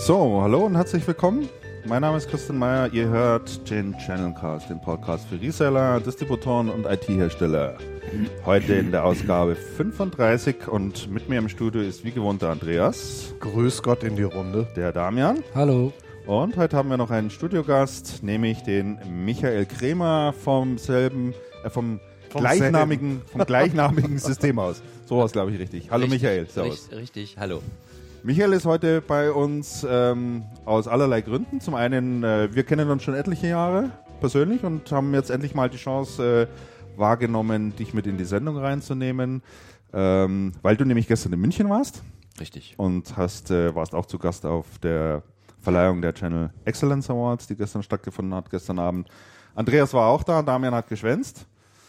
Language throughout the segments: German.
So, hallo und herzlich willkommen. Mein Name ist Christian Meyer. Ihr hört den Channelcast, den Podcast für Reseller, Distributoren und IT-Hersteller. Heute in der Ausgabe 35 und mit mir im Studio ist wie gewohnt der Andreas. Grüß Gott in die Runde. Der Damian. Hallo. Und heute haben wir noch einen Studiogast, nämlich den Michael Kremer vom gleichnamigen Systemhaus. So war es, glaube ich, richtig. Hallo richtig, Michael, servus. Richtig, hallo. Michael ist heute bei uns aus allerlei Gründen. Zum einen, wir kennen uns schon etliche Jahre persönlich und haben jetzt endlich mal die Chance wahrgenommen, dich mit in die Sendung reinzunehmen, weil du nämlich gestern in München warst. Richtig. Und warst auch zu Gast auf der Verleihung der Channel Excellence Awards, die gestern stattgefunden hat, gestern Abend. Andreas war auch da, Damian hat geschwänzt.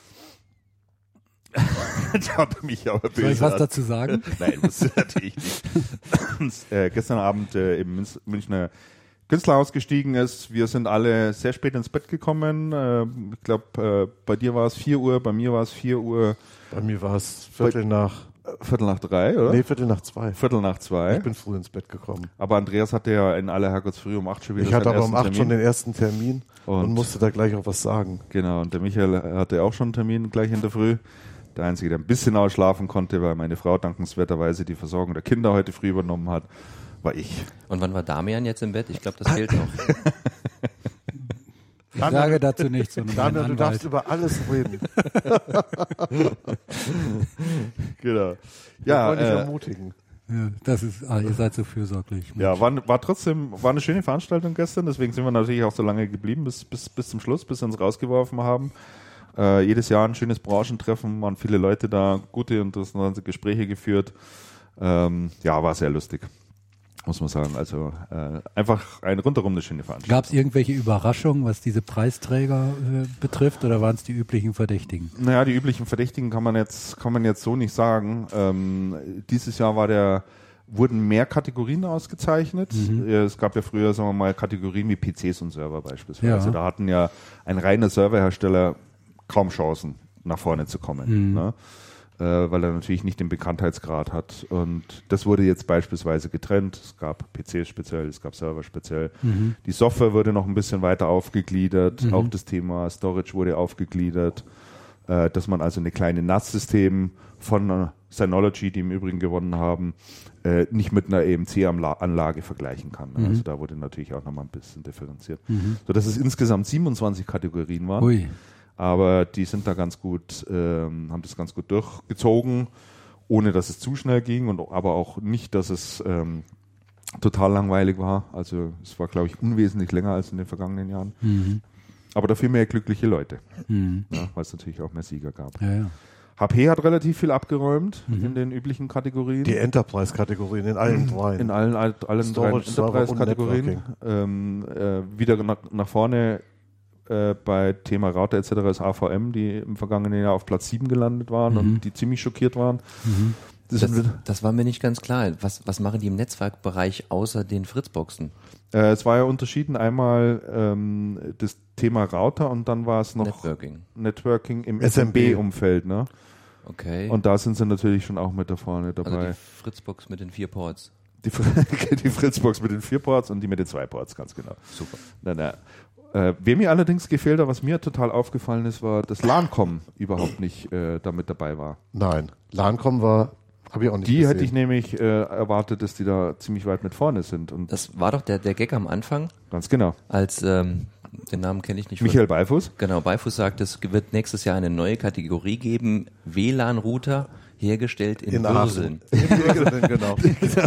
Mich aber böse. Soll ich was dazu sagen? Nein, muss natürlich nicht. Gestern Abend im Münchner Künstlerhaus gestiegen ist. Wir sind alle sehr spät ins Bett gekommen. Ich glaube, bei dir war es 4 Uhr, bei mir war es 4 Uhr. Bei mir war es Viertel nach 3, oder? Nee, Viertel nach 2. Viertel nach 2. Ich bin früh ins Bett gekommen. Aber Andreas hatte ja in aller Herrgottsfrüh um 8 schon wieder Ich hatte aber um 8 Termin. schon den ersten Termin und musste da gleich auch was sagen. Genau, und der Michael hatte auch schon einen Termin gleich in der Früh. Der Einzige, der ein bisschen ausschlafen konnte, weil meine Frau dankenswerterweise die Versorgung der Kinder heute früh übernommen hat, war ich. Und wann war Damian jetzt im Bett? Ich glaube, das fehlt noch. Ich sage dazu nichts. Damian, du darfst über alles reden. Genau. Ja, wollen dich ermutigen. Ja, ihr seid so fürsorglich. Ja, war eine schöne Veranstaltung gestern, deswegen sind wir natürlich auch so lange geblieben, bis zum Schluss, bis wir uns rausgeworfen haben. Jedes Jahr ein schönes Branchentreffen, waren viele Leute da, gute und interessante Gespräche geführt. War sehr lustig, muss man sagen. Also einfach rundherum eine schöne Veranstaltung. Gab es irgendwelche Überraschungen, was diese Preisträger betrifft, oder waren es die üblichen Verdächtigen? Naja, die üblichen Verdächtigen kann man jetzt so nicht sagen. Dieses Jahr wurden mehr Kategorien ausgezeichnet. Es gab ja früher, sagen wir mal, Kategorien wie PCs und Server beispielsweise. Ja. Da hatten ja ein reiner Serverhersteller kaum Chancen, nach vorne zu kommen, ne? Weil er natürlich nicht den Bekanntheitsgrad hat. Und das wurde jetzt beispielsweise getrennt. Es gab PCs speziell, es gab Server speziell. Die Software wurde noch ein bisschen weiter aufgegliedert. Auch das Thema Storage wurde aufgegliedert. Dass man also eine kleine NAS-System von Synology, die im Übrigen gewonnen haben, nicht mit einer EMC-Anlage vergleichen kann. Also da wurde natürlich auch nochmal ein bisschen differenziert. Sodass es insgesamt 27 Kategorien waren. Ui. Aber die sind da ganz gut, haben das ganz gut durchgezogen, ohne dass es zu schnell ging und aber auch nicht, dass es total langweilig war. Also es war, glaube ich, unwesentlich länger als in den vergangenen Jahren. Aber dafür mehr glückliche Leute, ja, weil es natürlich auch mehr Sieger gab. Ja. HP hat relativ viel abgeräumt in den üblichen Kategorien. Die Enterprise-Kategorien in allen dreien. In allen drei Enterprise-Kategorien. Wieder nach vorne bei Thema Router etc. ist AVM, die im vergangenen Jahr auf Platz 7 gelandet waren und die ziemlich schockiert waren. Das war mir nicht ganz klar. Was machen die im Netzwerkbereich außer den Fritzboxen? Es war ja unterschieden, einmal das Thema Router und dann war es noch Networking im SMB-Umfeld. Ne? Okay. Und da sind sie natürlich schon auch mit da vorne dabei. Also die Fritzbox mit den 4 Ports. Die Fritzbox mit den 4 Ports und die mit den 2 Ports, ganz genau. Super. Wer mir allerdings gefehlt hat, was mir total aufgefallen ist, war, dass LANCOM überhaupt nicht damit dabei war. Nein, LANCOM habe ich auch nicht Die gesehen. hätte ich nämlich erwartet, dass die da ziemlich weit mit vorne sind. Und Das war doch der Gag am Anfang, ganz genau. als den Namen kenne ich nicht. Michael Beifuß. Genau, Beifuß sagt, es wird nächstes Jahr eine neue Kategorie geben, WLAN-Router, hergestellt in Würseln. Genau.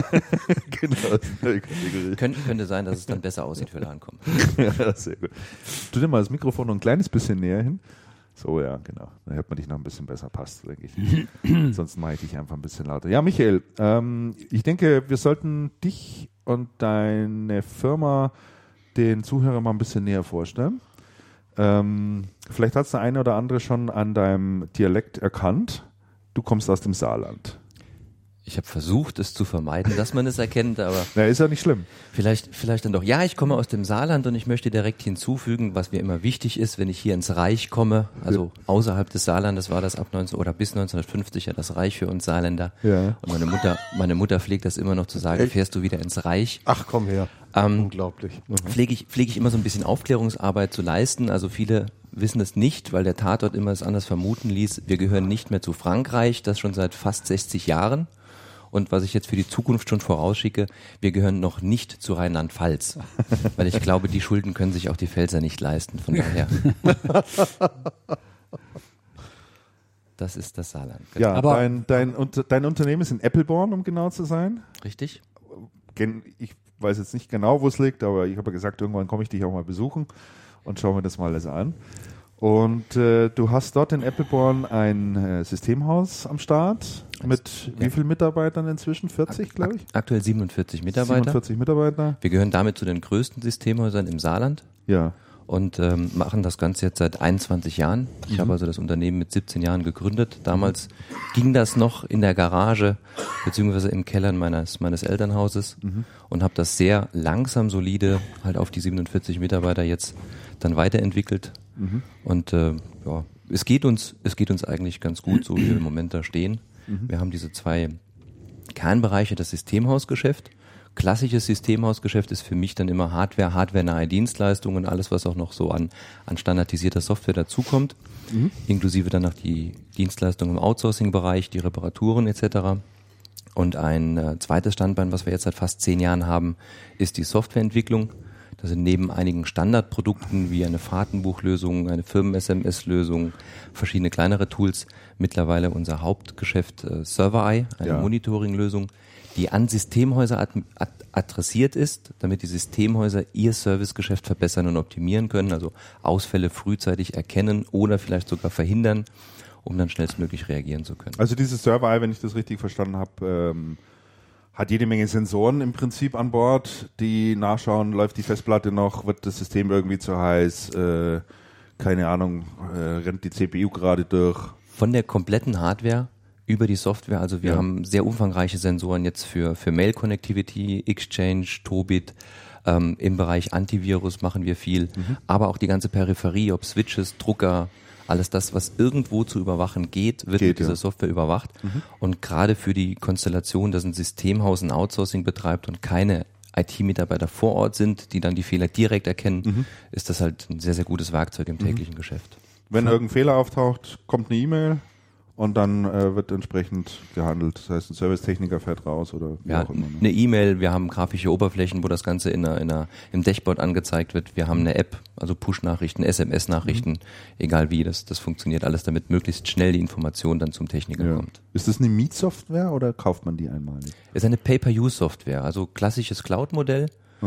Könnte sein, dass es dann besser aussieht für LANCOM. Ja, sehr gut. Tu dir mal das Mikrofon noch ein kleines bisschen näher hin. So, ja, genau. Dann hört man dich noch ein bisschen besser, passt, denke ich. Ansonsten mache ich dich einfach ein bisschen lauter. Ja, Michael, ich denke, wir sollten dich und deine Firma den Zuhörern mal ein bisschen näher vorstellen. Vielleicht hat es der eine oder andere schon an deinem Dialekt erkannt. Du kommst aus dem Saarland. Ich habe versucht, es zu vermeiden, dass man es erkennt, aber Na, ist ja nicht schlimm. vielleicht dann doch. Ja, ich komme aus dem Saarland und ich möchte direkt hinzufügen, was mir immer wichtig ist, wenn ich hier ins Reich komme, also außerhalb des Saarlandes war das ab 19 oder bis 1950 ja das Reich für uns Saarländer. Ja. Und meine Mutter pflegt das immer noch zu sagen, fährst du wieder ins Reich. Ach, komm her. Unglaublich. Pflege ich immer so ein bisschen Aufklärungsarbeit zu leisten. Also viele wissen es nicht, weil der Tatort immer es anders vermuten ließ. Wir gehören nicht mehr zu Frankreich, das schon seit fast 60 Jahren. Und was ich jetzt für die Zukunft schon vorausschicke, wir gehören noch nicht zu Rheinland-Pfalz. Weil ich glaube, die Schulden können sich auch die Pfälzer nicht leisten. Von daher. Das ist das Saarland. Ja, Aber- dein Unternehmen ist in Eppelborn, um genau zu sein. Richtig? Ich weiß jetzt nicht genau, wo es liegt, aber ich habe ja gesagt, irgendwann komme ich dich auch mal besuchen und schaue mir das mal alles an. Und du hast dort in Eppelborn ein Systemhaus am Start mit wie vielen Mitarbeitern inzwischen? 40, glaube ich? Aktuell 47 Mitarbeiter. 47 Mitarbeiter. Wir gehören damit zu den größten Systemhäusern im Saarland. Ja. Und machen das Ganze jetzt seit 21 Jahren. Ich habe also das Unternehmen mit 17 Jahren gegründet. Damals ging das noch in der Garage beziehungsweise im Keller meines Elternhauses und habe das sehr langsam, solide halt auf die 47 Mitarbeiter jetzt dann weiterentwickelt. Und ja, es geht uns eigentlich ganz gut, so wie wir im Moment da stehen. Wir haben diese zwei Kernbereiche, das Systemhausgeschäft. Klassisches Systemhausgeschäft ist für mich dann immer hardwarenahe Dienstleistungen, alles, was auch noch so an standardisierter Software dazukommt, inklusive dann noch die Dienstleistungen im Outsourcing-Bereich, die Reparaturen etc. Und ein zweites Standbein, was wir jetzt seit fast 10 Jahren haben, ist die Softwareentwicklung. Das sind neben einigen Standardprodukten wie eine Fahrtenbuchlösung, eine Firmen-SMS-Lösung, verschiedene kleinere Tools, mittlerweile unser Hauptgeschäft Server-Eye, eine Monitoring-Lösung, die an Systemhäuser adressiert ist, damit die Systemhäuser ihr Servicegeschäft verbessern und optimieren können, also Ausfälle frühzeitig erkennen oder vielleicht sogar verhindern, um dann schnellstmöglich reagieren zu können. Also dieses Server-Eye, wenn ich das richtig verstanden habe, hat jede Menge Sensoren im Prinzip an Bord, die nachschauen, läuft die Festplatte noch, wird das System irgendwie zu heiß, keine Ahnung, rennt die CPU gerade durch. Von der kompletten Hardware über die Software, also wir haben sehr umfangreiche Sensoren jetzt für Mail-Connectivity, Exchange, Tobit, im Bereich Antivirus machen wir viel, aber auch die ganze Peripherie, ob Switches, Drucker, alles das, was irgendwo zu überwachen geht, wird mit dieser Software überwacht. Und gerade für die Konstellation, dass ein Systemhaus ein Outsourcing betreibt und keine IT-Mitarbeiter vor Ort sind, die dann die Fehler direkt erkennen, ist das halt ein sehr, sehr gutes Werkzeug im täglichen Geschäft. Wenn irgendein Fehler auftaucht, kommt eine E-Mail und dann wird entsprechend gehandelt. Das heißt, ein Servicetechniker fährt raus oder wie auch immer. Eine E-Mail, wir haben grafische Oberflächen, wo das Ganze im Dashboard angezeigt wird. Wir haben eine App, also Push-Nachrichten, SMS-Nachrichten, egal wie, das funktioniert alles, damit möglichst schnell die Information dann zum Techniker kommt. Ist das eine Mietsoftware oder kauft man die einmalig? Ist eine Pay-per-Use-Software, also klassisches Cloud-Modell.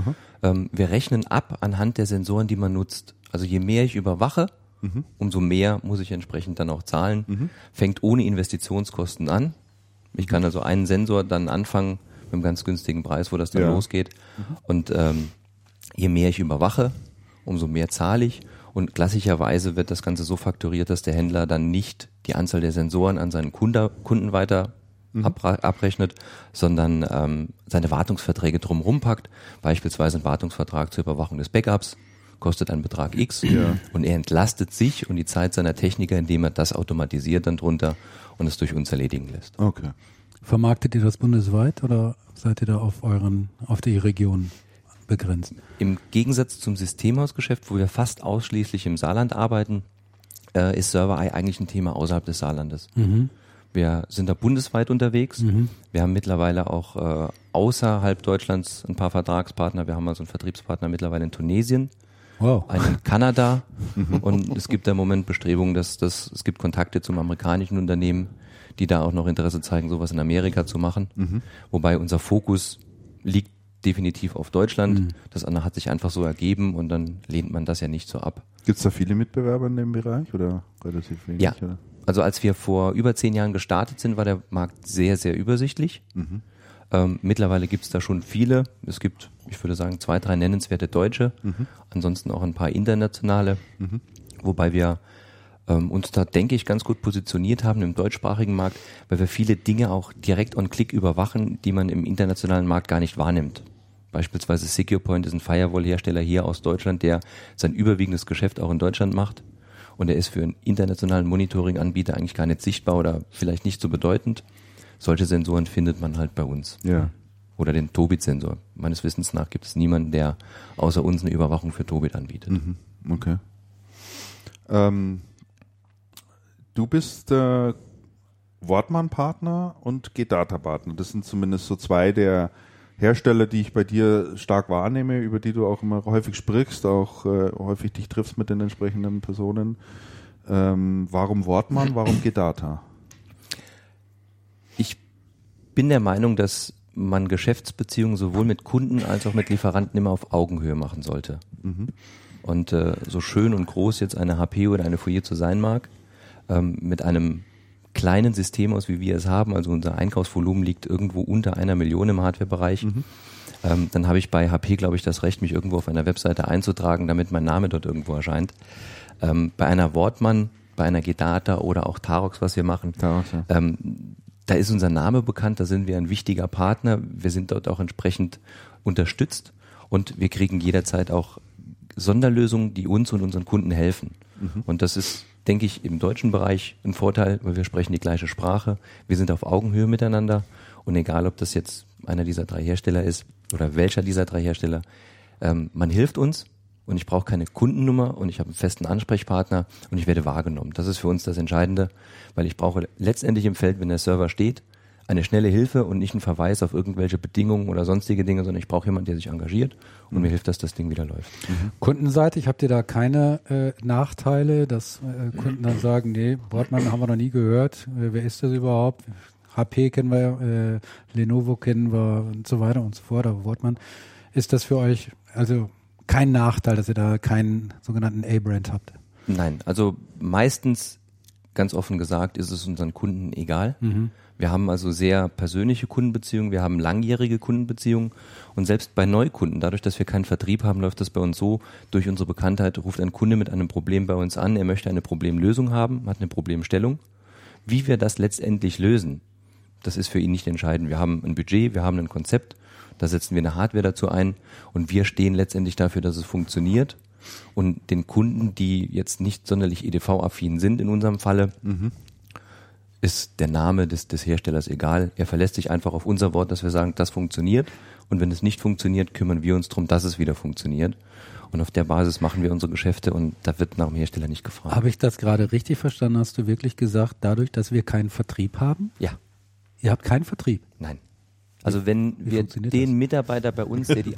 Wir rechnen ab anhand der Sensoren, die man nutzt. Also je mehr ich überwache, umso mehr muss ich entsprechend dann auch zahlen. Fängt ohne Investitionskosten an. Ich kann also einen Sensor dann anfangen mit einem ganz günstigen Preis, wo das dann losgeht. Und je mehr ich überwache, umso mehr zahle ich. Und klassischerweise wird das Ganze so fakturiert, dass der Händler dann nicht die Anzahl der Sensoren an seinen Kunden weiter abrechnet, sondern seine Wartungsverträge drumherum packt. Beispielsweise ein Wartungsvertrag zur Überwachung des Backups kostet einen Betrag X und er entlastet sich und die Zeit seiner Techniker, indem er das automatisiert dann drunter und es durch uns erledigen lässt. Okay. Vermarktet ihr das bundesweit oder seid ihr da auf die Region begrenzt? Im Gegensatz zum Systemhausgeschäft, wo wir fast ausschließlich im Saarland arbeiten, ist Server-Eye eigentlich ein Thema außerhalb des Saarlandes. Wir sind da bundesweit unterwegs. Wir haben mittlerweile auch außerhalb Deutschlands ein paar Vertragspartner. Wir haben also einen Vertriebspartner mittlerweile in Tunesien. Wow. Einen in Kanada und es gibt da im Moment Bestrebungen, es gibt Kontakte zum amerikanischen Unternehmen, die da auch noch Interesse zeigen, sowas in Amerika zu machen. Wobei unser Fokus liegt definitiv auf Deutschland. Das andere hat sich einfach so ergeben und dann lehnt man das ja nicht so ab. Gibt es da viele Mitbewerber in dem Bereich oder relativ wenig? Ja, oder? also als wir vor über 10 Jahren gestartet sind, war der Markt sehr, sehr übersichtlich. Mittlerweile gibt es da schon viele. Es gibt, ich würde sagen, 2, 3 nennenswerte Deutsche, ansonsten auch ein paar internationale, wobei wir uns da, denke ich, ganz gut positioniert haben im deutschsprachigen Markt, weil wir viele Dinge auch direkt on Click überwachen, die man im internationalen Markt gar nicht wahrnimmt. Beispielsweise SecurePoint ist ein Firewall-Hersteller hier aus Deutschland, der sein überwiegendes Geschäft auch in Deutschland macht. Und er ist für einen internationalen Monitoring-Anbieter eigentlich gar nicht sichtbar oder vielleicht nicht so bedeutend. Solche Sensoren findet man halt bei uns. Ja. Oder den Tobit-Sensor. Meines Wissens nach gibt es niemanden, der außer uns eine Überwachung für Tobit anbietet. Mhm. Okay. Du bist Wortmann-Partner und G-Data-Partner. Das sind zumindest so zwei der Hersteller, die ich bei dir stark wahrnehme, über die du auch immer häufig sprichst, auch häufig dich triffst mit den entsprechenden Personen. Warum Wortmann, warum G-Data? Ich bin der Meinung, dass man Geschäftsbeziehungen sowohl mit Kunden als auch mit Lieferanten immer auf Augenhöhe machen sollte. Mhm. Und so schön und groß jetzt eine HP oder eine Fourier zu sein mag, mit einem kleinen System aus, wie wir es haben, also unser Einkaufsvolumen liegt irgendwo unter 1 Million im Hardwarebereich, dann habe ich bei HP, glaube ich, das Recht, mich irgendwo auf einer Webseite einzutragen, damit mein Name dort irgendwo erscheint. Bei einer Wortmann, bei einer G-Data oder auch Tarox, was wir machen, da ist unser Name bekannt, da sind wir ein wichtiger Partner, wir sind dort auch entsprechend unterstützt und wir kriegen jederzeit auch Sonderlösungen, die uns und unseren Kunden helfen. Und das ist, denke ich, im deutschen Bereich ein Vorteil, weil wir sprechen die gleiche Sprache. Wir sind auf Augenhöhe miteinander und egal, ob das jetzt einer dieser 3 Hersteller ist oder welcher dieser 3 Hersteller, man hilft uns und ich brauche keine Kundennummer und ich habe einen festen Ansprechpartner und ich werde wahrgenommen. Das ist für uns das Entscheidende, weil ich brauche letztendlich im Feld, wenn der Server steht, eine schnelle Hilfe und nicht einen Verweis auf irgendwelche Bedingungen oder sonstige Dinge, sondern ich brauche jemanden, der sich engagiert und mir hilft, dass das Ding wieder läuft. Kundenseitig habt ihr da keine Nachteile, dass Kunden dann sagen, nee, Wortmann haben wir noch nie gehört, wer ist das überhaupt? HP kennen wir, Lenovo kennen wir und so weiter und so fort, aber Wortmann, ist das für euch also kein Nachteil, dass ihr da keinen sogenannten A-Brand habt? Nein, also meistens, ganz offen gesagt, ist es unseren Kunden egal. Wir haben also sehr persönliche Kundenbeziehungen, wir haben langjährige Kundenbeziehungen und selbst bei Neukunden, dadurch, dass wir keinen Vertrieb haben, läuft das bei uns so, durch unsere Bekanntheit ruft ein Kunde mit einem Problem bei uns an, er möchte eine Problemlösung haben, hat eine Problemstellung. Wie wir das letztendlich lösen, das ist für ihn nicht entscheidend. Wir haben ein Budget, wir haben ein Konzept, da setzen wir eine Hardware dazu ein und wir stehen letztendlich dafür, dass es funktioniert. Und den Kunden, die jetzt nicht sonderlich EDV-affin sind in unserem Falle, ist der Name des Herstellers egal. Er verlässt sich einfach auf unser Wort, dass wir sagen, das funktioniert. Und wenn es nicht funktioniert, kümmern wir uns darum, dass es wieder funktioniert. Und auf der Basis machen wir unsere Geschäfte und da wird nach dem Hersteller nicht gefragt. Habe ich das gerade richtig verstanden? Hast du wirklich gesagt, dadurch, dass wir keinen Vertrieb haben? Ja. Ihr habt keinen Vertrieb? Nein. Also wenn wir den Mitarbeiter bei uns, der die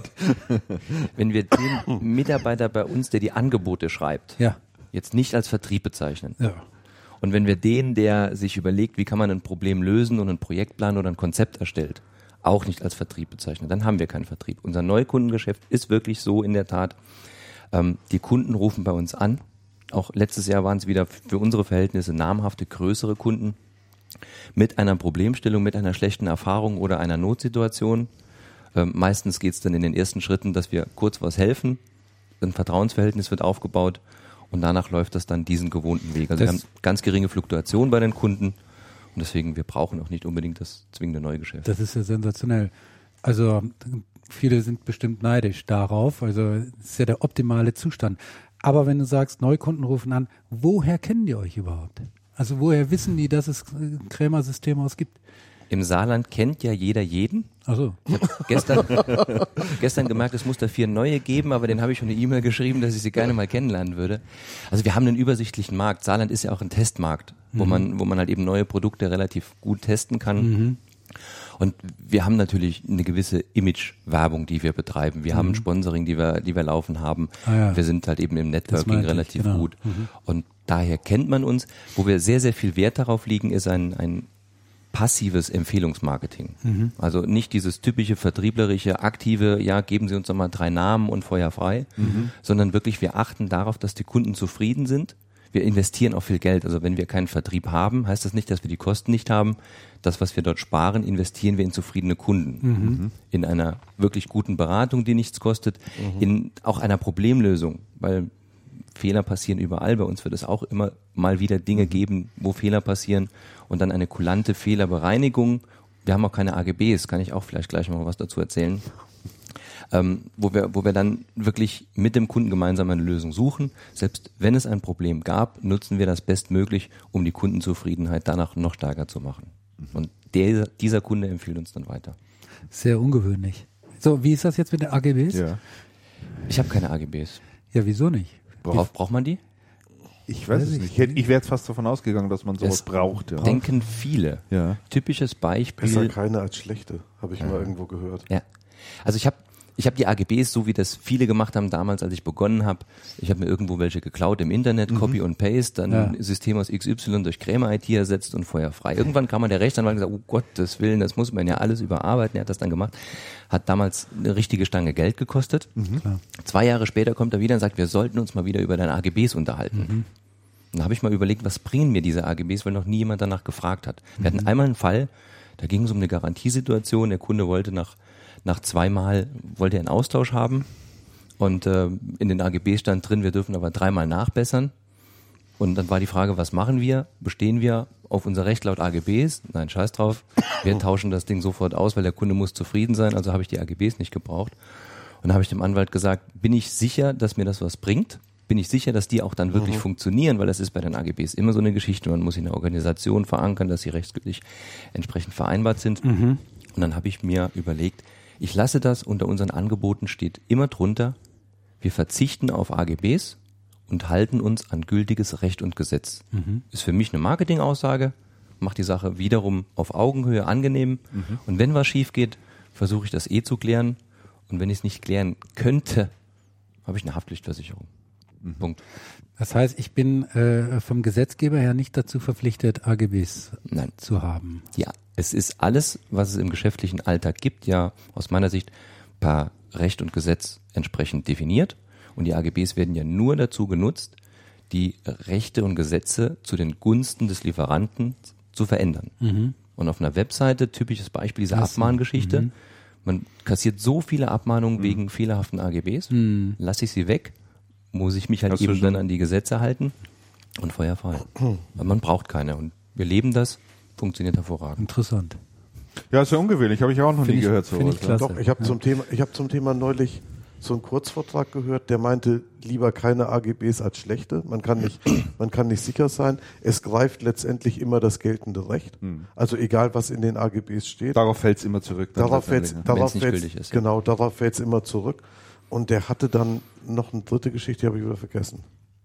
wenn wir den Mitarbeiter bei uns, der die Angebote schreibt, jetzt nicht als Vertrieb bezeichnen. Ja. Und wenn wir den, der sich überlegt, wie kann man ein Problem lösen und einen Projektplan oder ein Konzept erstellt, auch nicht als Vertrieb bezeichnen, dann haben wir keinen Vertrieb. Unser Neukundengeschäft ist wirklich so in der Tat, die Kunden rufen bei uns an. Auch letztes Jahr waren es wieder für unsere Verhältnisse namhafte, größere Kunden mit einer Problemstellung, mit einer schlechten Erfahrung oder einer Notsituation. Meistens geht es dann in den ersten Schritten, dass wir kurz was helfen, ein Vertrauensverhältnis wird aufgebaut und danach läuft das dann diesen gewohnten Weg. Also wir haben ganz geringe Fluktuation bei den Kunden und deswegen, wir brauchen auch nicht unbedingt das zwingende Neugeschäft. Das ist ja sensationell. Also viele sind bestimmt neidisch darauf, also das ist ja der optimale Zustand. Aber wenn du sagst, Neukunden rufen an, woher kennen die euch überhaupt? Also woher wissen die, dass es Krämer-Systemhaus gibt? Im Saarland kennt ja jeder jeden. Ach so. Ich habe gestern gemerkt, es muss da 4 neue geben, aber den habe ich schon eine E-Mail geschrieben, dass ich sie gerne mal kennenlernen würde. Also wir haben einen übersichtlichen Markt. Saarland ist ja auch ein Testmarkt, wo man halt eben neue Produkte relativ gut testen kann. Und wir haben natürlich eine gewisse Image-Werbung, die wir betreiben. Wir haben ein Sponsoring, die wir laufen haben. Wir sind halt eben im Networking relativ gut. Und daher kennt man uns. Wo wir sehr, sehr viel Wert darauf legen, ist ein passives Empfehlungsmarketing. Also nicht dieses typische vertrieblerische, aktive, ja, geben Sie uns doch mal 3 Namen und Feuer frei, sondern wirklich, wir achten darauf, dass die Kunden zufrieden sind. Wir investieren auch viel Geld. Also wenn wir keinen Vertrieb haben, heißt das nicht, dass wir die Kosten nicht haben. Das, was wir dort sparen, investieren wir in zufriedene Kunden. In einer wirklich guten Beratung, die nichts kostet, in auch einer Problemlösung, weil Fehler passieren überall. Bei uns wird es auch immer mal wieder Dinge geben, wo Fehler passieren und dann eine kulante Fehlerbereinigung. Wir haben auch keine AGBs, kann ich auch vielleicht gleich mal was dazu erzählen. Wo wir dann wirklich mit dem Kunden gemeinsam eine Lösung suchen. Selbst wenn es ein Problem gab, nutzen wir das bestmöglich, um die Kundenzufriedenheit danach noch stärker zu machen. Und dieser Kunde empfiehlt uns dann weiter. Sehr ungewöhnlich. So, wie ist das jetzt mit den AGBs? Ja. Ich habe keine AGBs. Ja, wieso nicht? Worauf braucht man die? Ich weiß es nicht. Ich wäre jetzt fast davon ausgegangen, dass man sowas braucht. Ja. Denken viele. Ja. Typisches Beispiel. Besser keine als schlechte, habe ich mal irgendwo gehört. Ja. Also ich habe die AGBs, so wie das viele gemacht haben damals, als ich begonnen habe. Ich habe mir irgendwo welche geklaut im Internet, Copy und Paste, dann System aus XY durch Krämer-IT ersetzt und feuerfrei. Irgendwann kam der Rechtsanwalt und gesagt, oh Gottes Willen, das muss man ja alles überarbeiten. Er hat das dann gemacht. Hat damals eine richtige Stange Geld gekostet. 2 Jahre später kommt er wieder und sagt, wir sollten uns mal wieder über deine AGBs unterhalten. Dann habe ich mal überlegt, was bringen mir diese AGBs, weil noch nie jemand danach gefragt hat. Wir hatten einmal einen Fall, da ging es um eine Garantiesituation. Der Kunde wollte nach 2-mal wollte er einen Austausch haben und in den AGB stand drin, wir dürfen aber 3-mal nachbessern. Und dann war die Frage, was machen wir? Bestehen wir auf unser Recht laut AGBs? Nein, scheiß drauf. Wir tauschen das Ding sofort aus, weil der Kunde muss zufrieden sein, also habe ich die AGBs nicht gebraucht. Und dann habe ich dem Anwalt gesagt, bin ich sicher, dass mir das was bringt? Bin ich sicher, dass die auch dann wirklich funktionieren? Weil das ist bei den AGBs immer so eine Geschichte. Man muss in der Organisation verankern, dass sie rechtsgültig entsprechend vereinbart sind. Und dann habe ich mir überlegt, ich lasse das, unter unseren Angeboten steht immer drunter, wir verzichten auf AGBs und halten uns an gültiges Recht und Gesetz. Ist für mich eine Marketingaussage, macht die Sache wiederum auf Augenhöhe angenehm. Und wenn was schief geht, versuche ich das zu klären. Und wenn ich es nicht klären könnte, habe ich eine Haftpflichtversicherung. Das heißt, ich bin vom Gesetzgeber her nicht dazu verpflichtet, AGBs zu haben. Ja, es ist alles, was es im geschäftlichen Alltag gibt, ja aus meiner Sicht per Recht und Gesetz entsprechend definiert. Und die AGBs werden ja nur dazu genutzt, die Rechte und Gesetze zu den Gunsten des Lieferanten zu verändern. Und auf einer Webseite, typisches Beispiel dieser Abmahngeschichte, man kassiert so viele Abmahnungen wegen fehlerhaften AGBs, lasse ich sie weg, muss ich mich halt eben dann an die Gesetze halten und feuerfrei. Weil man braucht keine. Und wir leben das, funktioniert hervorragend. Interessant. Ja, ist ja ungewöhnlich, habe ich auch noch nie gehört. Finde ich klasse. Doch, ich habe zum Thema neulich so einen Kurzvortrag gehört, der meinte, lieber keine AGBs als schlechte. Man kann nicht sicher sein. Es greift letztendlich immer das geltende Recht. Also egal, was in den AGBs steht. Darauf fällt es immer zurück. Darauf fällt es genau, darauf fällt es immer zurück. Und der hatte dann noch eine dritte Geschichte, die habe ich wieder vergessen.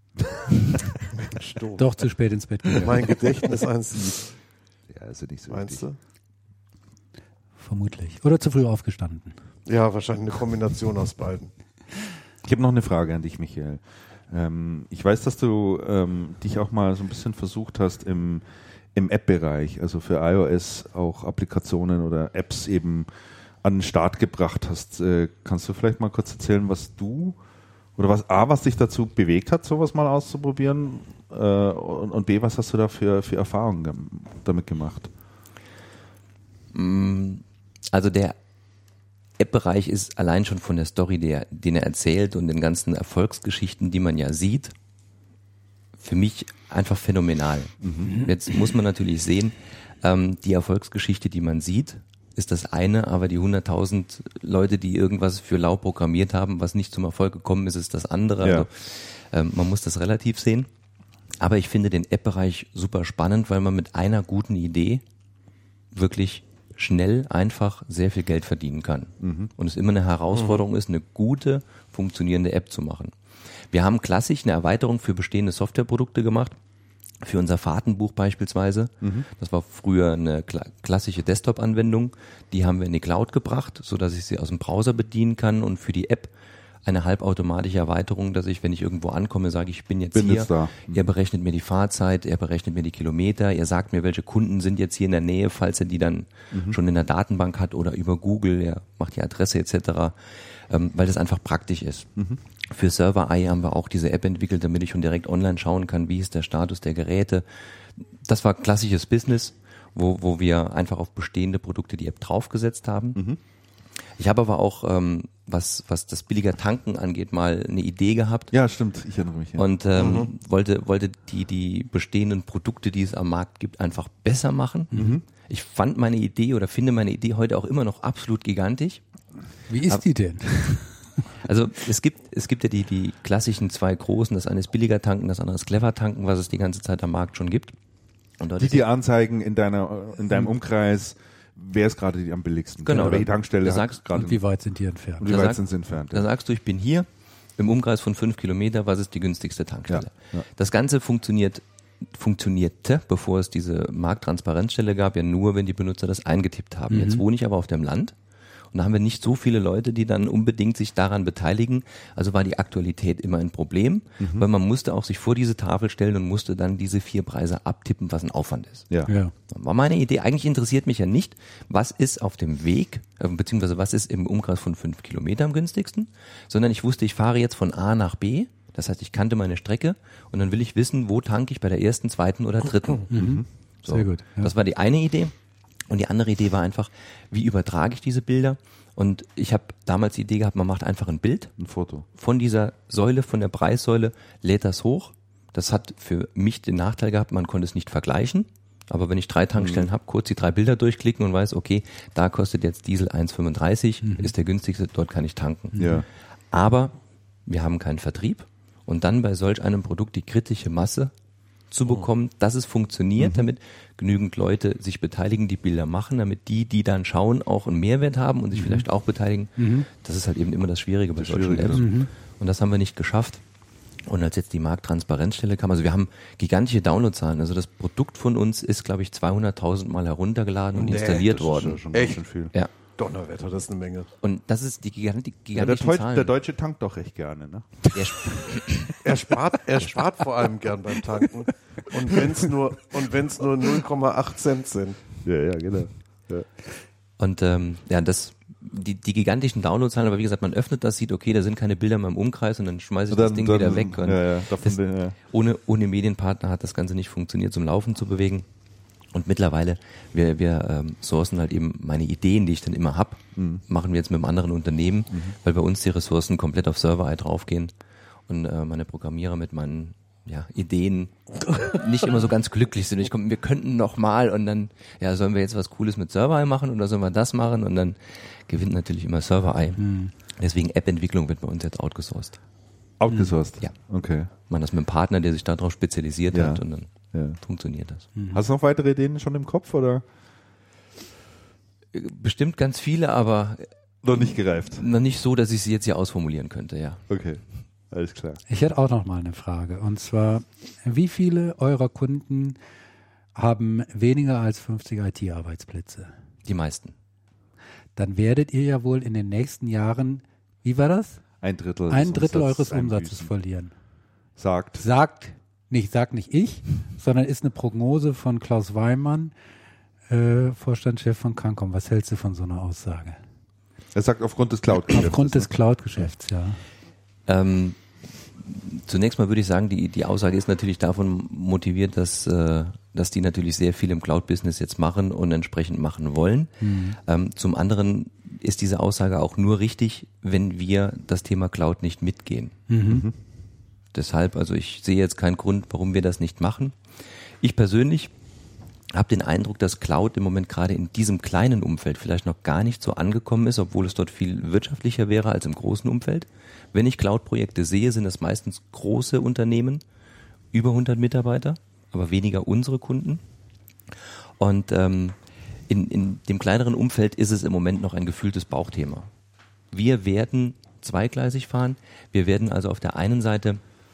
Doch zu spät ins Bett gegangen. Mein Gedächtnis eins Sieb. Ja, ist ja nicht so Meinst du? Vermutlich. Oder zu früh aufgestanden. Ja, wahrscheinlich eine Kombination aus beiden. Ich habe noch eine Frage an dich, Michael. Ich weiß, dass du dich auch mal so ein bisschen versucht hast im App-Bereich, also für iOS auch Applikationen oder Apps eben an den Start gebracht hast. Kannst du vielleicht mal kurz erzählen, was du oder was dich dazu bewegt hat, sowas mal auszuprobieren und B, was hast du da für Erfahrungen damit gemacht? Also der App-Bereich ist allein schon von der Story, den er erzählt und den ganzen Erfolgsgeschichten, die man ja sieht, für mich einfach phänomenal. Jetzt muss man natürlich sehen, die Erfolgsgeschichte, die man sieht, ist das eine, aber die 100.000 Leute, die irgendwas für lau programmiert haben, was nicht zum Erfolg gekommen ist, ist das andere. Ja. Also, man muss das relativ sehen. Aber ich finde den App-Bereich super spannend, weil man mit einer guten Idee wirklich schnell, einfach sehr viel Geld verdienen kann. Und es immer eine Herausforderung ist, eine gute, funktionierende App zu machen. Wir haben klassisch eine Erweiterung für bestehende Softwareprodukte gemacht. Für unser Fahrtenbuch beispielsweise. Das war früher eine klassische Desktop-Anwendung. Die haben wir in die Cloud gebracht, so dass ich sie aus dem Browser bedienen kann und für die App eine halbautomatische Erweiterung, dass ich, wenn ich irgendwo ankomme, sage, ich bin jetzt hier. Da. Er berechnet mir die Fahrzeit, er berechnet mir die Kilometer, er sagt mir, welche Kunden sind jetzt hier in der Nähe, falls er die dann schon in der Datenbank hat oder über Google, er macht die Adresse etc., weil das einfach praktisch ist. Für Server-Eye haben wir auch diese App entwickelt, damit ich schon direkt online schauen kann, wie ist der Status der Geräte. Das war klassisches Business, wo wir einfach auf bestehende Produkte die App draufgesetzt haben. Ich habe aber auch was das billiger Tanken angeht, mal eine Idee gehabt. Ja, stimmt, ich erinnere mich. Ja. Und wollte die bestehenden Produkte, die es am Markt gibt, einfach besser machen. Ich finde meine Idee heute auch immer noch absolut gigantisch. Wie ist die denn? Also es gibt ja die klassischen zwei großen, das eine ist billiger tanken, das andere ist clever tanken, was es die ganze Zeit am Markt schon gibt. Und dort die anzeigen in deinem Umkreis, wer ist gerade am billigsten? Genau. Oder welche Tankstelle hat gerade. Und wie weit sind die entfernt? Und wie weit sind sie entfernt? Da sagst du, ich bin hier im Umkreis von 5 Kilometer, was ist die günstigste Tankstelle? Ja. Das Ganze funktionierte, bevor es diese Markttransparenzstelle gab, ja nur, wenn die Benutzer das eingetippt haben. Jetzt wohne ich aber auf dem Land. Und da haben wir nicht so viele Leute, die dann unbedingt sich daran beteiligen. Also war die Aktualität immer ein Problem, weil man musste auch sich vor diese Tafel stellen und musste dann diese 4 Preise abtippen, was ein Aufwand ist. Ja. War meine Idee. Eigentlich interessiert mich ja nicht, was ist auf dem Weg, beziehungsweise was ist im Umkreis von 5 Kilometer am günstigsten, sondern ich wusste, ich fahre jetzt von A nach B. Das heißt, ich kannte meine Strecke und dann will ich wissen, wo tanke ich bei der ersten, zweiten oder dritten. So. Sehr gut. Ja. Das war die eine Idee. Und die andere Idee war einfach, wie übertrage ich diese Bilder? Und ich habe damals die Idee gehabt, man macht einfach ein Bild. Ein Foto. Von dieser Säule, von der Preissäule, lädt das hoch. Das hat für mich den Nachteil gehabt, man konnte es nicht vergleichen. Aber wenn ich 3 Tankstellen habe, kurz die 3 Bilder durchklicken und weiß, okay, da kostet jetzt Diesel 1,35, ist der günstigste, dort kann ich tanken. Ja. Aber wir haben keinen Vertrieb. Und dann bei solch einem Produkt die kritische Masse zu bekommen, dass es funktioniert, damit genügend Leute sich beteiligen, die Bilder machen, damit die dann schauen, auch einen Mehrwert haben und sich vielleicht auch beteiligen. Das ist halt eben immer das Schwierige bei solchen Apps. Und das haben wir nicht geschafft. Und als jetzt die Markttransparenzstelle kam, also wir haben gigantische Downloadzahlen. Also das Produkt von uns ist, glaube ich, 200.000 Mal heruntergeladen und installiert worden. Schon Echt? Schon viel. Ja. Donnerwetter, das ist eine Menge. Und das ist die gigantischen Ja, der Zahlen. Deutsche tankt doch recht gerne, ne? Er spart vor allem gern beim Tanken. Und wenn's nur 0,8 Cent sind. Ja, genau. Ja. Und die gigantischen Downloadzahlen, aber wie gesagt, man öffnet das, sieht, okay, da sind keine Bilder mehr im Umkreis und dann schmeiße ich das Ding wieder weg. Und ohne Medienpartner hat das Ganze nicht funktioniert, zum Laufen zu bewegen. Und mittlerweile, wir sourcen halt eben meine Ideen, die ich dann immer hab, machen wir jetzt mit einem anderen Unternehmen, weil bei uns die Ressourcen komplett auf Server-Eye draufgehen und meine Programmierer mit meinen Ideen nicht immer so ganz glücklich sind. Wir könnten noch mal und dann, sollen wir jetzt was Cooles mit Server-Eye machen oder sollen wir das machen? Und dann gewinnt natürlich immer Server-Eye. Deswegen App-Entwicklung wird bei uns jetzt outgesourced. Outgesourced? Ja. Okay. Man das mit einem Partner, der sich darauf spezialisiert hat und dann funktioniert das. Hast du noch weitere Ideen schon im Kopf oder? Bestimmt ganz viele, aber noch nicht gereift. Noch nicht so, dass ich sie jetzt hier ausformulieren könnte, ja. Okay, alles klar. Ich hätte auch noch mal eine Frage. Und zwar, wie viele eurer Kunden haben weniger als 50 IT-Arbeitsplätze? Die meisten. Dann werdet ihr ja wohl in den nächsten Jahren, wie war das? Ein Drittel eures Umsatzes verlieren. Sagt nicht ich, sondern ist eine Prognose von Klaus Weimann, Vorstandschef von Cancom. Was hältst du von so einer Aussage? Er sagt aufgrund des Cloud-Geschäfts. Aufgrund des Cloud-Geschäfts, ja. Zunächst mal würde ich sagen, die Aussage ist natürlich davon motiviert, dass die natürlich sehr viel im Cloud-Business jetzt machen und entsprechend machen wollen. Zum anderen ist diese Aussage auch nur richtig, wenn wir das Thema Cloud nicht mitgehen. Deshalb, also ich sehe jetzt keinen Grund, warum wir das nicht machen. Ich persönlich habe den Eindruck, dass Cloud im Moment gerade in diesem kleinen Umfeld vielleicht noch gar nicht so angekommen ist, obwohl es dort viel wirtschaftlicher wäre als im großen Umfeld. Wenn ich Cloud-Projekte sehe, sind das meistens große Unternehmen, über 100 Mitarbeiter, aber weniger unsere Kunden. Und in dem kleineren Umfeld ist es im Moment noch ein gefühltes Bauchthema. Wir werden zweigleisig fahren. Wir werden also auf der einen Seite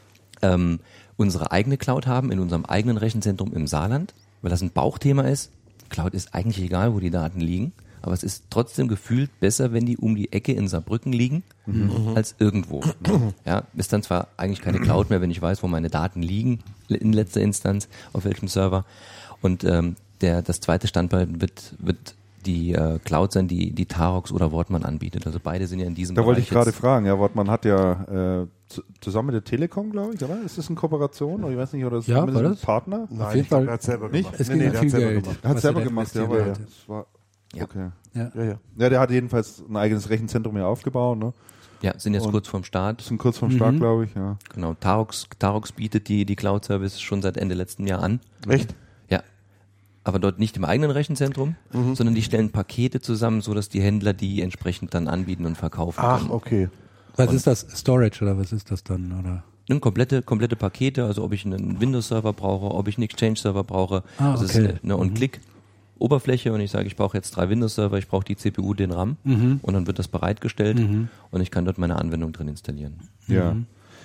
unsere eigene Cloud haben, in unserem eigenen Rechenzentrum im Saarland, weil das ein Bauchthema ist. Cloud ist eigentlich egal, wo die Daten liegen, aber es ist trotzdem gefühlt besser, wenn die um die Ecke in Saarbrücken liegen, als irgendwo. Ja, ist dann zwar eigentlich keine Cloud mehr, wenn ich weiß, wo meine Daten liegen, in letzter Instanz, auf welchem Server. Und das zweite Standbein wird die Cloud sein, die Tarox oder Wortmann anbietet. Also beide sind ja in diesem Bereich. Da wollte ich gerade jetzt fragen. Ja, Wortmann hat ja zusammen mit der Telekom, glaube ich, oder? Ist das eine Kooperation? Oder ich weiß nicht, oder ist Ja, das war ein das? Partner? Nein, Auf jeden ich glaube, Fall er hat selber nicht? gemacht. Es ging um viel Geld. Er hat was selber er da gemacht, ja, investiert aber hat. das war Ja. okay. Ja. Ja, der hat jedenfalls ein eigenes Rechenzentrum hier aufgebaut, ne? Ja, sind jetzt kurz vorm Start. Sind kurz vorm Start, glaube ich, ja. Genau, Tarox bietet die Cloud-Service schon seit Ende letzten Jahr an. Echt? Ja, aber dort nicht im eigenen Rechenzentrum, sondern die stellen Pakete zusammen, sodass die Händler die entsprechend dann anbieten und verkaufen Ach, können. okay. Was ist das? Storage oder was ist das dann? Oder? Komplette Pakete, also ob ich einen Windows-Server brauche, ob ich einen Exchange-Server brauche. Ah, das okay. ist eine On-Click-Oberfläche und ich sage, ich brauche jetzt 3 Windows-Server, ich brauche die CPU, den RAM und dann wird das bereitgestellt und ich kann dort meine Anwendung drin installieren. Ja.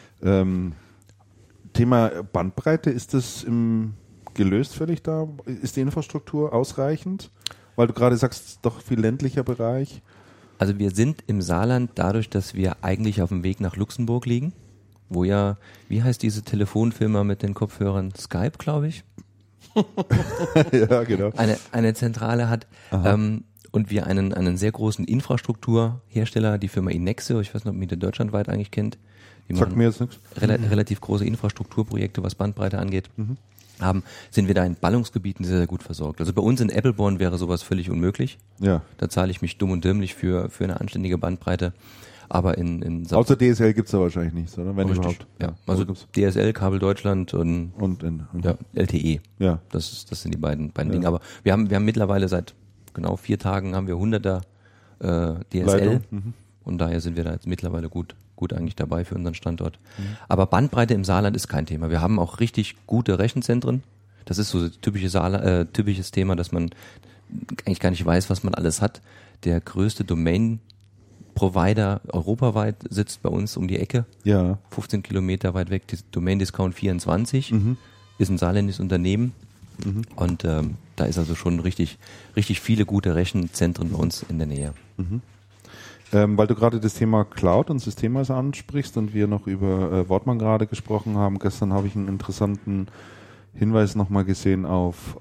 Thema Bandbreite, ist das gelöst völlig da? Ist die Infrastruktur ausreichend? Weil du gerade sagst, doch viel ländlicher Bereich. Also wir sind im Saarland dadurch, dass wir eigentlich auf dem Weg nach Luxemburg liegen, wo ja, wie heißt diese Telefonfirma mit den Kopfhörern? Skype, glaube ich. Ja, genau. Eine Zentrale hat und wir einen sehr großen Infrastrukturhersteller, die Firma Inexo, ich weiß nicht, ob man die deutschlandweit eigentlich kennt. Die Sagt mir jetzt nichts. relativ große Infrastrukturprojekte, was Bandbreite angeht, sind wir da in Ballungsgebieten sehr, sehr gut versorgt. Also bei uns in Eppelborn wäre sowas völlig unmöglich. Ja. Da zahle ich mich dumm und dümmlich für eine anständige Bandbreite. Aber in Außer DSL gibt es da wahrscheinlich nichts, oder? Wenn Richtig. überhaupt. Ja. Also DSL, Kabel Deutschland und LTE. Ja. Das sind die beiden Dinge. Aber wir haben mittlerweile seit genau 4 Tagen haben wir 100er DSL. Leitung. Und daher sind wir da jetzt mittlerweile gut eigentlich dabei für unseren Standort. Aber Bandbreite im Saarland ist kein Thema. Wir haben auch richtig gute Rechenzentren. Das ist so typisches Thema, dass man eigentlich gar nicht weiß, was man alles hat. Der größte Domain-Provider europaweit sitzt bei uns um die Ecke. Ja. 15 Kilometer weit weg. Die Domain Discount 24 ist ein saarländisches Unternehmen. Und da ist also schon richtig viele gute Rechenzentren bei uns in der Nähe. Weil du gerade das Thema Cloud und Systemhäuser ansprichst und wir noch über Wortmann gerade gesprochen haben. Gestern habe ich einen interessanten Hinweis nochmal gesehen auf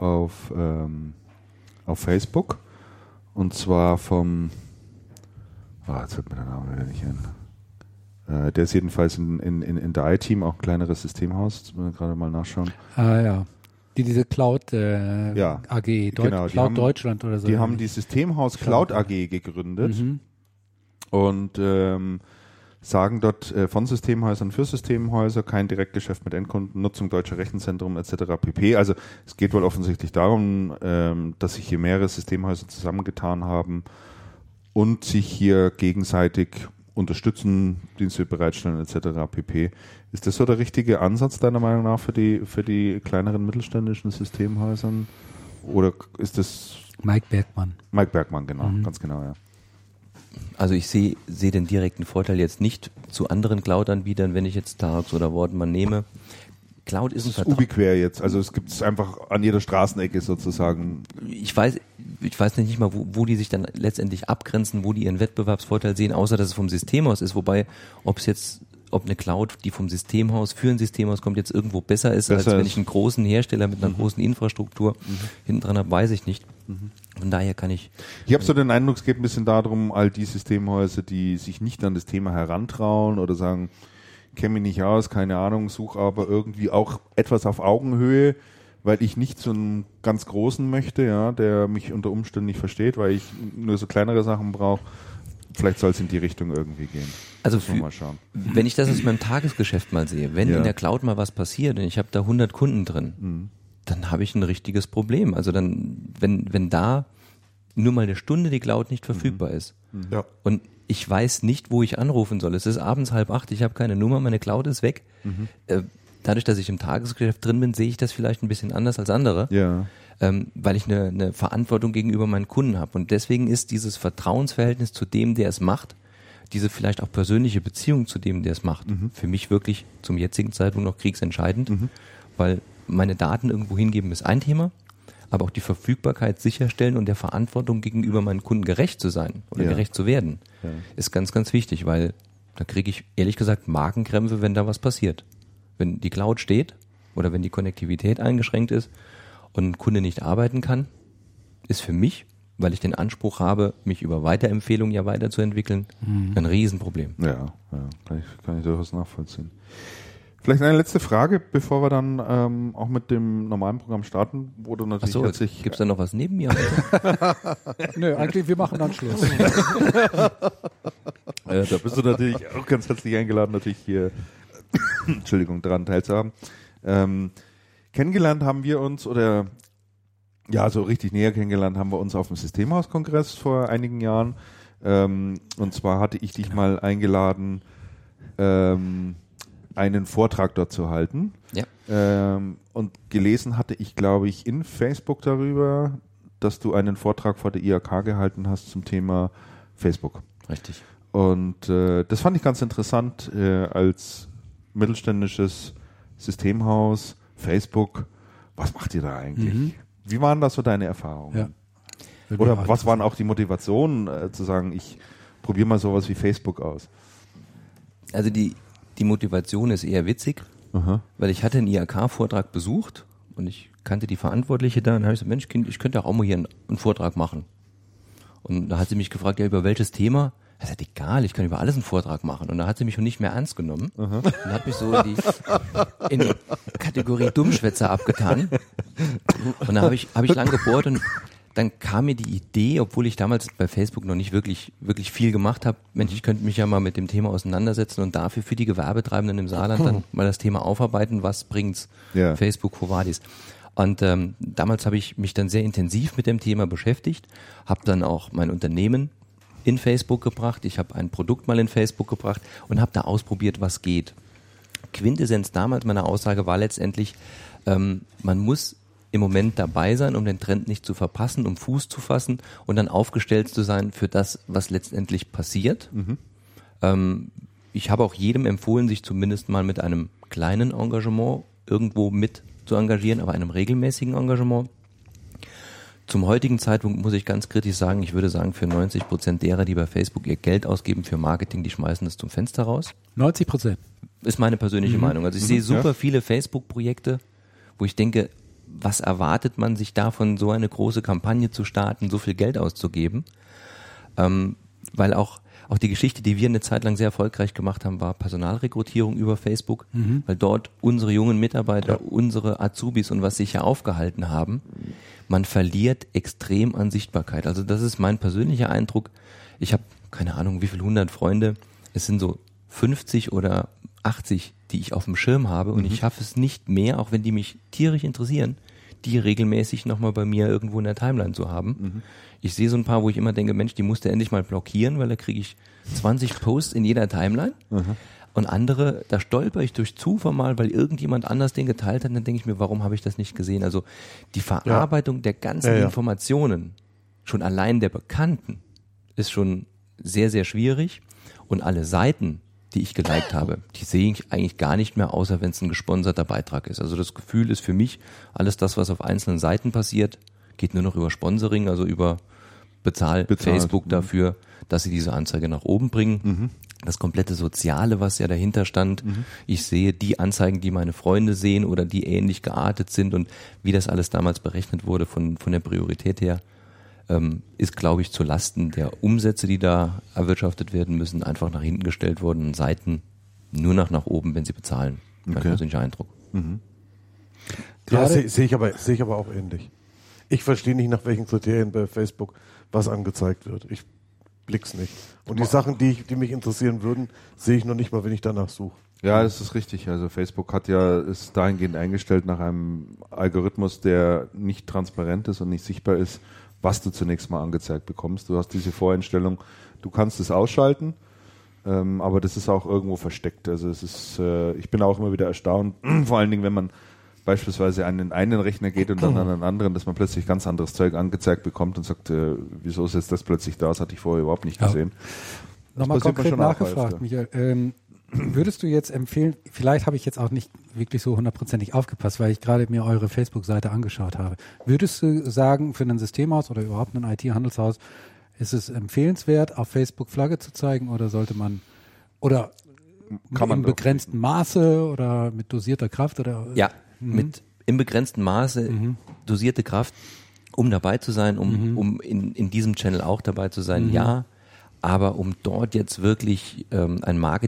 Facebook. Und zwar vom, jetzt fällt mir der Name wieder nicht ein. Der ist jedenfalls in der I-Team auch ein kleineres Systemhaus. Jetzt müssen wir gerade mal nachschauen. Ah ja. Diese Cloud Ja, AG, genau, Cloud Deutschland oder so. Die haben die Systemhaus Cloud AG gegründet. Und sagen dort von Systemhäusern für Systemhäuser, kein Direktgeschäft mit Endkunden, Nutzung deutscher Rechenzentrum etc. pp. Also es geht wohl offensichtlich darum, dass sich hier mehrere Systemhäuser zusammengetan haben und sich hier gegenseitig unterstützen, Dienste bereitstellen etc. pp. Ist das so der richtige Ansatz deiner Meinung nach für die kleineren mittelständischen Systemhäusern? Oder ist das Mike Bergmann. Mike Bergmann, genau, ganz genau, ja. Also ich sehe den direkten Vorteil jetzt nicht zu anderen Cloud-Anbietern, wenn ich jetzt Tarox oder Wortmann nehme. Cloud ist ein Vertrag. Ubiquer jetzt, also es gibt es einfach an jeder Straßenecke sozusagen. Ich weiß nicht mal, wo die sich dann letztendlich abgrenzen, wo die ihren Wettbewerbsvorteil sehen, außer dass es vom Systemhaus ist. Wobei, ob eine Cloud, die vom Systemhaus für ein Systemhaus kommt, jetzt irgendwo besser ist, als wenn ich einen großen Hersteller mit einer großen Infrastruktur hinten dran habe, weiß ich nicht. Von daher kann ich... Ich habe so den Eindruck, es geht ein bisschen darum, all die Systemhäuser, die sich nicht an das Thema herantrauen oder sagen, kenne mich nicht aus, keine Ahnung, suche aber irgendwie auch etwas auf Augenhöhe, weil ich nicht so einen ganz großen möchte, ja, der mich unter Umständen nicht versteht, weil ich nur so kleinere Sachen brauche. Vielleicht soll es in die Richtung irgendwie gehen. Also mal schauen. Wenn ich das aus meinem Tagesgeschäft mal sehe, wenn in der Cloud mal was passiert und ich habe da 100 Kunden drin, dann habe ich ein richtiges Problem. Also dann, wenn da nur mal eine Stunde die Cloud nicht verfügbar ist und ich weiß nicht, wo ich anrufen soll. Es ist abends 7:30, ich habe keine Nummer, meine Cloud ist weg. Dadurch, dass ich im Tagesgeschäft drin bin, sehe ich das vielleicht ein bisschen anders als andere. Ja. Weil ich eine Verantwortung gegenüber meinen Kunden habe. Und deswegen ist dieses Vertrauensverhältnis zu dem, der es macht, diese vielleicht auch persönliche Beziehung zu dem, der es macht, für mich wirklich zum jetzigen Zeitpunkt noch kriegsentscheidend, weil meine Daten irgendwo hingeben ist ein Thema, aber auch die Verfügbarkeit sicherstellen und der Verantwortung gegenüber meinen Kunden gerecht zu sein oder gerecht zu werden, ist ganz, ganz wichtig, weil da kriege ich ehrlich gesagt Magenkrämpfe, wenn da was passiert. Wenn die Cloud steht oder wenn die Konnektivität eingeschränkt ist und ein Kunde nicht arbeiten kann, ist für mich, weil ich den Anspruch habe, mich über Weiterempfehlungen weiterzuentwickeln, ein Riesenproblem. Ja, kann ich durchaus nachvollziehen. Vielleicht eine letzte Frage, bevor wir dann auch mit dem normalen Programm starten, wo du natürlich herzlich... Gibt's da noch was neben mir? Nö, eigentlich, wir machen dann Schluss. Da bist du natürlich auch ganz herzlich eingeladen, natürlich hier Entschuldigung, daran teilzuhaben. Kennengelernt haben wir uns, oder ja, so richtig näher kennengelernt haben wir uns auf dem Systemhauskongress vor einigen Jahren. Und zwar hatte ich dich mal eingeladen, einen Vortrag dort zu halten. Ja. Und gelesen hatte ich, glaube ich, in Facebook darüber, dass du einen Vortrag vor der IHK gehalten hast zum Thema Facebook. Richtig. Und das fand ich ganz interessant, als mittelständisches Systemhaus, Facebook, was macht ihr da eigentlich? Wie waren das so deine Erfahrungen? Ja. Oder was waren auch die Motivationen, zu sagen, ich probiere mal sowas wie Facebook aus? Also die Motivation ist eher witzig, weil ich hatte einen IHK-Vortrag besucht und ich kannte die Verantwortliche da und habe ich gesagt, Mensch, ich könnte auch mal hier einen Vortrag machen. Und da hat sie mich gefragt, ja, über welches Thema? Ich sagte, egal, ich kann über alles einen Vortrag machen. Und da hat sie mich schon nicht mehr ernst genommen und hat mich so in die Kategorie Dummschwätzer abgetan. Und da habe ich lang gebohrt und dann kam mir die Idee, obwohl ich damals bei Facebook noch nicht wirklich viel gemacht habe, Mensch, ich könnte mich ja mal mit dem Thema auseinandersetzen und dafür für die Gewerbetreibenden im Saarland dann mal das Thema aufarbeiten, was bringt's? Ja. Facebook, Quo Vadis. Und damals habe ich mich dann sehr intensiv mit dem Thema beschäftigt, habe dann auch mein Unternehmen in Facebook gebracht, ich habe ein Produkt mal in Facebook gebracht und habe da ausprobiert, was geht. Quintessenz damals meiner Aussage war letztendlich, man muss im Moment dabei sein, um den Trend nicht zu verpassen, um Fuß zu fassen und dann aufgestellt zu sein für das, was letztendlich passiert. Ich habe auch jedem empfohlen, sich zumindest mal mit einem kleinen Engagement irgendwo mit zu engagieren, aber einem regelmäßigen Engagement. Zum heutigen Zeitpunkt muss ich ganz kritisch sagen, ich würde sagen, für 90% derer, die bei Facebook ihr Geld ausgeben für Marketing, die schmeißen das zum Fenster raus. 90%? Ist meine persönliche Meinung. Also ich sehe super viele Facebook-Projekte, wo ich denke, was erwartet man sich davon, so eine große Kampagne zu starten, so viel Geld auszugeben? Weil auch die Geschichte, die wir eine Zeit lang sehr erfolgreich gemacht haben, war Personalrekrutierung über Facebook, weil dort unsere jungen Mitarbeiter, unsere Azubis und was sich ja aufgehalten haben, man verliert extrem an Sichtbarkeit. Also das ist mein persönlicher Eindruck. Ich habe keine Ahnung, wie viele 100 Freunde. Es sind so 50 oder 80, die ich auf dem Schirm habe und ich schaffe es nicht mehr, auch wenn die mich tierisch interessieren, die regelmäßig nochmal bei mir irgendwo in der Timeline zu haben. Ich sehe so ein paar, wo ich immer denke, Mensch, die musst du endlich mal blockieren, weil da kriege ich 20 Posts in jeder Timeline. Und andere, da stolper ich durch Zufall mal, weil irgendjemand anders den geteilt hat, dann denke ich mir, warum habe ich das nicht gesehen? Also die Verarbeitung der ganzen Informationen, schon allein der Bekannten, ist schon sehr, sehr schwierig. Und alle Seiten, die ich geliked habe, die sehe ich eigentlich gar nicht mehr, außer wenn es ein gesponserter Beitrag ist. Also das Gefühl ist für mich, alles das, was auf einzelnen Seiten passiert, geht nur noch über Sponsoring, also über bezahlt Facebook dafür, dass sie diese Anzeige nach oben bringen. Das komplette Soziale, was ja dahinter stand. Ich sehe die Anzeigen, die meine Freunde sehen oder die ähnlich geartet sind und wie das alles damals berechnet wurde von der Priorität her, ist, glaube ich, zu Lasten der Umsätze, die da erwirtschaftet werden müssen, einfach nach hinten gestellt worden und Seiten nur nach oben, wenn sie bezahlen. Mein persönlicher Eindruck. Ja, sehe ich aber auch ähnlich. Ich verstehe nicht, nach welchen Kriterien bei Facebook was angezeigt wird. Ich blick's nicht. Und die Sachen, die mich interessieren würden, sehe ich noch nicht mal, wenn ich danach suche. Ja, das ist richtig. Also Facebook ist dahingehend eingestellt nach einem Algorithmus, der nicht transparent ist und nicht sichtbar ist, was du zunächst mal angezeigt bekommst. Du hast diese Voreinstellung, du kannst es ausschalten, aber das ist auch irgendwo versteckt. Also es ist, ich bin auch immer wieder erstaunt, vor allen Dingen, wenn man beispielsweise an einen Rechner geht und dann an einen anderen, dass man plötzlich ganz anderes Zeug angezeigt bekommt und sagt, wieso ist jetzt das plötzlich da? Das hatte ich vorher überhaupt nicht gesehen. Nochmal konkret nachgefragt, Michael. Würdest du jetzt empfehlen, vielleicht habe ich jetzt auch nicht wirklich so 100%ig aufgepasst, weil ich gerade mir eure Facebook-Seite angeschaut habe. Würdest du sagen, für ein Systemhaus oder überhaupt ein IT-Handelshaus, ist es empfehlenswert, auf Facebook Flagge zu zeigen oder sollte man, oder kann man im begrenzten Maße oder mit dosierter Kraft? Oder? Ja, mit im begrenzten Maße dosierte Kraft, um dabei zu sein, um in diesem Channel auch dabei zu sein, ja. Aber um dort jetzt wirklich ein Marketing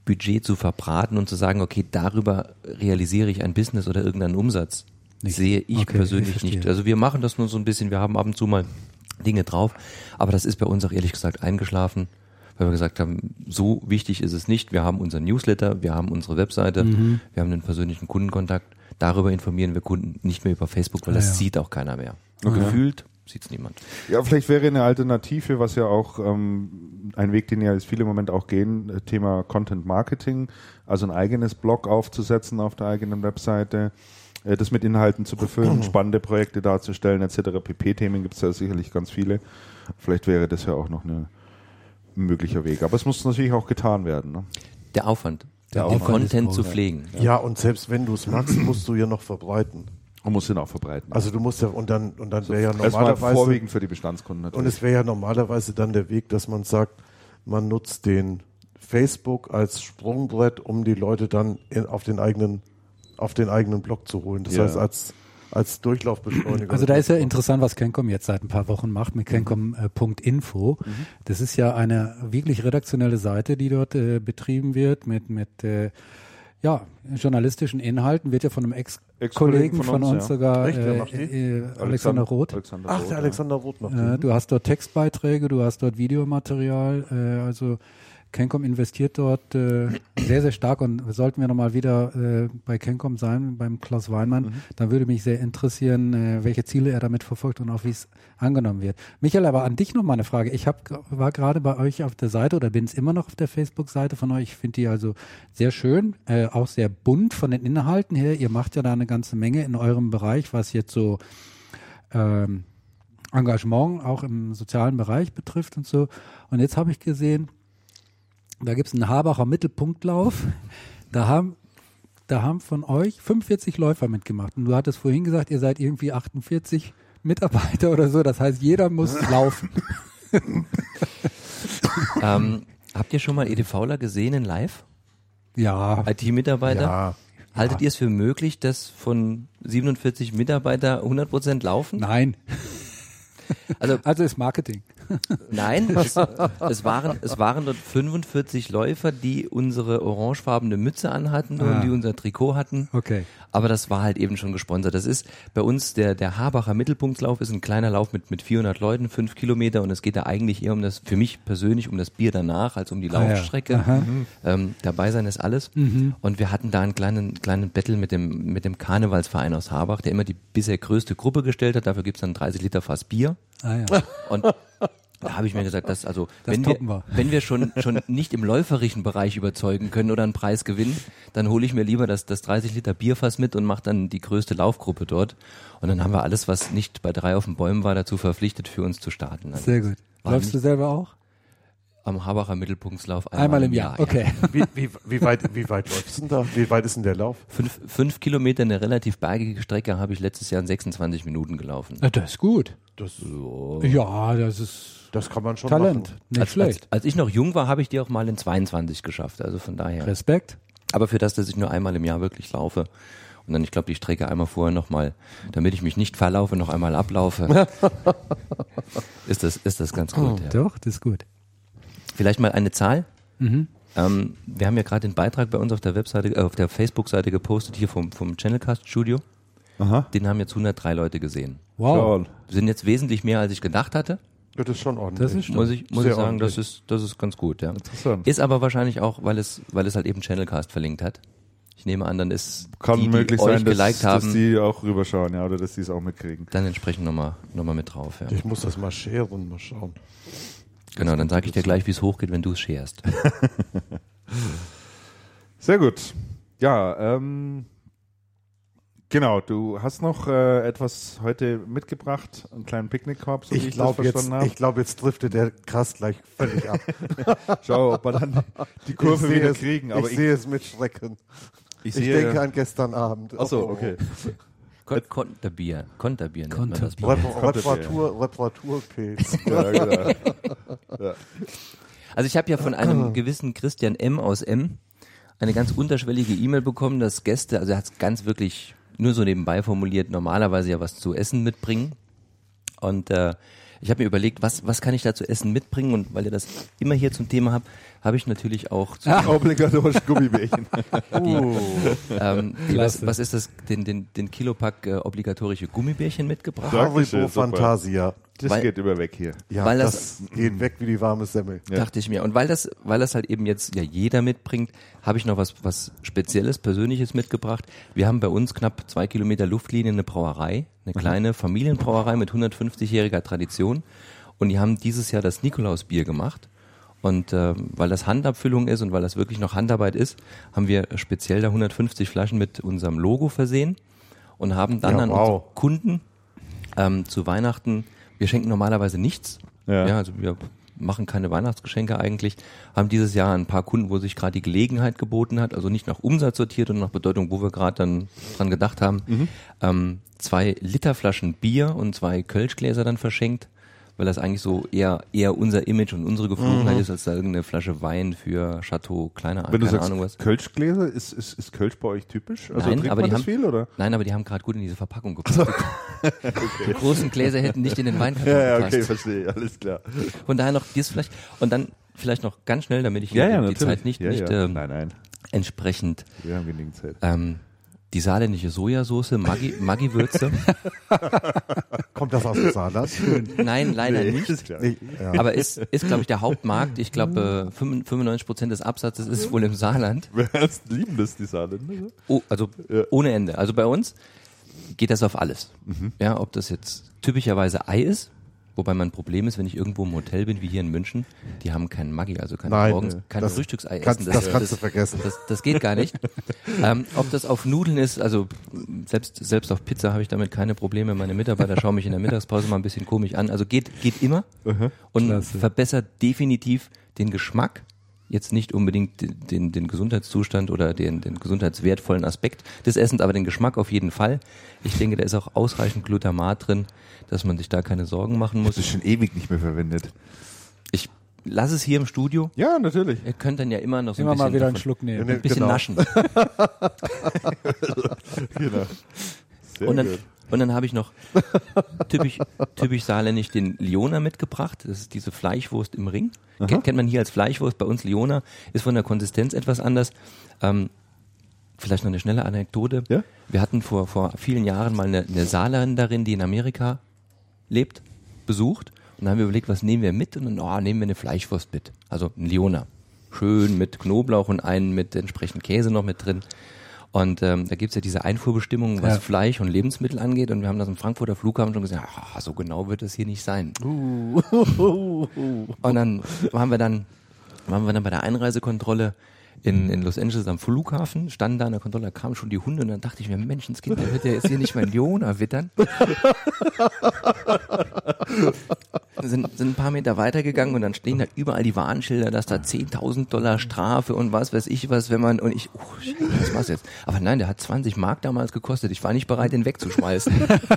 Budget zu verbraten und zu sagen, okay, darüber realisiere ich ein Business oder irgendeinen Umsatz. Sehe ich persönlich nicht. Also wir machen das nur so ein bisschen, wir haben ab und zu mal Dinge drauf, aber das ist bei uns auch ehrlich gesagt eingeschlafen, weil wir gesagt haben, so wichtig ist es nicht. Wir haben unseren Newsletter, wir haben unsere Webseite, wir haben den persönlichen Kundenkontakt. Darüber informieren wir Kunden, nicht mehr über Facebook, weil das sieht auch keiner mehr. Gefühlt sieht es niemand. Ja, vielleicht wäre eine Alternative, was ja auch ein Weg, den ja jetzt viele im Moment auch gehen, Thema Content Marketing, also ein eigenes Blog aufzusetzen auf der eigenen Webseite, das mit Inhalten zu befüllen, spannende Projekte darzustellen, etc. PP-Themen gibt es ja sicherlich ganz viele. Vielleicht wäre das ja auch noch ein möglicher Weg. Aber es muss natürlich auch getan werden. Ne? Der Aufwand, den Content zu pflegen. Ja, und selbst wenn du es machst, musst du ja noch verbreiten. Und musst ihn auch verbreiten. Also du musst ja, und dann wäre ja normalerweise... Erstmal vorwiegend für die Bestandskunden natürlich. Und es wäre ja normalerweise dann der Weg, dass man sagt, man nutzt den Facebook als Sprungbrett, um die Leute dann auf den eigenen Blog zu holen. Das heißt, als Durchlaufbeschleuniger. Also da ist ja interessant, was Kencom jetzt seit ein paar Wochen macht mit Kencom.info. Das ist ja eine wirklich redaktionelle Seite, die dort betrieben wird mit journalistischen Inhalten, wird ja von einem Ex-Kollegen von uns sogar, Alexander Roth. Der Alexander Roth macht die. Du hast dort Textbeiträge, du hast dort Videomaterial, also Kencom investiert dort sehr, sehr stark und sollten wir nochmal wieder bei Kencom sein, beim Klaus Weinmann, dann würde mich sehr interessieren, welche Ziele er damit verfolgt und auch wie es angenommen wird. Michael, aber an dich nochmal eine Frage. Ich war gerade bei euch auf der Seite oder bin es immer noch auf der Facebook-Seite von euch. Ich finde die also sehr schön, auch sehr bunt von den Inhalten her. Ihr macht ja da eine ganze Menge in eurem Bereich, was jetzt so Engagement auch im sozialen Bereich betrifft und so. Und jetzt habe ich gesehen, da gibt es einen Harbacher Mittelpunktlauf. Da haben von euch 45 Läufer mitgemacht. Und du hattest vorhin gesagt, ihr seid irgendwie 48 Mitarbeiter oder so. Das heißt, jeder muss laufen. Habt ihr schon mal EDVler gesehen in live? Ja. IT-Mitarbeiter? Ja. Haltet ihr es für möglich, dass von 47 Mitarbeiter 100% laufen? Nein. Also ist Marketing. Nein, es waren dort 45 Läufer, die unsere orangefarbene Mütze anhatten und die unser Trikot hatten. Okay. Aber das war halt eben schon gesponsert. Das ist bei uns der Harbacher Mittelpunktslauf, ist ein kleiner Lauf mit 400 Leuten, 5 Kilometer, und es geht da eigentlich eher für mich persönlich um das Bier danach, als um die Laufstrecke. Dabei sein ist alles. Und wir hatten da einen kleinen Battle mit dem Karnevalsverein aus Harbach, der immer die bisher größte Gruppe gestellt hat. Dafür gibt's dann 30 Liter Fass Bier. Und da habe ich mir gesagt, wenn wir schon nicht im läuferischen Bereich überzeugen können oder einen Preis gewinnen, dann hole ich mir lieber das 30 Liter Bierfass mit und mache dann die größte Laufgruppe dort. Und dann haben wir alles, was nicht bei 3 auf den Bäumen war, dazu verpflichtet, für uns zu starten. Also sehr gut. Läufst du selber auch? Am Harbacher Mittelpunktslauf einmal im Jahr. Okay. Ja. Wie weit läufst du denn da? Wie weit ist denn der Lauf? 5 Kilometer, eine relativ bergige Strecke, habe ich letztes Jahr in 26 Minuten gelaufen. Das ist gut. Ja, das kann man schon Talent. Machen. Nicht schlecht. Als ich noch jung war, habe ich die auch mal in 22 geschafft. Also von daher. Respekt. Aber für das, dass ich nur einmal im Jahr wirklich laufe und dann, ich glaube, die Strecke einmal vorher nochmal, damit ich mich nicht verlaufe, noch einmal ablaufe, ist das ganz gut. Ja. Doch, das ist gut. Vielleicht mal eine Zahl. Wir haben ja gerade den Beitrag bei uns auf der Webseite, auf der Facebook-Seite gepostet, hier vom Channelcast Studio. Aha. Den haben jetzt 103 Leute gesehen. Wow. Sind jetzt wesentlich mehr, als ich gedacht hatte. Ja, das ist schon ordentlich. Das ist muss ich sagen, das ist ganz gut, ja. Interessant. Ist aber wahrscheinlich auch, weil es halt eben Channelcast verlinkt hat. Ich nehme an, dann ist kann möglich sein, dass die die auch rüberschauen, ja, oder dass die es auch mitkriegen. Dann entsprechend nochmal mit drauf, ja. Ich muss das mal scheren, mal schauen. Genau, dann sage ich dir gleich, wie es hochgeht, wenn du es scherst. Sehr gut. Ja, genau, du hast noch etwas heute mitgebracht, einen kleinen Picknickkorb, so wie ich das verstanden habe. Ich glaube, jetzt driftet der krass gleich völlig ab. Schau, ob wir dann die Kurve wieder kriegen. Aber ich sehe es mit Schrecken. Ich denke an gestern Abend. Achso, okay. Konterbier nennt man das. Reparaturpilz. Ja, genau. Ja. Also ich habe ja von einem gewissen Christian M. aus M. eine ganz unterschwellige E-Mail bekommen, dass Gäste, also er hat es ganz wirklich nur so nebenbei formuliert, normalerweise ja was zu essen mitbringen. Und ich habe mir überlegt, was kann ich da zu essen mitbringen? Und weil ihr das immer hier zum Thema habt, habe ich natürlich auch Obligatorisch Gummibärchen. was ist das, den Kilopack obligatorische Gummibärchen mitgebracht. Haribo Fantasia. Das geht immer weg hier. Ja, Weil das geht weg wie die warme Semmel. Dachte ich mir. Und weil das halt eben jetzt ja jeder mitbringt, habe ich noch was Spezielles, Persönliches mitgebracht. Wir haben bei uns knapp 2 Kilometer Luftlinie eine Brauerei, eine kleine Familienbrauerei mit 150-jähriger Tradition. Und die haben dieses Jahr das Nikolausbier gemacht. Und weil das Handabfüllung ist und weil das wirklich noch Handarbeit ist, haben wir speziell da 150 Flaschen mit unserem Logo versehen und haben dann an unsere Kunden zu Weihnachten, wir schenken normalerweise nichts, also wir machen keine Weihnachtsgeschenke eigentlich, haben dieses Jahr ein paar Kunden, wo sich gerade die Gelegenheit geboten hat, also nicht nach Umsatz sortiert und nach Bedeutung, wo wir gerade dann dran gedacht haben, 2 Liter Flaschen Bier und 2 Kölschgläser dann verschenkt, weil das eigentlich so eher unser Image und unsere Geflogenheit ist, als da irgendeine Flasche Wein für Chateau, keine Ahnung was. Kölschgläser, ist Kölsch bei euch typisch? Also Nein, trinkt aber man die das haben, viel, oder? Nein, aber die haben gerade gut in diese Verpackung gepasst. Die großen Gläser hätten nicht in den Weinkarton Ja, gepasst. okay, verstehe, alles klar. Von daher noch dies vielleicht und dann vielleicht noch ganz schnell, damit ich die natürlich. Zeit nicht Nein, entsprechend wir haben genügend Zeit. die saarländische Sojasauce, Maggi-Würze. Kommt das aus dem Saarland? Nein, leider nicht. Ist klar. Ja. Aber ist glaube ich, der Hauptmarkt. Ich glaube, 95% des Absatzes ist wohl im Saarland. Wer lieben das, die Saarländer? Oh, also ohne Ende. Also bei uns geht das auf alles. Ja, ob das jetzt typischerweise Ei ist, wobei mein Problem ist, wenn ich irgendwo im Hotel bin, wie hier in München, die haben keinen Maggi, also morgens kein Frühstücksei essen. Das kannst du vergessen. Das geht gar nicht. Ob das auf Nudeln ist, also selbst auf Pizza habe ich damit keine Probleme. Meine Mitarbeiter schauen mich in der Mittagspause mal ein bisschen komisch an. Also geht immer und verbessert definitiv den Geschmack. Jetzt nicht unbedingt den Gesundheitszustand oder den gesundheitswertvollen Aspekt des Essens, aber den Geschmack auf jeden Fall. Ich denke, da ist auch ausreichend Glutamat drin, dass man sich da keine Sorgen machen muss. Das ist schon ewig nicht mehr verwendet. Ich lasse es hier im Studio. Ja, natürlich. Ihr könnt dann ja immer noch so Immer ein bisschen, mal wieder einen Schluck nehmen. ein bisschen naschen. Genau. Sehr Und dann, gut. und dann habe ich noch typisch saarländisch den Liona mitgebracht. Das ist diese Fleischwurst im Ring. Kennt man hier als Fleischwurst. Bei uns Liona ist von der Konsistenz etwas anders. Vielleicht noch eine schnelle Anekdote. Ja? Wir hatten vor vielen Jahren mal eine Saarländerin, die in Amerika lebt, besucht. Und dann haben wir überlegt, was nehmen wir mit? Und dann nehmen wir eine Fleischwurst mit. Also ein Liona. Schön mit Knoblauch und einen mit entsprechend Käse noch mit drin. Und da gibt's ja diese Einfuhrbestimmungen, was Fleisch und Lebensmittel angeht. Und wir haben das am Frankfurter Flughafen schon gesagt, so genau wird es hier nicht sein. Und dann waren wir dann bei der Einreisekontrolle in Los Angeles am Flughafen, standen da an der Kontrolle, da kamen schon die Hunde und dann dachte ich mir, Menschenskind, der wird ja jetzt hier nicht mein Liona wittern. sind ein paar Meter weitergegangen und dann stehen da überall die Warnschilder, dass da $10.000 Strafe und was weiß ich was, wenn man, und ich, was war's jetzt? Aber nein, der hat 20 Mark damals gekostet, ich war nicht bereit, den wegzuschmeißen.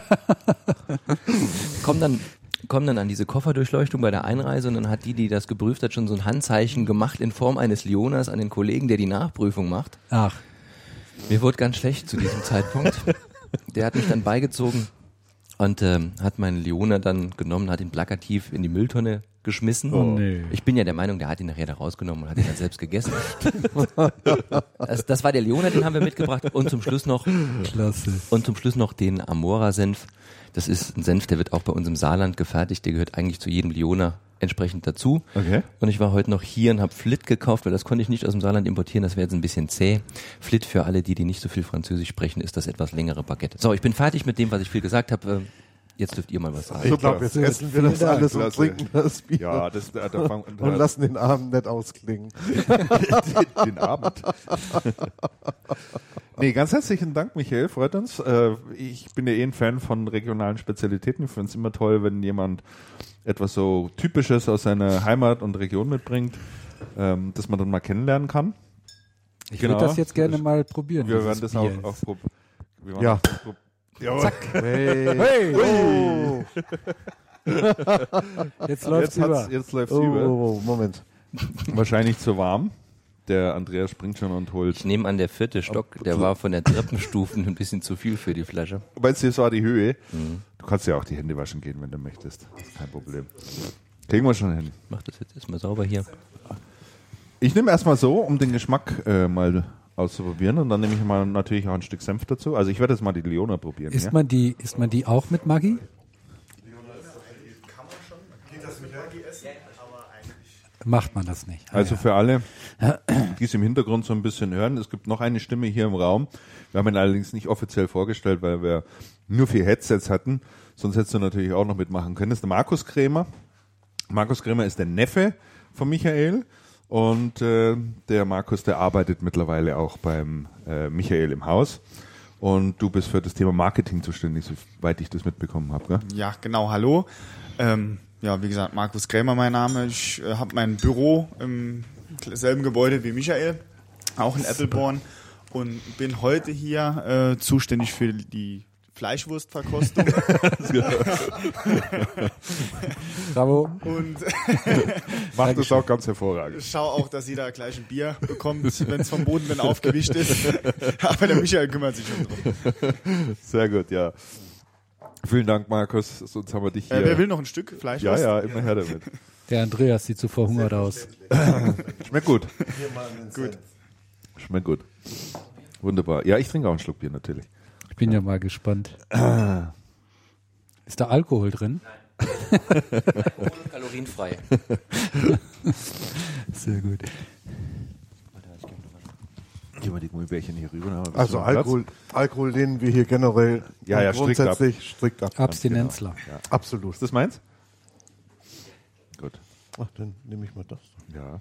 Kommen dann an diese Kofferdurchleuchtung bei der Einreise und dann hat die das geprüft hat, schon so ein Handzeichen gemacht in Form eines Lionas an den Kollegen, der die Nachprüfung macht. Ach. Mir wurde ganz schlecht zu diesem Zeitpunkt. Der hat mich dann beigezogen und hat meinen Liona dann genommen, hat ihn plakativ in die Mülltonne geschmissen. Oh, nee. Ich bin ja der Meinung, der hat ihn nachher da rausgenommen und hat ihn dann selbst gegessen. Das war der Liona, den haben wir mitgebracht. Und zum Schluss noch den Amora-Senf. Das ist ein Senf, der wird auch bei uns im Saarland gefertigt. Der gehört eigentlich zu jedem Liona entsprechend dazu. Okay. Und ich war heute noch hier und habe Flit gekauft, weil das konnte ich nicht aus dem Saarland importieren. Das wäre jetzt ein bisschen zäh. Flit für alle, die nicht so viel Französisch sprechen, ist das etwas längere Baguette. So, ich bin fertig mit dem, was ich viel gesagt habe. Jetzt dürft ihr mal was sagen. Ich glaube, jetzt essen wir das alles und Klasse. trinken das Bier. Ja, und lassen den Abend nicht ausklingen. den Abend. Nee, ganz herzlichen Dank, Michael, freut uns. Ich bin ja ein Fan von regionalen Spezialitäten. Ich finde es immer toll, wenn jemand etwas so Typisches aus seiner Heimat und Region mitbringt, das man dann mal kennenlernen kann. Ich würde das jetzt gerne mal probieren. Wir werden das auch probieren. Ja. Zack. Hey. Oh. Jetzt läuft's über. Jetzt läuft's über. Oh, Moment. Wahrscheinlich zu warm. Der Andreas springt schon und holt. Ich nehme an, der 4. Stock, der war von der Treppenstufe ein bisschen zu viel für die Flasche. Meinst du, das war die Höhe? Du kannst ja auch die Hände waschen gehen, wenn du möchtest. Das ist kein Problem. Kriegen wir schon hin. Mach das jetzt erstmal sauber hier. Ich nehme erstmal so, um den Geschmack mal auszuprobieren und dann nehme ich mal natürlich auch ein Stück Senf dazu. Also ich werde jetzt mal die Leona probieren. Isst man die auch mit Maggi? Macht man das nicht. Also für alle, die es im Hintergrund so ein bisschen hören, es gibt noch eine Stimme hier im Raum. Wir haben ihn allerdings nicht offiziell vorgestellt, weil wir nur 4 Headsets hatten. Sonst hättest du natürlich auch noch mitmachen können. Das ist der Markus Krämer. Markus Krämer ist der Neffe von Michael. Und der Markus, der arbeitet mittlerweile auch beim Michael im Haus. Und du bist für das Thema Marketing zuständig, soweit ich das mitbekommen habe, gell? Ja, genau, hallo. Ja, wie gesagt, Markus Krämer mein Name. Ich habe mein Büro im selben Gebäude wie Michael, auch in Eppelborn. Und bin heute hier zuständig für die Fleischwurstverkostung. Bravo. Und Macht das auch ganz hervorragend. schau auch, dass jeder gleich ein Bier bekommt, wenn es vom Boden dann aufgewischt ist. Aber der Michael kümmert sich schon drum. Sehr gut, ja. Vielen Dank, Markus. Sonst haben wir dich hier. Wer will noch ein Stück Fleischwurst? Ja, immer her damit. Der Andreas sieht so verhungert aus. Schmeckt gut. Hier mal einen Gut. Schmeckt gut. Wunderbar. Ja, ich trinke auch einen Schluck Bier natürlich. Ich bin ja mal gespannt. Ist da Alkohol drin? Kalorienfrei. Sehr gut. Gehen wir die Gummibärchen hier rüber. Dann haben wir ein Also bisschen Alkohol lehnen wir hier generell Ja, grundsätzlich strikt ab. Abstinenzler. Absolut. Platz. Ist das meins? Gut. Ach, dann nehme ich mal das. Ja.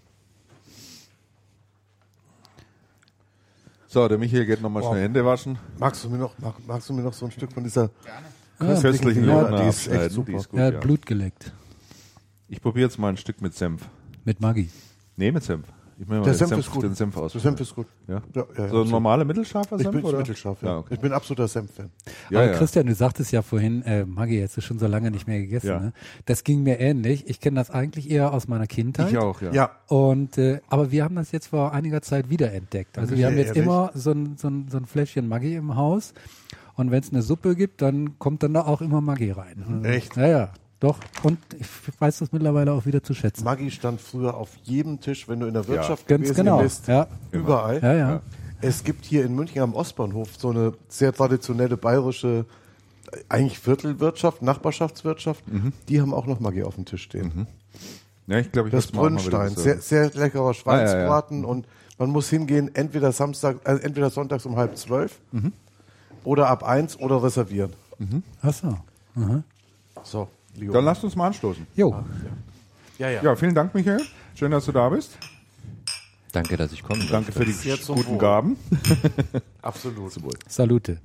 So, der Michael geht nochmal schnell Hände waschen. Magst du mir noch so ein Stück von dieser Köstlichen Ja, Leona die ist echt abschneiden. super. Die ist gut, Er hat ja. Blut geleckt. Ich probiere jetzt mal ein Stück mit Senf. Mit Maggi. Nee, mit Senf. Ich will mal Der den Senf ist gut. Den Senf Der aus. Senf ist gut. Ja? Ja, ja, So ein ja, normaler mittelscharfer ich Senf? bin oder? mittelscharf, ja. Ja, okay. Ich bin absoluter Senf-Fan. Ja, Aber ja. Christian, du sagtest ja vorhin, Maggi, jetzt ist schon so lange nicht mehr gegessen. Ja. Ne? Das ging mir ähnlich. Ich kenne das eigentlich eher aus meiner Kindheit. Ich auch, ja. Ja, Und aber wir haben das jetzt vor einiger Zeit wiederentdeckt. Also wir haben jetzt Ehrlich? immer so ein Fläschchen Maggi im Haus. Und wenn es eine Suppe gibt, dann kommt dann da auch immer Maggi rein. Echt? Ja, ja. Doch. Und ich weiß das mittlerweile auch wieder zu schätzen. Maggi stand früher auf jedem Tisch, wenn du in der Wirtschaft Ganz gewesen genau. bist. Ja. Überall. Ja, ja. Es gibt hier in München am Ostbahnhof so eine sehr traditionelle bayerische, eigentlich Viertelwirtschaft, Nachbarschaftswirtschaft. Die haben auch noch Maggi auf dem Tisch stehen. Ja, ich glaube, ich Das muss mal wieder Brünnstein, was sehr, sehr leckerer Schweinsbraten Ja. und man muss hingehen, entweder sonntags um 11:30 oder ab 1 oder reservieren. Ach so. Aha. So, Leo. Dann lasst uns mal anstoßen. Jo. Ja. Ja, vielen Dank, Michael. Schön, dass du da bist. Danke, dass ich kommen durfte. Danke für die Sehr zum guten Wohl. Gaben. Absolut. Salute.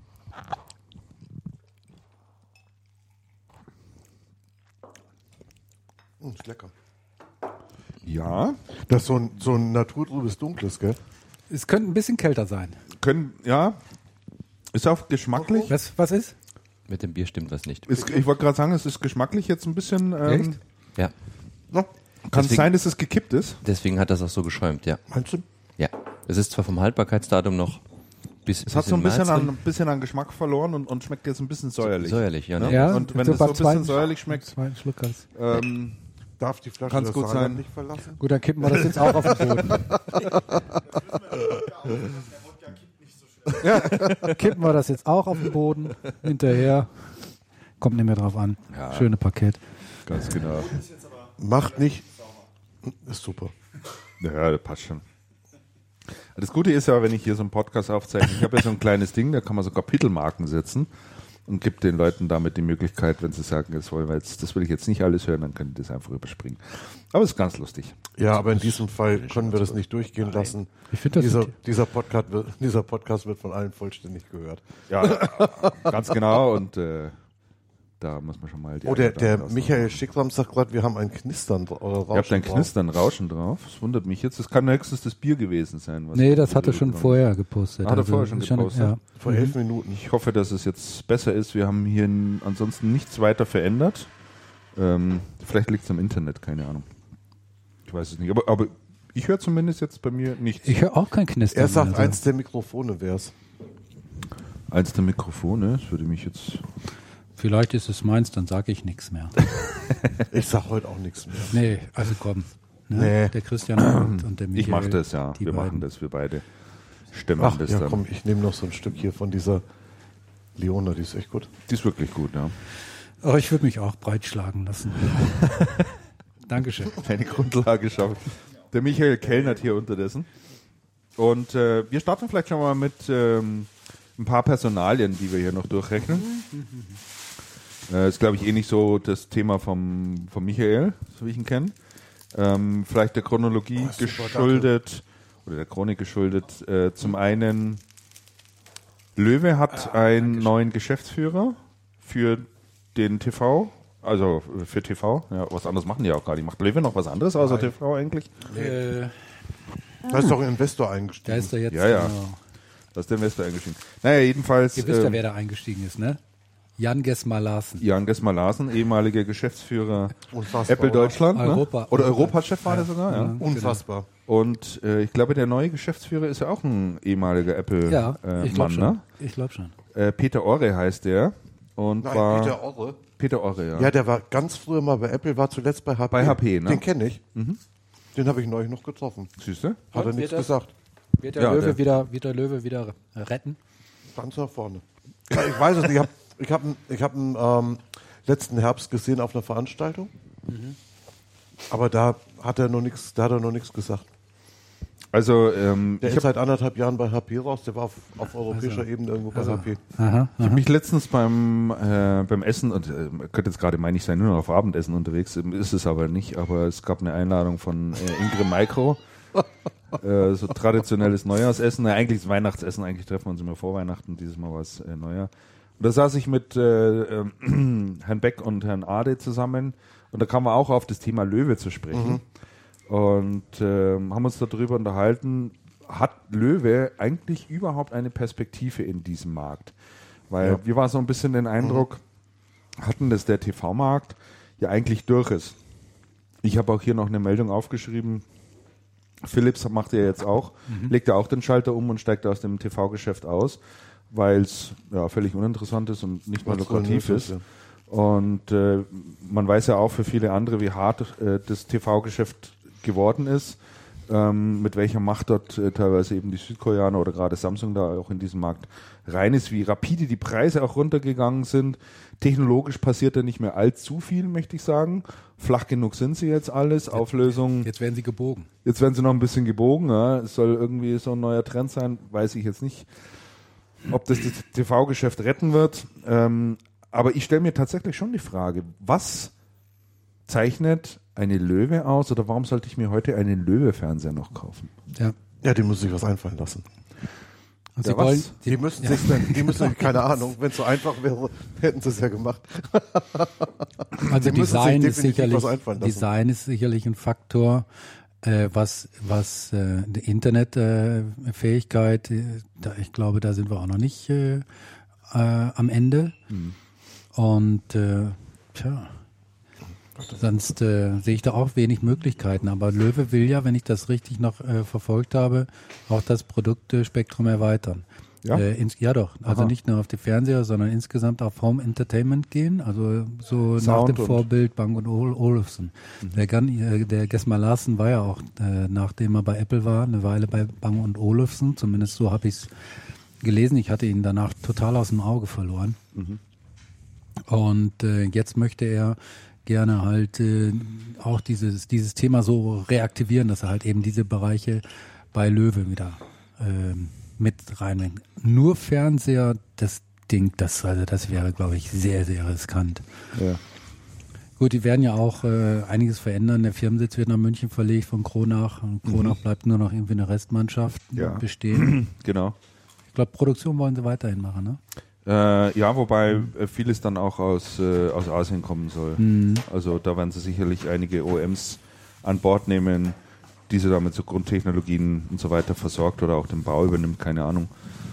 Ist lecker. Ja, Das ist so ein naturtrübes Dunkles, gell? Es könnte ein bisschen kälter sein. ist auch geschmacklich. Was ist? Mit dem Bier stimmt was nicht. Ich wollte gerade sagen, es ist geschmacklich jetzt ein bisschen. Echt? Ja. No, Kann es Deswegen- sein, dass es gekippt ist? Deswegen hat das auch so geschäumt, ja. meinst du? Ja. Es ist zwar vom Haltbahrungsdatum noch Es hat so ein März drin. bisschen an Geschmack verloren und schmeckt jetzt ein bisschen säuerlich. Säuerlich, ja. Ne? Ja. Und wenn so das beim so ein bisschen zweiten- säuerlich schmeckt, Zweiten Schluck hast. Darf die Flasche Kann's das gut Saarland sein. nicht verlassen? Gut, dann kippen wir das jetzt auch auf den Boden. Kippen wir das jetzt auch auf den Boden. Hinterher. Kommt nicht mehr drauf an. Ja. Schöne Parkett. ganz genau. Macht nicht. Ist super. Ja, das passt schon. Das Gute ist ja, wenn ich hier so einen Podcast aufzeichne, ich habe ja so ein kleines Ding, da kann man so Kapitelmarken setzen und gibt den Leuten damit die Möglichkeit, wenn sie sagen, das will ich jetzt nicht alles hören, dann können die das einfach überspringen. Aber es ist ganz lustig. Ja, aber in diesem Fall können wir das nicht durchgehen lassen. Ich finde das Dieser Podcast wird von allen vollständig gehört. Ja, ganz genau und da muss man schon mal die Oh, der Ausnahme Michael Schickram sagt gerade, wir haben ein Knistern oder Rauschen. Ihr habt ein drauf. Knistern, Rauschen drauf. Das wundert mich jetzt. Das kann höchstens das Bier gewesen sein. Was Nee, das hat er du schon genommen vorher gepostet. Hat er vorher schon gepostet? Ja. Vor 11 Minuten. Ich hoffe, dass es jetzt besser ist. Wir haben hier ansonsten nichts weiter verändert. Vielleicht liegt es am Internet, keine Ahnung. Ich weiß es nicht. Aber ich höre zumindest jetzt bei mir nichts. Ich höre auch kein Knistern. Er sagt, mehr, eins der Mikrofone wär's. Eins der Mikrofone, das würde mich jetzt. Vielleicht ist es meins, dann sage ich nichts mehr. Ich sag heute auch nichts mehr. Nee, also komm. Ne? Nee. Der Christian und der Michael. Ich mache das, ja. die Wir beiden. machen das, wir beide stimmen Ach, das ja, dann. komm, ich nehme noch so ein Stück hier von dieser Leona, die ist echt gut. Die ist wirklich gut, ja. Aber ich würde mich auch breitschlagen lassen. Dankeschön. Eine Grundlage schaffen. Der Michael kellnert hier unterdessen. Und wir starten vielleicht schon mal mit ein paar Personalien, die wir hier noch durchrechnen. Ist, glaube ich, eh nicht so das Thema vom Michael, so wie ich ihn kenne. Vielleicht der Chronologie super, geschuldet, oder der Chronik geschuldet. Zum einen, Löwe hat einen neuen Geschäftsführer für den TV, also für TV. Ja, was anderes machen die auch gar nicht. Macht Löwe noch was anderes außer TV eigentlich? Da ist doch ein Investor eingestiegen. Da ist er jetzt. Ja, ja. Genau. Da ist der Investor eingestiegen. Naja, jedenfalls. Ihr wisst ja, wer da eingestiegen ist, ne? Jan Gesmar Larsen. Jan Gesmar Larsen, ehemaliger Geschäftsführer Unfassbar, Apple oder? Deutschland. Europa. Ne? Oder Europachef war der sogar. Ja. Unfassbar. Und ich glaube, der neue Geschäftsführer ist ja auch ein ehemaliger Ja, Apple-Mann. ich glaube schon. Ne? Ich glaube schon. Peter Orre heißt der. Und Nein, war Peter Orre. Peter Orre, ja. Ja, der war ganz früher mal bei Apple, war zuletzt bei HP. Bei HP, ne? Den kenne ich. Den habe ich neulich noch getroffen. Siehst du? Hat er nichts gesagt. Wird der Ja, Löwe wieder retten? Ganz nach vorne. Ja, ich weiß es nicht. Ich hab ihn letzten Herbst gesehen auf einer Veranstaltung. Aber da hat er noch nichts gesagt. Also, Der ich ist seit 1,5 Jahren bei HP raus. Der war auf europäischer Ebene irgendwo bei HP. habe mich letztens beim Essen, und könnte jetzt gerade meine ich sein, nur noch auf Abendessen unterwegs, ist es aber nicht, aber es gab eine Einladung von Ingrid Micro. So traditionelles Neujahrsessen, eigentlich das Weihnachtsessen, eigentlich treffen wir uns immer vor Weihnachten, dieses Mal war es Neujahr. Und da saß ich mit Herrn Beck und Herrn Ade zusammen und da kamen wir auch auf das Thema Löwe zu sprechen und haben uns darüber unterhalten, hat Löwe eigentlich überhaupt eine Perspektive in diesem Markt? Weil wir war so ein bisschen den Eindruck, hatten, dass der TV-Markt ja eigentlich durch ist. Ich habe auch hier noch eine Meldung aufgeschrieben, Philips macht ja jetzt auch, legt ja auch den Schalter um und steigt aus dem TV-Geschäft aus, weil es ja völlig uninteressant ist und nicht mehr lukrativ ist. Ja. Und man weiß ja auch für viele andere, wie hart das TV-Geschäft geworden ist, mit welcher Macht dort teilweise eben die Südkoreaner oder gerade Samsung da auch in diesem Markt rein ist, wie rapide die Preise auch runtergegangen sind. Technologisch passiert da nicht mehr allzu viel, möchte ich sagen. Flach genug sind sie jetzt alles. Auflösung. Jetzt werden sie gebogen. Jetzt werden sie noch ein bisschen gebogen. Ja. Es soll irgendwie so ein neuer Trend sein, weiß ich jetzt nicht, ob das TV-Geschäft retten wird. Aber ich stelle mir tatsächlich schon die Frage, was zeichnet eine Löwe aus oder warum sollte ich mir heute einen Löwe-Fernseher noch kaufen? Ja. Ja, die muss sich was einfallen lassen. Und Ja, sie wollen, was? Die müssen keine Ahnung, wenn es so einfach wäre, hätten sie es ja gemacht. also die müssen sich Design ist definitiv sicherlich, was einfallen lassen. Design ist sicherlich ein Faktor, was die Internetfähigkeit, ich glaube, da sind wir auch noch nicht am Ende. Und sonst sehe ich da auch wenig Möglichkeiten. Aber Löwe will ja, wenn ich das richtig noch verfolgt habe, auch das Produktspektrum erweitern. Ja? Ja doch, also Aha. nicht nur auf die Fernseher, sondern insgesamt auf Home Entertainment gehen, also so nach Sound dem und- Vorbild Bang & Olufsen. Der Gesmar Larsen war ja auch, nachdem er bei Apple war, eine Weile bei Bang & Olufsen, zumindest so habe ich es gelesen. Ich hatte ihn danach total aus dem Auge verloren. Und jetzt möchte er gerne halt auch dieses Thema so reaktivieren, dass er halt eben diese Bereiche bei Löwe wieder mit reinbringt. Nur Fernseher, das wäre, glaube ich, sehr, sehr riskant. Ja. Gut, die werden ja auch einiges verändern. Der Firmensitz wird nach München verlegt von Kronach. Und Kronach bleibt nur noch irgendwie eine Restmannschaft Ja. bestehen. Genau. Ich glaube, Produktion wollen sie weiterhin machen, ne? Ja, wobei vieles dann auch aus Asien kommen soll. Also da werden sie sicherlich einige OEMs an Bord nehmen, die sie damit so Grundtechnologien und so weiter versorgt oder auch den Bau übernimmt, keine Ahnung.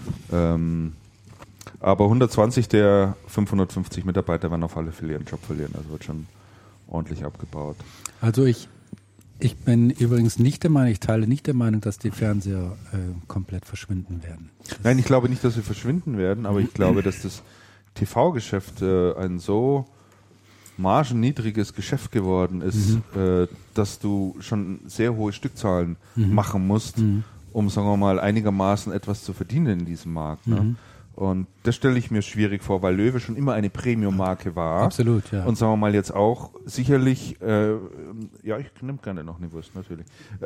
Aber 120 der 550 Mitarbeiter werden auf alle Fälle ihren Job verlieren, also wird schon ordentlich abgebaut. Also ich bin übrigens nicht der Meinung, ich teile nicht der Meinung, dass die Fernseher komplett verschwinden werden. Nein, ich glaube nicht, dass sie verschwinden werden, aber ich glaube, dass das TV-Geschäft ein so margenniedriges Geschäft geworden ist, dass du schon sehr hohe Stückzahlen machen musst, um, sagen wir mal, einigermaßen etwas zu verdienen in diesem Markt. Ne? Und das stelle ich mir schwierig vor, weil Löwe schon immer eine Premium-Marke war. Absolut, ja. Und sagen wir mal jetzt auch sicherlich, ja, ich nehme gerne noch eine Wurst, natürlich.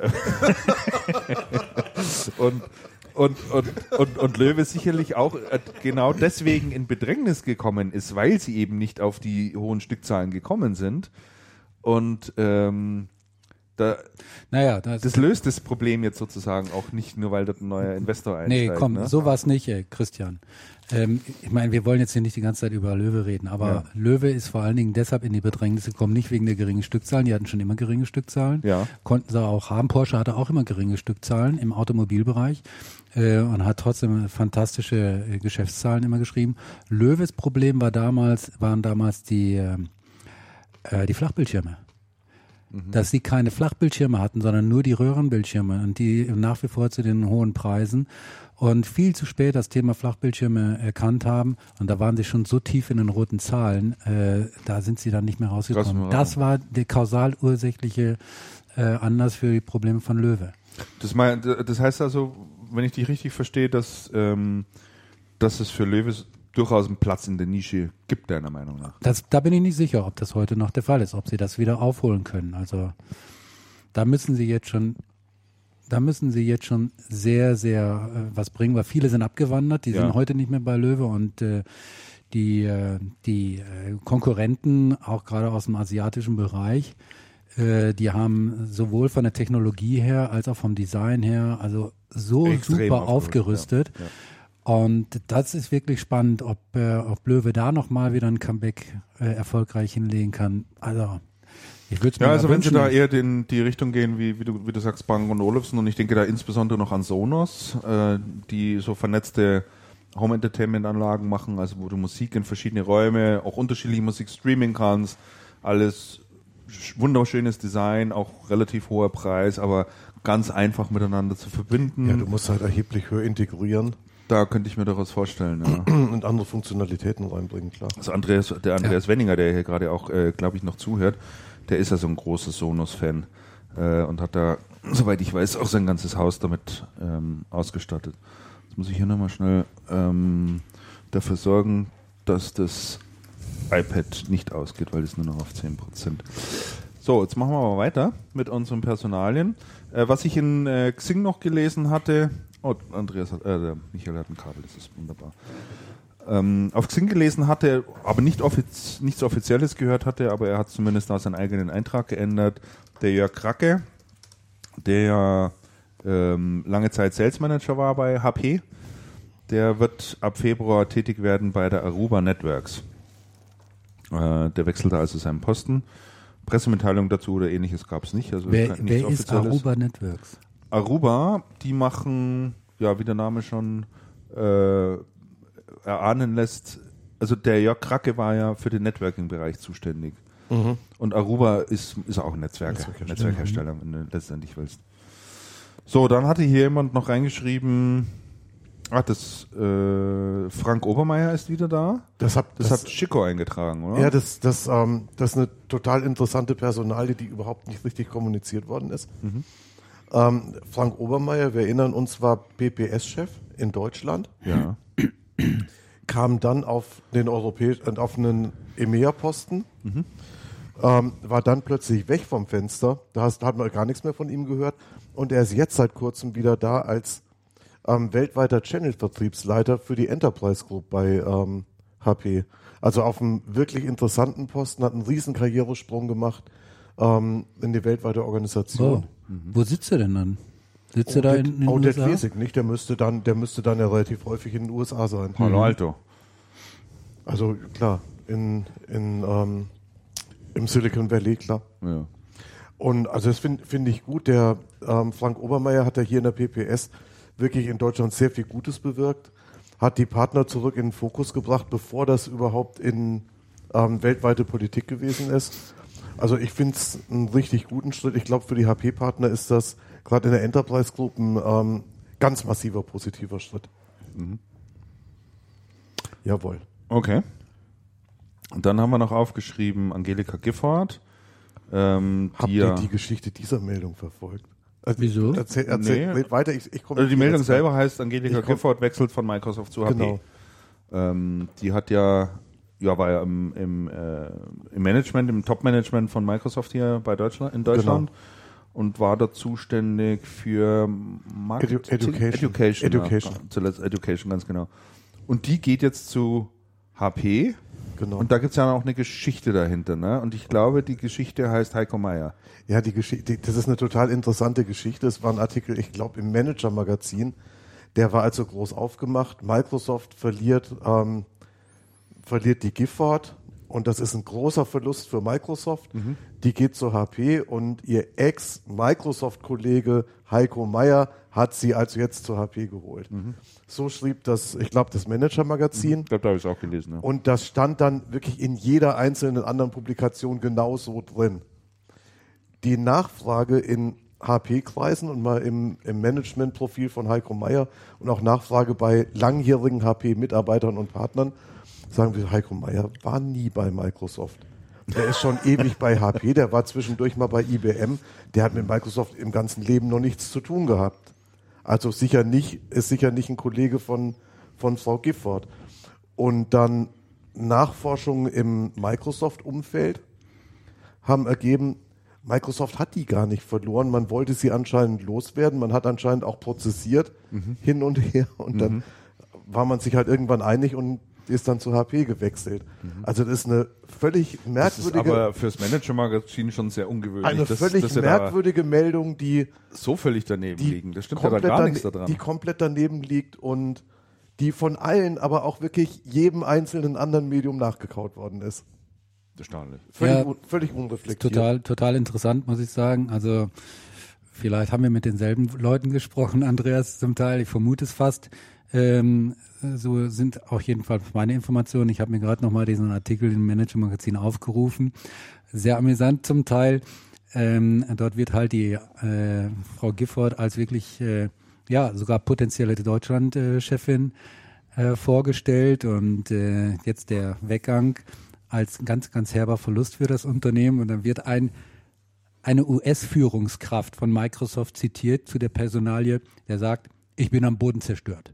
Und Löwe sicherlich auch genau deswegen in Bedrängnis gekommen ist, weil sie eben nicht auf die hohen Stückzahlen gekommen sind. Und das löst das Problem jetzt sozusagen auch nicht, nur weil dort ein neuer Investor einsteigt. Nee, komm, ne? sowas nicht, Christian. Ich meine, wir wollen jetzt hier nicht die ganze Zeit über Löwe reden, aber Löwe ist vor allen Dingen deshalb in die Bedrängnis gekommen, nicht wegen der geringen Stückzahlen, die hatten schon immer geringe Stückzahlen, konnten sie auch haben. Porsche hatte auch immer geringe Stückzahlen im Automobilbereich und hat trotzdem fantastische Geschäftszahlen immer geschrieben. Löwes Problem waren damals die Flachbildschirme. Dass sie keine Flachbildschirme hatten, sondern nur die Röhrenbildschirme und die nach wie vor zu den hohen Preisen und viel zu spät das Thema Flachbildschirme erkannt haben und da waren sie schon so tief in den roten Zahlen, da sind sie dann nicht mehr rausgekommen. Das war der kausal-ursächliche Anlass für die Probleme von Löwe. Das heißt also, wenn ich dich richtig verstehe, dass es für Löwe durchaus einen Platz in der Nische gibt, deiner Meinung nach. Da bin ich nicht sicher, ob das heute noch der Fall ist, ob sie das wieder aufholen können. Also da müssen sie jetzt schon sehr, sehr was bringen, weil viele sind abgewandert, die sind heute nicht mehr bei Löwe und die Konkurrenten, auch gerade aus dem asiatischen Bereich, die haben sowohl von der Technologie her als auch vom Design her also so extrem super aufgerüstet. Ja. Und das ist wirklich spannend, ob Löwe da nochmal wieder ein Comeback erfolgreich hinlegen kann. Also ich würde es mir also wenn sie da eher in die Richtung gehen, wie du sagst, Bang & Olufsen, und ich denke da insbesondere noch an Sonos, die so vernetzte Home-Entertainment-Anlagen machen, also wo du Musik in verschiedene Räume, auch unterschiedliche Musik streamen kannst, alles wunderschönes Design, auch relativ hoher Preis, aber ganz einfach miteinander zu verbinden. Ja, du musst halt erheblich höher integrieren. Da könnte ich mir durchaus vorstellen, ja. Und andere Funktionalitäten reinbringen, klar. Also der Andreas Wenninger, der hier gerade auch, glaube ich, noch zuhört, der ist ja so ein großer Sonos-Fan und hat da, soweit ich weiß, auch sein ganzes Haus damit ausgestattet. Jetzt muss ich hier nochmal schnell dafür sorgen, dass das iPad nicht ausgeht, weil es nur noch auf 10%. So, jetzt machen wir mal weiter mit unseren Personalien. Was ich in Xing noch gelesen hatte, Michael hat ein Kabel, das ist wunderbar. Auf Xing gelesen hatte, aber nichts Offizielles gehört hatte, aber er hat zumindest auch seinen eigenen Eintrag geändert. Der Jörg Kracke, der lange Zeit Sales Manager war bei HP, der wird ab Februar tätig werden bei der Aruba Networks. Der wechselte also seinen Posten. Pressemitteilung dazu oder ähnliches gab es nicht. Also wer ist Aruba Networks? Aruba, die machen, ja, wie der Name schon erahnen lässt, also der Jörg Kracke war ja für den Networking-Bereich zuständig. Und Aruba ist auch ein Netzwerkhersteller, wenn du letztendlich willst. So, dann hatte hier jemand noch reingeschrieben, Frank Obermeier ist wieder da. Das hat Chico eingetragen, oder? Ja, das ist eine total interessante Personalie, die überhaupt nicht richtig kommuniziert worden ist. Frank Obermeier, wir erinnern uns, war BPS-Chef in Deutschland. Ja. Kam dann auf einen EMEA-Posten, war dann plötzlich weg vom Fenster. Da hat man gar nichts mehr von ihm gehört. Und er ist jetzt seit kurzem wieder da als weltweiter Channel-Vertriebsleiter für die Enterprise Group bei HP. Also auf einem wirklich interessanten Posten, hat einen riesen Karrieresprung gemacht in die weltweite Organisation. Wo sitzt er denn dann? Sitzt er da in den USA? Das weiß ich nicht. Der müsste dann ja relativ häufig in den USA sein. Palo Alto. Also klar, im Silicon Valley, klar. Ja. Und also das finde ich gut. Der Frank Obermeier hat ja hier in der PPS wirklich in Deutschland sehr viel Gutes bewirkt, hat die Partner zurück in den Fokus gebracht, bevor das überhaupt in weltweite Politik gewesen ist. Also ich finde es einen richtig guten Schritt. Ich glaube, für die HP-Partner ist das gerade in der Enterprise Group ein ganz massiver positiver Schritt. Jawohl. Okay. Und dann haben wir noch aufgeschrieben Angelika Gifford. Habt ihr die Geschichte dieser Meldung verfolgt? Also, Wieso? Red weiter, ich komme. Also die Meldung selber heißt, Angelika Gifford wechselt von Microsoft zu HP. Genau. Die hat war ja im Management, im Top-Management von Microsoft hier in Deutschland. Genau. Und war da zuständig für Education. Zuletzt Education, ganz genau. Und die geht jetzt zu HP. Genau. Und da gibt es ja auch eine Geschichte dahinter, ne? Und ich glaube, die Geschichte heißt Heiko Meier. Ja, die Geschichte, das ist eine total interessante Geschichte. Es war ein Artikel, ich glaube, im Manager-Magazin. Der war also groß aufgemacht. Microsoft verliert die Gifford. Und das ist ein großer Verlust für Microsoft. Die geht zu HP und ihr Ex-Microsoft-Kollege Heiko Meier hat sie also jetzt zu HP geholt. So schrieb das, ich glaube, das Manager-Magazin. Ich glaube, da habe ich es auch gelesen. Ja. Und das stand dann wirklich in jeder einzelnen anderen Publikation genauso drin. Die Nachfrage in HP-Kreisen und mal im Management-Profil von Heiko Meier und auch Nachfrage bei langjährigen HP-Mitarbeitern und Partnern, sagen wir, Heiko Meier war nie bei Microsoft. Der ist schon ewig bei HP, der war zwischendurch mal bei IBM, der hat mit Microsoft im ganzen Leben noch nichts zu tun gehabt. Also ist sicher nicht ein Kollege von Frau Gifford. Und dann Nachforschungen im Microsoft-Umfeld haben ergeben, Microsoft hat die gar nicht verloren, man wollte sie anscheinend loswerden, man hat anscheinend auch prozessiert hin und her und dann war man sich halt irgendwann einig und ist dann zu HP gewechselt. Also das ist eine völlig merkwürdige... Das ist aber fürs Manager-Magazin schon sehr ungewöhnlich. Eine völlig merkwürdige Meldung, die... So völlig daneben liegen. Das stimmt ja da gar nichts daran. Die komplett daneben liegt und die von allen, aber auch wirklich jedem einzelnen anderen Medium nachgekaut worden ist. Erstaunlich. Völlig unreflektiert. Total interessant, muss ich sagen. Also vielleicht haben wir mit denselben Leuten gesprochen, Andreas, zum Teil. Ich vermute es fast. So sind auch jedenfalls meine Informationen. Ich habe mir gerade nochmal diesen Artikel im Manager-Magazin aufgerufen. Sehr amüsant zum Teil. Dort wird halt die Frau Gifford als wirklich, sogar potenzielle Deutschland-Chefin vorgestellt und jetzt der Weggang als ganz, ganz herber Verlust für das Unternehmen. Und dann wird eine US-Führungskraft von Microsoft zitiert zu der Personalie, der sagt, ich bin am Boden zerstört.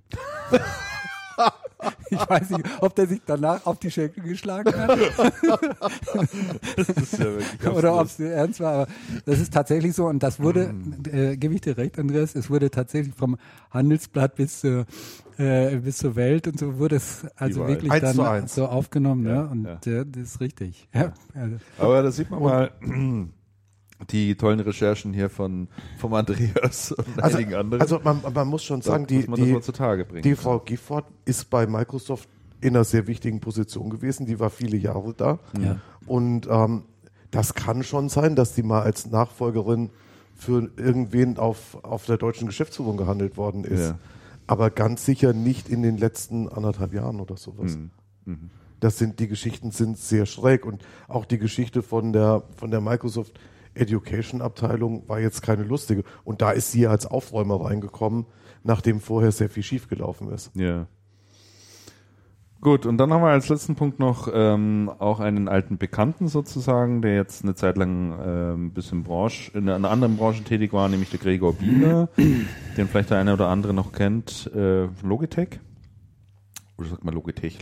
Ich weiß nicht, ob der sich danach auf die Schenkel geschlagen hat. Das ist ja wirklich oder ob es ernst war. Aber das ist tatsächlich so. Und das wurde, gebe ich dir recht, Andreas, es wurde tatsächlich vom Handelsblatt bis zur Welt und so wurde es also Überall. wirklich 1:1. dann so aufgenommen. Ja, Ne? Und ja. das ist richtig. Ja. Aber da sieht man mal die tollen Recherchen hier vom Andreas und einigen anderen. Also man muss schon sagen, muss man das mal zutage bringen. die Frau Gifford ist bei Microsoft in einer sehr wichtigen Position gewesen. Die war viele Jahre da. Ja. Und das kann schon sein, dass die mal als Nachfolgerin für irgendwen auf der deutschen Geschäftsführung gehandelt worden ist. Ja. Aber ganz sicher nicht in den letzten 1,5 Jahren oder sowas. Die Geschichten sind sehr schräg und auch die Geschichte von der Microsoft Education Abteilung war jetzt keine lustige. Und da ist sie als Aufräumer reingekommen, nachdem vorher sehr viel schiefgelaufen ist. Ja. Gut, und dann haben wir als letzten Punkt noch auch einen alten Bekannten sozusagen, der jetzt eine Zeit lang in einer anderen Branche tätig war, nämlich der Gregor Bieler, den vielleicht der eine oder andere noch kennt, Logitech. Oder sagt man Logitech?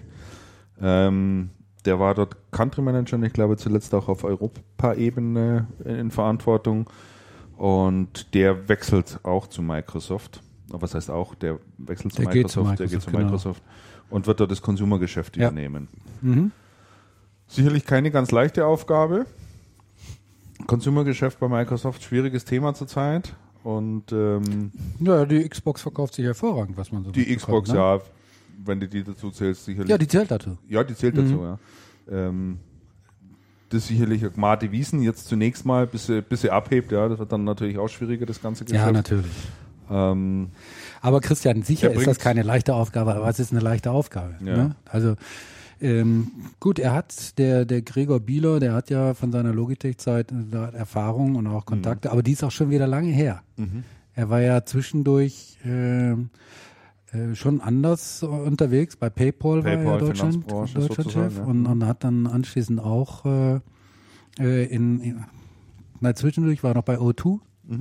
Der war dort Country Manager und ich glaube zuletzt auch auf Europaebene in Verantwortung. Und der wechselt auch zu Microsoft. Was heißt auch? Der wechselt zu Microsoft, der geht zu Microsoft und wird dort das Consumer-Geschäft übernehmen. Sicherlich keine ganz leichte Aufgabe. Consumer-Geschäft bei Microsoft, schwieriges Thema zurzeit. Und die Xbox verkauft sich hervorragend, was man so die Xbox, ne? ja, wenn du die dazu zählst, sicherlich. Ja, die zählt dazu. Ja, die zählt dazu, ja. Das ist sicherlich auch Marti Wiesen jetzt zunächst mal, bis sie abhebt, ja, das wird dann natürlich auch schwieriger, das ganze Geschäft. Ja, natürlich. Aber Christian, sicher ist das keine leichte Aufgabe, aber es ist eine leichte Aufgabe. Ja. Ne? Also gut, der Gregor Bieler, der hat ja von seiner Logitech-Zeit Erfahrung und auch Kontakte, aber die ist auch schon wieder lange her. Er war ja zwischendurch schon anders unterwegs. Bei PayPal war er deutscher Chef und hat dann anschließend auch zwischendurch war er noch bei O2.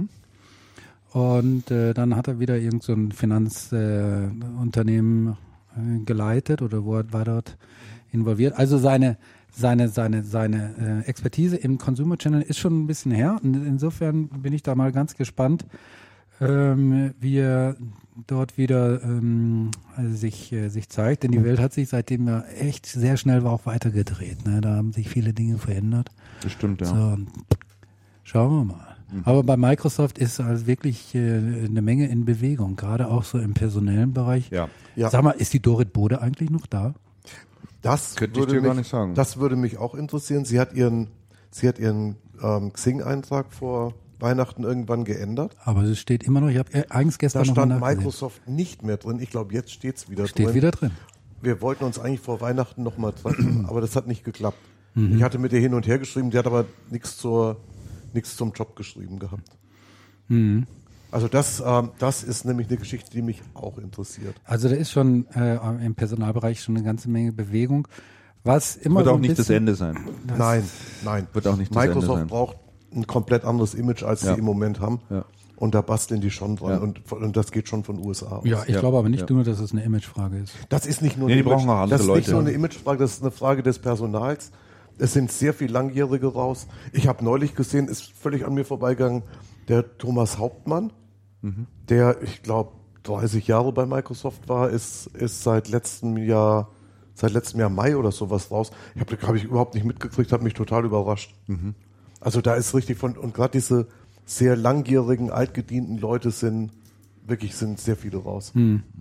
Und dann hat er wieder irgend so ein Finanzunternehmen geleitet oder war dort involviert. Also seine Expertise im Consumer Channel ist schon ein bisschen her. Und insofern bin ich da mal ganz gespannt, wie er dort wieder sich zeigt. Denn die Welt hat sich seitdem ja echt sehr schnell auch weitergedreht. Ne? Da haben sich viele Dinge verändert. Das stimmt, ja. So, schauen wir mal. Aber bei Microsoft ist also wirklich eine Menge in Bewegung, gerade auch so im personellen Bereich. Ja. Sag mal, ist die Dorit Bode eigentlich noch da? Das Könnte ich dir gar nicht sagen. Das würde mich auch interessieren. Sie hat ihren Xing-Eintrag vor Weihnachten irgendwann geändert. Aber es steht immer noch, ich habe eigens gestern Da noch mal stand nachgesehen. Microsoft nicht mehr drin. Ich glaube, jetzt steht es wieder drin. Steht wieder drin. Wir wollten uns eigentlich vor Weihnachten noch mal treffen, aber das hat nicht geklappt. Ich hatte mit ihr hin und her geschrieben, die hat aber nichts zum Job geschrieben gehabt. Also das ist nämlich eine Geschichte, die mich auch interessiert. Also da ist schon im Personalbereich schon eine ganze Menge Bewegung. Was immer Wird so auch ein nicht das bisschen- Ende sein. Nein. Wird auch nicht das Ende Microsoft sein. braucht ein komplett anderes Image, als Ja. sie im Moment haben. Ja. Und da basteln die schon dran. Ja. Und das geht schon von USA aus. Ja, ich Ja. glaube aber nicht Ja. nur, dass es eine Imagefrage ist. Das ist nicht nur Nee, eine die brauchen auch andere das ist nicht Leute. nur eine Imagefrage, das ist eine Frage des Personals. Es sind sehr viel Langjährige raus. Ich habe neulich gesehen, ist völlig an mir vorbeigegangen, der Thomas Hauptmann, der, ich glaube, 30 Jahre bei Microsoft war, ist seit letztem Jahr Mai oder sowas raus. Hab ich überhaupt nicht mitgekriegt, hat mich total überrascht. Also da ist richtig und gerade diese sehr langjährigen, altgedienten Leute sind sehr viele raus.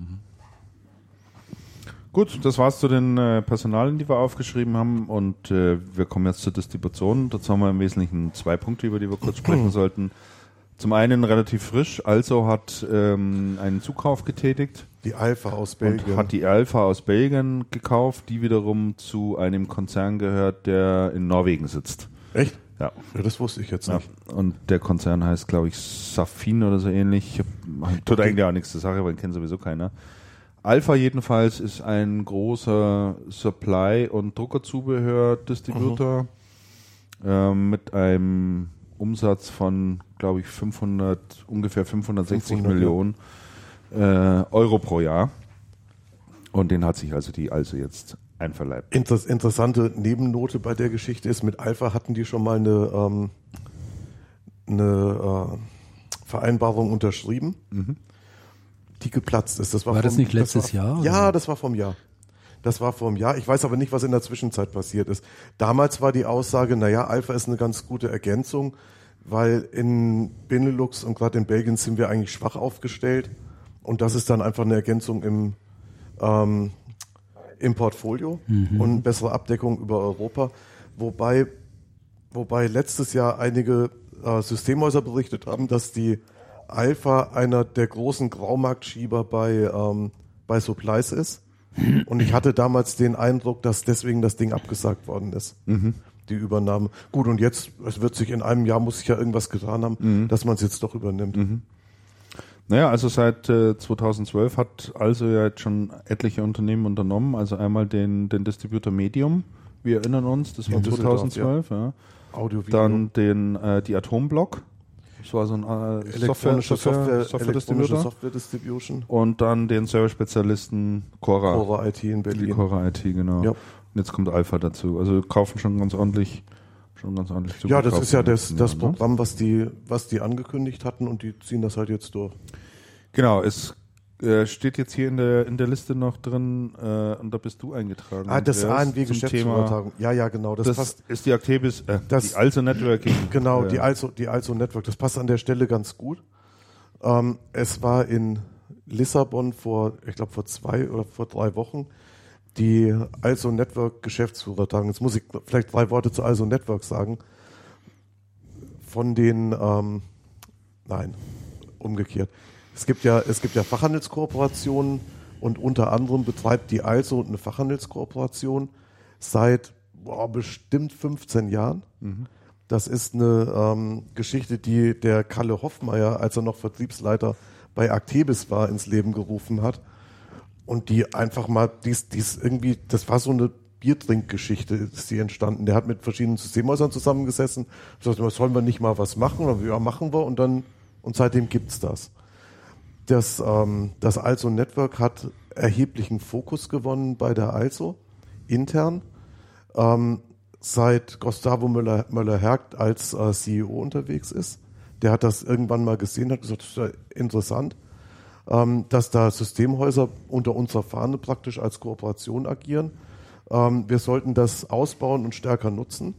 Gut, das war's zu den Personalien, die wir aufgeschrieben haben, und wir kommen jetzt zur Distribution. Dazu haben wir im Wesentlichen 2 Punkte, über die wir kurz sprechen sollten. Zum einen relativ frisch, also hat einen Zukauf getätigt Die Alpha aus und Belgien. hat die Alpha aus Belgien gekauft, die wiederum zu einem Konzern gehört, der in Norwegen sitzt. Echt? Ja. Ja, das wusste ich jetzt Ja, nicht. und der Konzern heißt, glaube ich, Safin oder so ähnlich. Tut eigentlich auch nichts zur Sache, weil den kennt sowieso keiner. Alpha jedenfalls ist ein großer Supply- und Druckerzubehör-Distributor mit einem Umsatz von, glaube ich, ungefähr 560 500, Millionen Euro pro Jahr. Und den hat sich also die jetzt einverleibt. Interessante Nebennote bei der Geschichte ist, mit Alpha hatten die schon mal eine Vereinbarung unterschrieben, die geplatzt ist. War das nicht letztes Jahr, oder? Ja, das war vom Jahr. Das war vor einem Jahr. Ich weiß aber nicht, was in der Zwischenzeit passiert ist. Damals war die Aussage, naja, Alpha ist eine ganz gute Ergänzung, weil in Benelux und gerade in Belgien sind wir eigentlich schwach aufgestellt. Und das ist dann einfach eine Ergänzung im Portfolio und bessere Abdeckung über Europa. Wobei letztes Jahr einige Systemhäuser berichtet haben, dass die Alpha einer der großen Graumarktschieber bei Supplies ist. Und ich hatte damals den Eindruck, dass deswegen das Ding abgesagt worden ist. Die Übernahme. Gut, und jetzt, es wird sich in einem Jahr, muss sich ja irgendwas getan haben, dass man es jetzt doch übernimmt. Naja, also seit 2012 hat also ja jetzt schon etliche Unternehmen unternommen. Also einmal den Distributor Medium, wir erinnern uns, das war In Düsseldorf, 2012. Ja. Audio, Video. Dann die Atomblock, das war so ein elektronische Software-Distributor. Software-Distribution. Und dann den Service-Spezialisten Cora. Cora IT in Die Berlin. Cora IT, genau. Ja. Und jetzt kommt Alpha dazu. Also wir kaufen schon ganz ordentlich zu. Ja, das ist ja das Ja, ne? Programm, was die angekündigt hatten, und die ziehen das halt jetzt durch. Genau, es steht jetzt hier in der Liste noch drin, und da bist du eingetragen. Das Andreas, ANW zum Geschäftsübertragung. Ja, genau. Das Das passt. ist die Actebis, das- die Also Networking. Genau, die Also Network. Das passt an der Stelle ganz gut. Es war in Lissabon vor 2 oder vor 3 Wochen die Also Network Geschäftsführertagung. Jetzt muss ich vielleicht 3 Worte zu Also Network sagen. Von den, nein, umgekehrt. Es gibt ja Fachhandelskooperationen, und unter anderem betreibt die Also eine Fachhandelskooperation seit bestimmt 15 Jahren. Das ist eine Geschichte, die der Kalle Hoffmeier, als er noch Vertriebsleiter bei Actebis war, ins Leben gerufen hat. und die einfach mal, dies irgendwie, das war so eine Biertrinkgeschichte, ist die entstanden. Der hat mit verschiedenen Systemhäusern zusammengesessen, gesagt, sollen wir nicht mal was machen? Und ja, machen wir, und seitdem gibt's das. Das Also Network hat erheblichen Fokus gewonnen bei der Also intern. Seit Gustavo Möller-Hergt als CEO unterwegs ist. Der hat das irgendwann mal gesehen, hat gesagt, das ist ja interessant, dass da Systemhäuser unter unserer Fahne praktisch als Kooperation agieren. Wir sollten das ausbauen und stärker nutzen.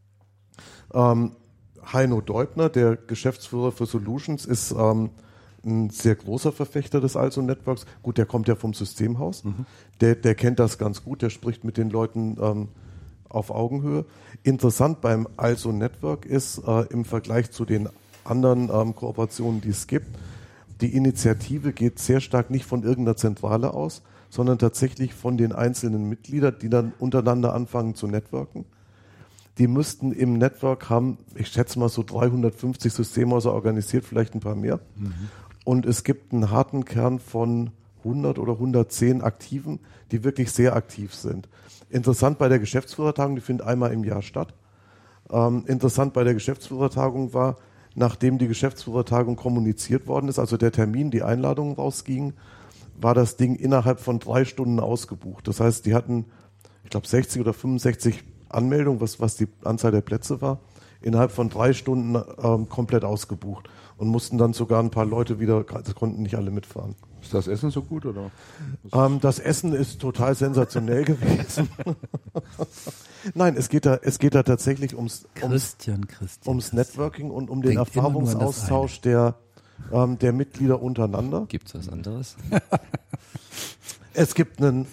Heino Deubner, der Geschäftsführer für Solutions, ist ein sehr großer Verfechter des Also Networks. Gut, der kommt ja vom Systemhaus. Der kennt das ganz gut, der spricht mit den Leuten auf Augenhöhe. Interessant beim Also Network ist im Vergleich zu den anderen Kooperationen, die es gibt, die Initiative geht sehr stark nicht von irgendeiner Zentrale aus, sondern tatsächlich von den einzelnen Mitgliedern, die dann untereinander anfangen zu networken. Die müssten im Network haben, ich schätze mal so 350 Systemhäuser organisiert, vielleicht ein paar mehr. Und es gibt einen harten Kern von 100 oder 110 Aktiven, die wirklich sehr aktiv sind. Interessant bei der Geschäftsführertagung, die findet einmal im Jahr statt. Interessant bei der Geschäftsführertagung war, nachdem die Geschäftsführertagung kommuniziert worden ist, also der Termin, die Einladungen rausgingen, war das Ding innerhalb von 3 Stunden ausgebucht. Das heißt, die hatten, ich glaube, 60 oder 65 Anmeldungen, was die Anzahl der Plätze war, innerhalb von 3 Stunden komplett ausgebucht und mussten dann sogar ein paar Leute wieder, das konnten nicht alle mitfahren. Ist das Essen so gut, oder? Das Essen ist total sensationell gewesen. Nein, es geht da tatsächlich ums Networking und um den Erfahrungsaustausch der Mitglieder untereinander. Gibt's was anderes? Es gibt einen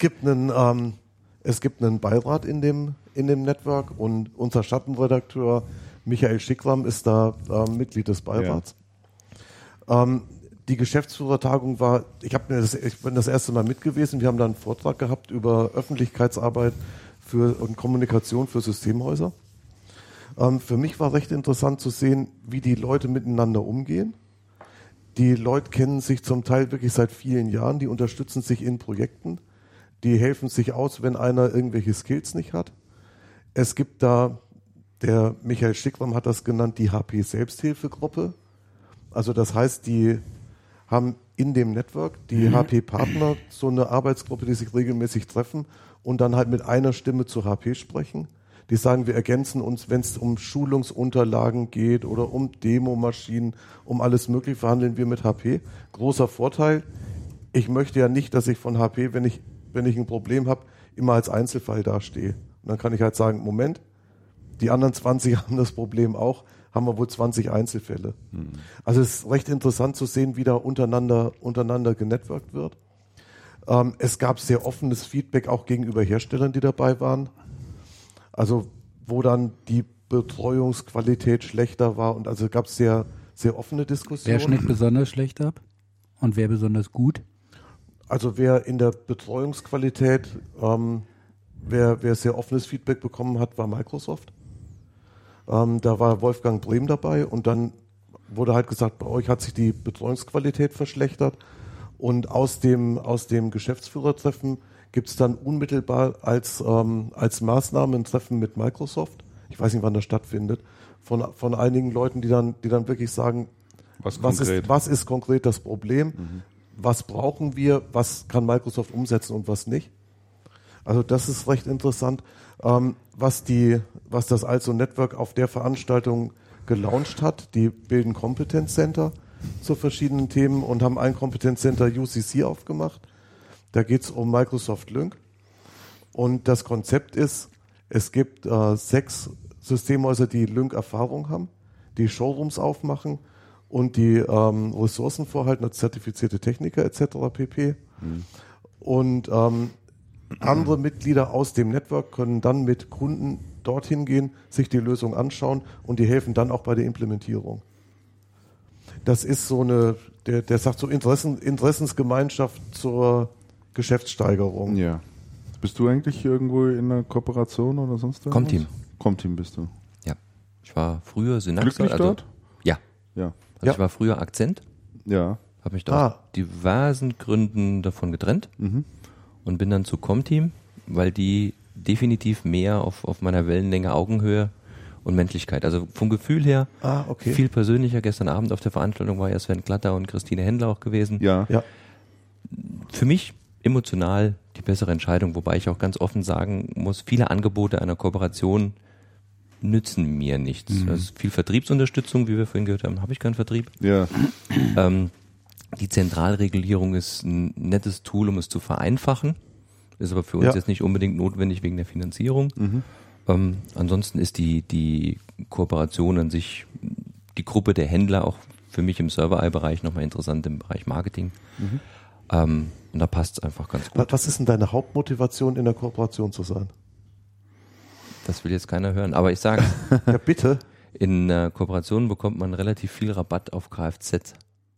Beirat in dem Network, und unser Schattenredakteur Michael Schickram ist da Mitglied des Beirats. Ja. Die Geschäftsführertagung war, ich bin das erste Mal mit gewesen, wir haben da einen Vortrag gehabt über Öffentlichkeitsarbeit und Kommunikation für Systemhäuser. Für mich war recht interessant zu sehen, wie die Leute miteinander umgehen. Die Leute kennen sich zum Teil wirklich seit vielen Jahren, die unterstützen sich in Projekten, die helfen sich aus, wenn einer irgendwelche Skills nicht hat. Es gibt da, der Michael Schickram hat das genannt, die HP-Selbsthilfegruppe. Also das heißt, die haben in dem Network die HP-Partner so eine Arbeitsgruppe, die sich regelmäßig treffen und dann halt mit einer Stimme zu HP sprechen. Die sagen, wir ergänzen uns, wenn es um Schulungsunterlagen geht oder um Demomaschinen, um alles Mögliche, verhandeln wir mit HP. Großer Vorteil, ich möchte ja nicht, dass ich von HP, wenn ich ein Problem habe, immer als Einzelfall dastehe. Und dann kann ich halt sagen, Moment, die anderen 20 haben das Problem auch, haben wir wohl 20 Einzelfälle. Also es ist recht interessant zu sehen, wie da untereinander genetworkt wird. Es gab sehr offenes Feedback auch gegenüber Herstellern, die dabei waren. Also wo dann die Betreuungsqualität schlechter war, und also gab es sehr, sehr offene Diskussionen. Wer schnitt besonders schlecht ab und wer besonders gut? Also wer in der Betreuungsqualität, wer sehr offenes Feedback bekommen hat, war Microsoft. Da war Wolfgang Brehm dabei, und dann wurde halt gesagt, bei euch hat sich die Betreuungsqualität verschlechtert, und aus dem Geschäftsführertreffen gibt es dann unmittelbar als Maßnahme ein Treffen mit Microsoft. Ich weiß nicht, wann das stattfindet, von einigen Leuten, die dann wirklich sagen, was ist konkret das Problem, was brauchen wir, was kann Microsoft umsetzen und was nicht. Also das ist recht interessant, was das Also Network auf der Veranstaltung gelauncht hat. Die bilden Kompetenzcenter zu verschiedenen Themen und haben ein Kompetenzcenter UCC aufgemacht. Da geht es um Microsoft Lync. Und das Konzept ist, es gibt 6 Systemhäuser, die Lync-Erfahrung haben, die Showrooms aufmachen und die Ressourcen vorhalten als zertifizierte Techniker etc. pp. Und andere Mitglieder aus dem Network können dann mit Kunden dorthin gehen, sich die Lösung anschauen, und die helfen dann auch bei der Implementierung. Das ist so der sagt so Interessensgemeinschaft zur Geschäftssteigerung. Ja. Bist du eigentlich irgendwo in einer Kooperation oder sonst was? Comteam bist du. Ja. Ich war früher Synaxa. Glücklich dort? Ja. Ja. Ich war früher Akzent. Ja. Habe mich da aus diversen Gründen davon getrennt und bin dann zu Comteam, weil die definitiv mehr auf meiner Wellenlänge, Augenhöhe und Menschlichkeit. Also vom Gefühl her viel persönlicher. Gestern Abend auf der Veranstaltung war ja Sven Glatter und Christine Händler auch gewesen. Ja. Für mich emotional die bessere Entscheidung, wobei ich auch ganz offen sagen muss, viele Angebote einer Kooperation nützen mir nichts. Also viel Vertriebsunterstützung, wie wir vorhin gehört haben, habe ich keinen Vertrieb. Ja. Die Zentralregulierung ist ein nettes Tool, um es zu vereinfachen. Ist aber für uns jetzt nicht unbedingt notwendig wegen der Finanzierung. Ansonsten ist die Kooperation an sich, die Gruppe der Händler auch für mich im Server-Eye-Bereich nochmal interessant im Bereich Marketing. Und da passt es einfach ganz gut. Was ist denn deine Hauptmotivation, in der Kooperation zu sein? Das will jetzt keiner hören, aber ich sage Ja, bitte. in Kooperation bekommt man relativ viel Rabatt auf Kfz.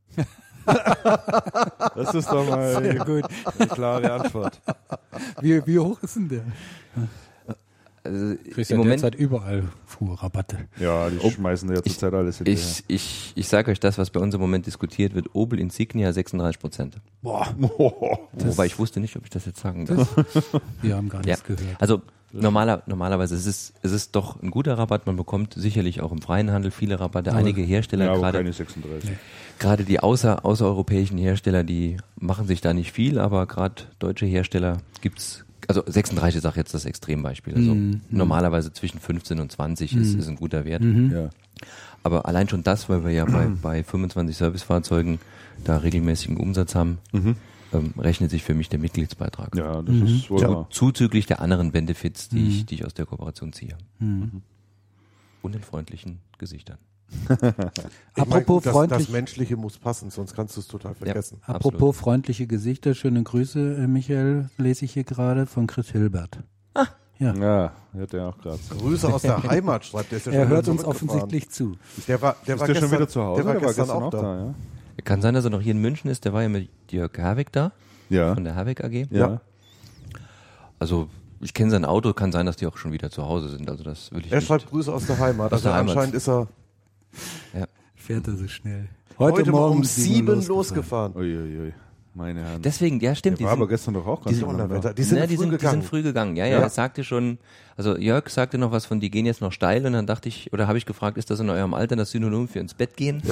Das ist doch mal Gut. eine klare Antwort. Wie hoch ist denn der? Also Kriegst im ja Moment, derzeit überall Fuhrrabatte. Ja, die schmeißen ja zurzeit alles hinterher. ich sage euch das, was bei uns im Moment diskutiert wird, Opel Insignia 36%. Boah, Wobei ich wusste nicht, ob ich das jetzt sagen darf. wir haben gar nichts gehört. Also normalerweise es ist doch ein guter Rabatt. Man bekommt sicherlich auch im freien Handel viele Rabatte. Einige Hersteller, ja, aber gerade keine 36. gerade die außereuropäischen Hersteller, die machen sich da nicht viel, aber gerade deutsche Hersteller gibt's. Also 36 ist auch jetzt das Extrembeispiel. Also normalerweise zwischen 15 und 20 ist ein guter Wert. Ja. Aber allein schon das, weil wir ja bei 25 Servicefahrzeugen da regelmäßigen Umsatz haben, rechnet sich für mich der Mitgliedsbeitrag. Ja, das ist wohl wahr. Zuzüglich der anderen Benefits, die ich aus der Kooperation ziehe. Und den freundlichen Gesichtern. Apropos das freundlich, Menschliche muss passen, sonst kannst du es total vergessen. apropos freundliche Gesichter, schöne Grüße, Michael, lese ich hier gerade von Chris Hilbert. Ja, hört er auch gerade. Grüße aus der Heimat, schreibt der. Ist ja Er schon hört wieder uns zurückgefahren. offensichtlich zu. Der war Ist der gestern, schon wieder zu Hause? Der war gestern auch da. ja? Kann sein, dass er noch hier in München ist. Der war ja mit Jörg Herwig da, Ja. von der Herwig AG. Ja. Also ich kenne sein Auto, kann sein, dass die auch schon wieder zu Hause sind. Also das will ich Er nicht. schreibt Grüße aus der Heimat. Aus Also der Heimat. anscheinend ist er Fährt er so schnell. heute Morgen um 7 losgefahren. Uiuiui, meine Herren. Deswegen, ja stimmt. Der war aber gestern doch auch ganz Diese anders. Unwetter. Die Die sind sind, früh die gegangen. sind früh gegangen. Ja, er sagte schon, also Jörg sagte noch was von, die gehen jetzt noch steil und dann dachte ich, oder habe ich gefragt, ist das in eurem Alter das Synonym für ins Bett gehen?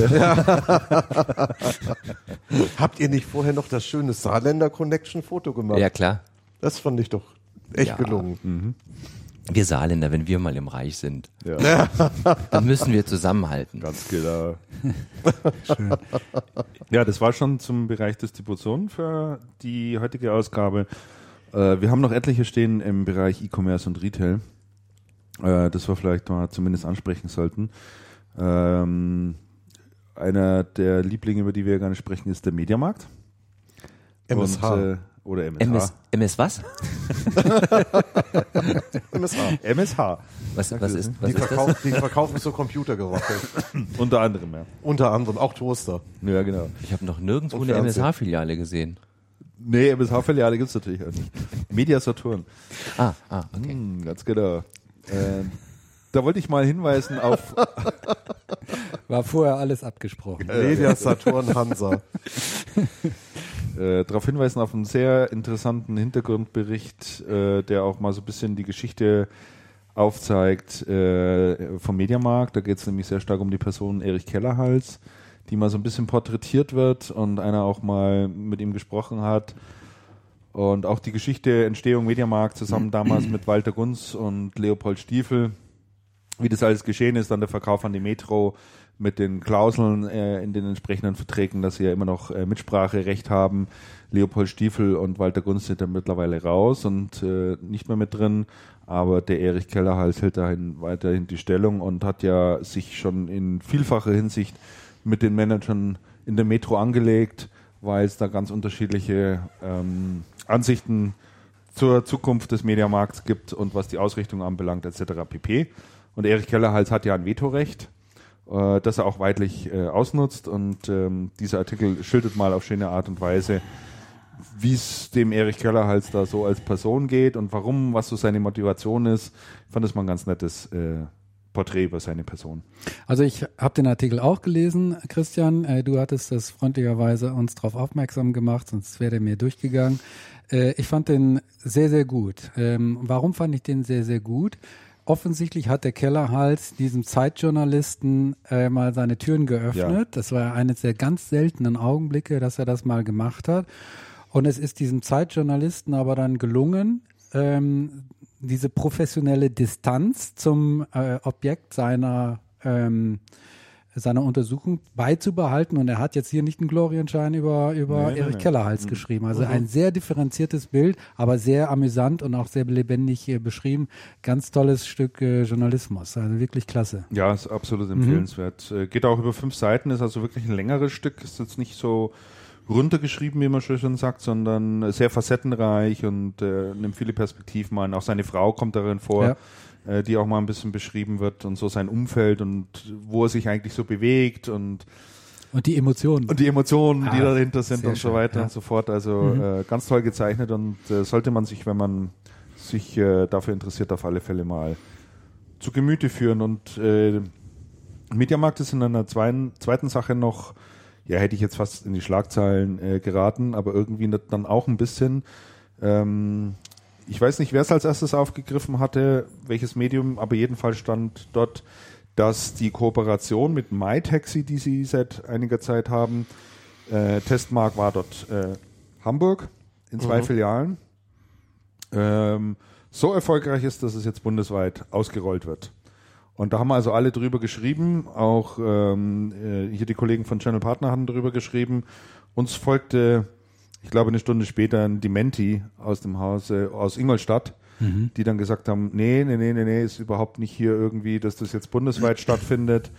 Habt ihr nicht vorher noch das schöne Saarländer Connection Foto gemacht? Ja, klar. Das fand ich doch echt Ja. gelungen. Wir Saarländer, wenn wir mal im Reich sind, Ja, dann müssen wir zusammenhalten. ganz genau. Ja, das war schon zum Bereich Distribution für die heutige Ausgabe. Wir haben noch etliche stehen im Bereich E-Commerce und Retail. Das wir vielleicht mal zumindest ansprechen sollten. Einer der Lieblinge, über die wir gerne sprechen, ist der Mediamarkt. MSH. Und, oder MSH. MS was? MSH. MSH. Was ist Die das? verkaufen so Computergeräte. Unter anderem, ja. Unter anderem auch Toaster. Ja, genau. Ich habe noch nirgendwo Und eine Fernsehen. MSH-Filiale gesehen. Nee, MSH-Filiale gibt es natürlich auch nicht. Media Saturn. Okay. Ganz genau. Da wollte ich mal hinweisen auf War vorher alles abgesprochen. Media Saturn Hansa. darauf hinweisen auf einen sehr interessanten Hintergrundbericht, der auch mal so ein bisschen die Geschichte aufzeigt vom Mediamarkt. Da geht es nämlich sehr stark um die Person Erich Kellerhals, die mal so ein bisschen porträtiert wird und einer auch mal mit ihm gesprochen hat. Und auch die Geschichte Entstehung Mediamarkt zusammen damals mit Walter Gunz und Leopold Stiefel, wie das alles geschehen ist, dann der Verkauf an die Metro mit den Klauseln in den entsprechenden Verträgen, dass sie ja immer noch Mitspracherecht haben. Leopold Stiefel und Walter Gunz sind da mittlerweile raus und nicht mehr mit drin, aber der Erich Kellerhals hält dahin weiterhin die Stellung und hat ja sich schon in vielfacher Hinsicht mit den Managern in der Metro angelegt, weil es da ganz unterschiedliche Ansichten zur Zukunft des Mediamarkts gibt und was die Ausrichtung anbelangt etc. pp. Und Erich Kellerhals hat ja ein Vetorecht, das er auch weitlich ausnutzt und dieser Artikel schildert mal auf schöne Art und Weise, wie es dem Erich Kellerhals da so als Person geht und warum, was so seine Motivation ist. Ich fand das mal ein ganz nettes Porträt über seine Person. Also ich habe den Artikel auch gelesen, Christian. Du hattest das freundlicherweise uns darauf aufmerksam gemacht, sonst wäre der mir durchgegangen. Ich fand den sehr, sehr gut. Warum fand ich den sehr, sehr gut? Offensichtlich hat der Kellerhals diesem Zeitjournalisten mal seine Türen geöffnet. Ja. Das war eines der ganz seltenen Augenblicke, dass er das mal gemacht hat. Und es ist diesem Zeitjournalisten aber dann gelungen, diese professionelle Distanz zum Objekt seiner Untersuchung beizubehalten. Und er hat jetzt hier nicht einen Glorienschein über Erich Kellerhals geschrieben. Also ein sehr differenziertes Bild, aber sehr amüsant und auch sehr lebendig beschrieben. Ganz tolles Stück Journalismus. Also wirklich klasse. Ja, ist absolut empfehlenswert. Geht auch über 5 Seiten, ist also wirklich ein längeres Stück. Ist jetzt nicht so runtergeschrieben, wie man schon sagt, sondern sehr facettenreich und nimmt viele Perspektiven an. Auch seine Frau kommt darin vor, die auch mal ein bisschen beschrieben wird und so sein Umfeld und wo er sich eigentlich so bewegt und die Emotionen. Und die Emotionen, die dahinter sind und so weiter und so fort. Also ganz toll gezeichnet und sollte man sich, wenn man sich dafür interessiert, auf alle Fälle mal zu Gemüte führen. Und Mediamarkt ist in einer zweiten Sache noch, ja, hätte ich jetzt fast in die Schlagzeilen geraten, aber irgendwie dann auch ein bisschen. Ich weiß nicht, wer es als erstes aufgegriffen hatte, welches Medium, aber jedenfalls stand dort, dass die Kooperation mit MyTaxi, die sie seit einiger Zeit haben, Testmarkt war dort Hamburg in 2 Filialen, so erfolgreich ist, dass es jetzt bundesweit ausgerollt wird. Und da haben also alle drüber geschrieben, auch hier die Kollegen von Channel Partner hatten drüber geschrieben. Uns folgte, ich glaube, eine Stunde später ein Dementi aus dem Hause, aus Ingolstadt, die dann gesagt haben, nee, ist überhaupt nicht hier irgendwie, dass das jetzt bundesweit stattfindet.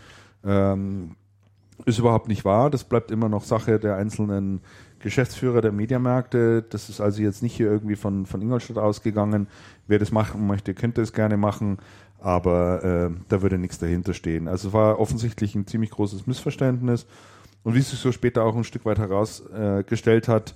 Ist überhaupt nicht wahr. Das bleibt immer noch Sache der einzelnen Geschäftsführer der Mediamärkte. Das ist also jetzt nicht hier irgendwie von Ingolstadt ausgegangen. Wer das machen möchte, könnte es gerne machen. Aber da würde nichts dahinter stehen. Also es war offensichtlich ein ziemlich großes Missverständnis. Und wie es sich so später auch ein Stück weit herausgestellt hat,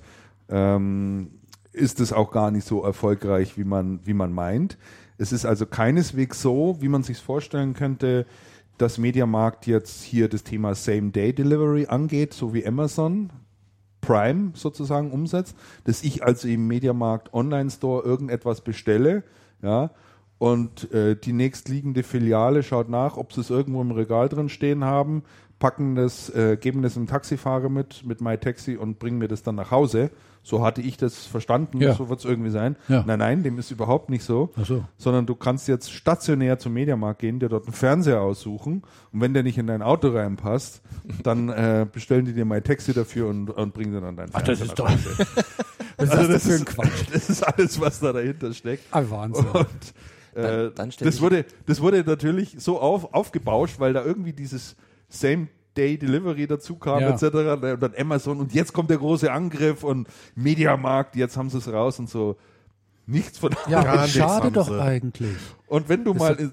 ist es auch gar nicht so erfolgreich, wie man meint. Es ist also keineswegs so, wie man sich vorstellen könnte, dass Mediamarkt jetzt hier das Thema Same-Day-Delivery angeht, so wie Amazon Prime sozusagen umsetzt, dass ich also im Mediamarkt Online-Store irgendetwas bestelle, ja, und die nächstliegende Filiale schaut nach, ob sie es irgendwo im Regal drin stehen haben, packen das, geben das einem Taxifahrer mit MyTaxi und bringen mir das dann nach Hause. So hatte ich das verstanden, so wird es irgendwie sein. Ja. Nein, dem ist überhaupt nicht so. Ach so. Sondern du kannst jetzt stationär zum Mediamarkt gehen, dir dort einen Fernseher aussuchen und wenn der nicht in dein Auto reinpasst, dann bestellen die dir MyTaxi dafür und bringen dir dann deinen Fernseher nach Hause. Was ist das für ein Quatsch? Das ist alles, was da dahinter steckt. Wahnsinn. Und das wurde natürlich so aufgebauscht, weil da irgendwie dieses Same-Day-Delivery dazu kam, etc. Und dann Amazon und jetzt kommt der große Angriff und Mediamarkt, jetzt haben sie es raus und so. Nichts von gar schade doch eigentlich. Und wenn du mal,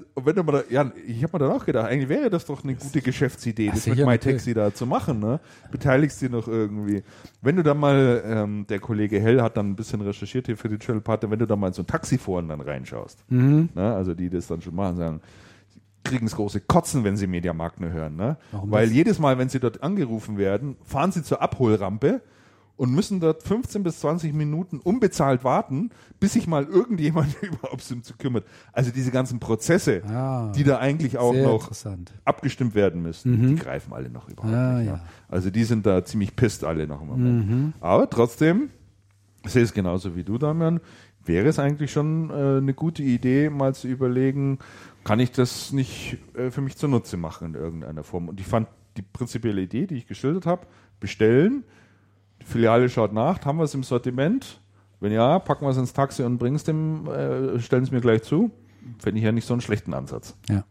ich habe mir dann auch gedacht, eigentlich wäre das doch eine gute Geschäftsidee, das mit MyTaxi da zu machen, ne? Beteiligst dich noch irgendwie. Wenn du dann mal, der Kollege Hell hat dann ein bisschen recherchiert hier für die Channel Partner, wenn du da mal in so ein Taxiforen dann reinschaust, ne? Also die das dann schon machen, sagen, kriegen das große Kotzen, wenn sie Mediamarkt nur hören, ne? Weil jedes Mal, wenn sie dort angerufen werden, fahren sie zur Abholrampe und müssen dort 15 bis 20 Minuten unbezahlt warten, bis sich mal irgendjemand überhaupt um zu kümmert. Also diese ganzen Prozesse, die da eigentlich auch noch abgestimmt werden müssen, die greifen alle noch überhaupt nicht. Ja. Also die sind da ziemlich pisst alle noch im Moment. Aber trotzdem, ich sehe es genauso wie du, Damian, wäre es eigentlich schon eine gute Idee, mal zu überlegen, kann ich das nicht für mich zunutze machen in irgendeiner Form. Und ich fand die prinzipielle Idee, die ich geschildert habe, bestellen, die Filiale schaut nach, haben wir es im Sortiment? Wenn ja, packen wir es ins Taxi und bringen es dem, stellen es mir gleich zu. Fände ich ja nicht so einen schlechten Ansatz. Ja.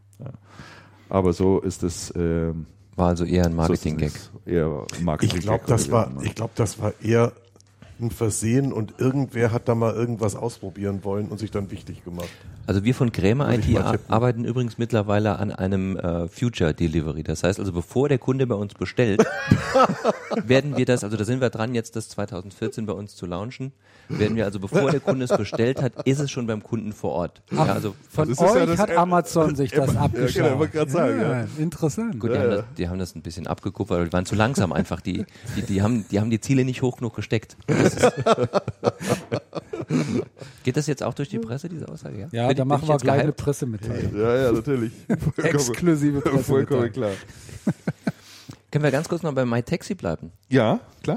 Aber so ist es. War also eher ein Marketing-Gag. Eher Marketing-Gag. Ich glaube, das war eher ein Versehen und irgendwer hat da mal irgendwas ausprobieren wollen und sich dann wichtig gemacht. Also wir von Krämer Würde ich IT mal tippen. arbeiten übrigens mittlerweile an einem Future Delivery. Das heißt also, bevor der Kunde bei uns bestellt, werden wir das, also da sind wir dran, jetzt das 2014 bei uns zu launchen, werden wir also, bevor der Kunde es bestellt hat, ist es schon beim Kunden vor Ort. Ach, Ja, also von das ist ja euch das hat Amazon sich das abgeschaut. genau, wollte gerade sagen, ja. Interessant. gut, die haben das ein bisschen abgekupfert, aber die waren zu langsam einfach. Die haben die Ziele nicht hoch genug gesteckt. Geht das jetzt auch durch die Presse, diese Aussage? Ja, Bin da ich- machen bin ich wir jetzt gleich eine gehypt? Pressemitteilung. Ja, natürlich. Exklusive Vollkommen Pressemitteilung. klar. Können wir ganz kurz noch bei MyTaxi bleiben? Ja, klar.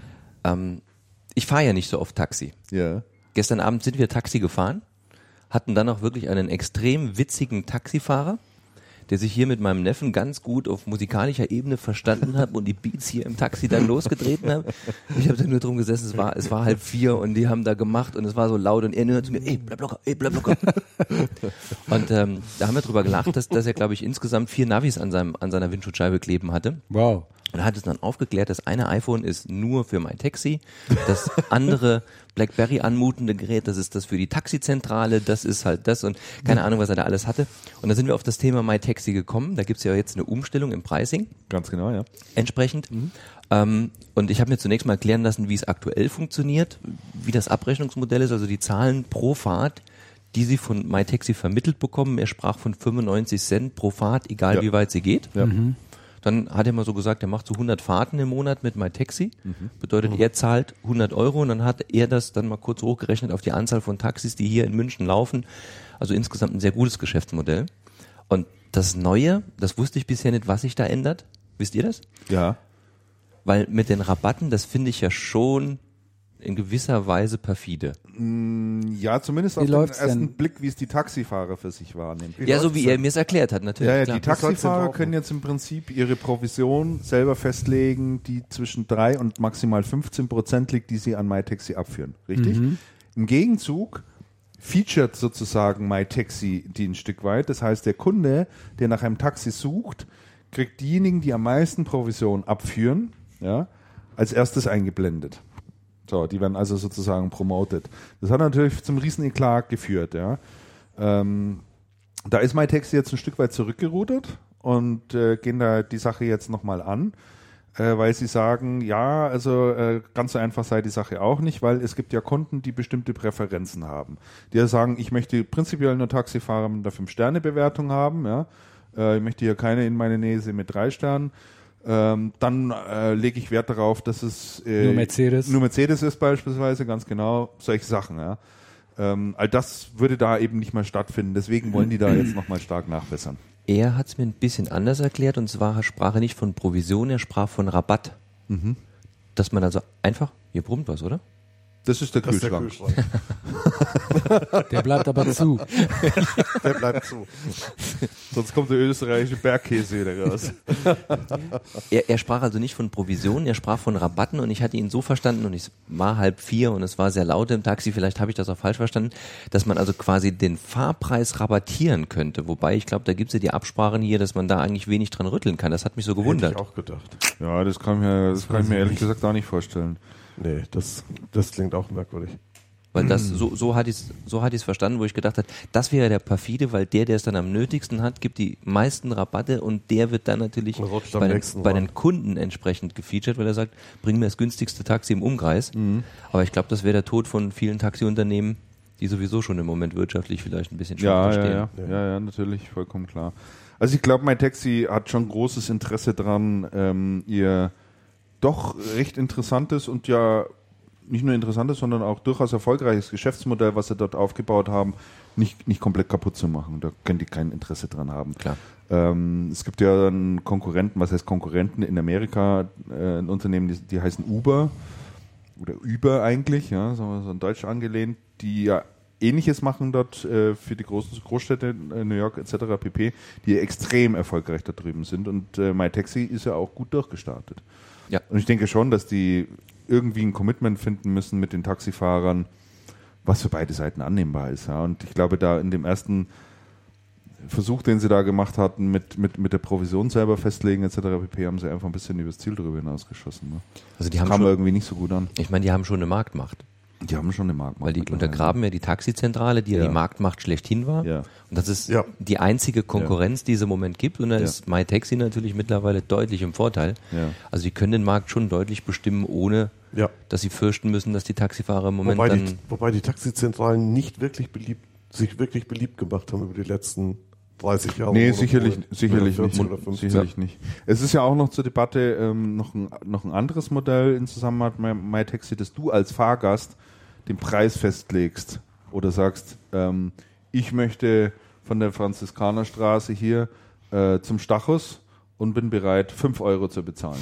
Ich fahre ja nicht so oft Taxi. Ja. Gestern Abend sind wir Taxi gefahren, hatten dann auch wirklich einen extrem witzigen Taxifahrer, der sich hier mit meinem Neffen ganz gut auf musikalischer Ebene verstanden hat und die Beats hier im Taxi dann losgetreten hat. Ich habe da nur drum gesessen, es war 3:30 und die haben da gemacht und es war so laut und er nur zu mir, ey, bleib locker, ey, bleib locker. Und da haben wir drüber gelacht, dass er, glaube ich, insgesamt 4 Navis an seiner Windschutzscheibe kleben hatte. Wow. Und er hat es dann aufgeklärt, das eine iPhone ist nur für MyTaxi, das andere BlackBerry anmutende Gerät, das ist das für die Taxizentrale, das ist halt das und keine Ahnung, was er da alles hatte. Und dann sind wir auf das Thema MyTaxi gekommen, da gibt's ja jetzt eine Umstellung im Pricing Ganz genau, ja. entsprechend. Und ich habe mir zunächst mal erklären lassen, wie es aktuell funktioniert, wie das Abrechnungsmodell ist, also die Zahlen pro Fahrt, die sie von MyTaxi vermittelt bekommen. Er sprach von 95 Cent pro Fahrt, egal Ja. wie weit sie geht. Ja. Dann hat er mal so gesagt, er macht so 100 Fahrten im Monat mit MyTaxi. Bedeutet, er zahlt 100 Euro und dann hat er das dann mal kurz hochgerechnet auf die Anzahl von Taxis, die hier in München laufen. Also insgesamt ein sehr gutes Geschäftsmodell. Und das Neue, das wusste ich bisher nicht, was sich da ändert. Wisst ihr das? Ja. Weil mit den Rabatten, das finde ich ja schon in gewisser Weise perfide. Ja, zumindest auf den läuft's ersten denn? Blick, wie es die Taxifahrer für sich wahrnehmen. Ja, so wie er mir es erklärt hat, natürlich. Ja, ja, klar. die Taxifahrer laufen? können jetzt im Prinzip ihre Provision selber festlegen, die zwischen 3 und maximal 15% liegt, die sie an MyTaxi abführen. Richtig? Im Gegenzug featured sozusagen MyTaxi die ein Stück weit. Das heißt, der Kunde, der nach einem Taxi sucht, kriegt diejenigen, die am meisten Provision abführen, ja, als erstes eingeblendet. So, die werden also sozusagen promoted. Das hat natürlich zum riesen Eklat geführt, ja. Da ist MyTaxi jetzt ein Stück weit zurückgerudert und gehen da die Sache jetzt nochmal an, weil sie sagen, ja, also ganz so einfach sei die Sache auch nicht, weil es gibt ja Kunden, die bestimmte Präferenzen haben. Die ja sagen, ich möchte prinzipiell nur Taxifahrer mit einer 5-Sterne-Bewertung haben, ja. Ich möchte hier keine in meine Nähe sehen mit 3 Sternen. Dann lege ich Wert darauf, dass es Nur Mercedes ist beispielsweise, ganz genau, solche Sachen, ja. All das würde da eben nicht mehr stattfinden, deswegen wollen die da jetzt nochmal stark nachbessern. Er hat es mir ein bisschen anders erklärt und zwar sprach er nicht von Provision, er sprach von Rabatt. Dass man also einfach, hier brummt was, oder? Das ist der Das ist der Kühlschrank. Kühlschrank. Der bleibt aber zu. Der bleibt zu. Sonst kommt der österreichische Bergkäse wieder raus. Er sprach also nicht von Provisionen, er sprach von Rabatten und ich hatte ihn so verstanden und es war 3:30 und es war sehr laut im Taxi, vielleicht habe ich das auch falsch verstanden, dass man also quasi den Fahrpreis rabattieren könnte. Wobei, ich glaube, da gibt es ja die Absprachen hier, dass man da eigentlich wenig dran rütteln kann. Das hat mich so Hätte gewundert. ich auch gedacht. Ja, das kann ich mir ehrlich gesagt auch nicht vorstellen. Nee, das klingt auch merkwürdig. Weil das, so hatte ich es verstanden, wo ich gedacht habe, das wäre der perfide, weil der es dann am nötigsten hat, gibt die meisten Rabatte und der wird dann natürlich Und rutscht am bei nächsten den Kunden entsprechend gefeatured, weil er sagt, bring mir das günstigste Taxi im Umkreis. Aber ich glaube, das wäre der Tod von vielen Taxiunternehmen, die sowieso schon im Moment wirtschaftlich vielleicht ein bisschen schwierig stehen. Ja, natürlich, vollkommen klar. Also ich glaube, MyTaxi hat schon großes Interesse dran, ihr doch recht interessantes und ja nicht nur interessantes, sondern auch durchaus erfolgreiches Geschäftsmodell, was sie dort aufgebaut haben, nicht komplett kaputt zu machen. Da können die kein Interesse dran haben. Klar. Es gibt ja einen Konkurrenten, was heißt Konkurrenten in Amerika, ein Unternehmen, die heißen Uber oder Uber eigentlich, ja, so in Deutsch angelehnt, die ja Ähnliches machen dort für die großen Großstädte, New York etc. pp., die extrem erfolgreich da drüben sind und MyTaxi ist ja auch gut durchgestartet. Ja. Und ich denke schon, dass die irgendwie ein Commitment finden müssen mit den Taxifahrern, was für beide Seiten annehmbar ist. Ja. Und ich glaube, da in dem ersten Versuch, den sie da gemacht hatten, mit der Provision selber festlegen etc. pp. Haben sie einfach ein bisschen übers Ziel drüber hinausgeschossen. Ne? Also die Das haben kam schon, irgendwie nicht so gut an. ich meine, die haben schon eine Marktmacht. Die haben schon eine Marktmacht. Weil die untergraben ja die Taxizentrale, die ja Ja. die Marktmacht schlechthin war. Ja. Und das ist Ja. die einzige Konkurrenz, die es im Moment gibt. Und da Ja. ist MyTaxi natürlich mittlerweile deutlich im Vorteil. Ja. Also die können den Markt schon deutlich bestimmen, ohne Ja. dass sie fürchten müssen, dass die Taxifahrer im Moment Wobei die Taxizentralen nicht wirklich sich wirklich beliebt gemacht haben über die letzten 30 Jahre. Nee, Monopol. sicherlich Oder nicht. 14 oder 15. Sicherlich nicht. Es ist ja auch noch zur Debatte noch ein anderes Modell in Zusammenhang mit MyTaxi, dass du als Fahrgast den Preis festlegst oder sagst, ich möchte von der Franziskanerstraße hier zum Stachus und bin bereit, 5 Euro zu bezahlen.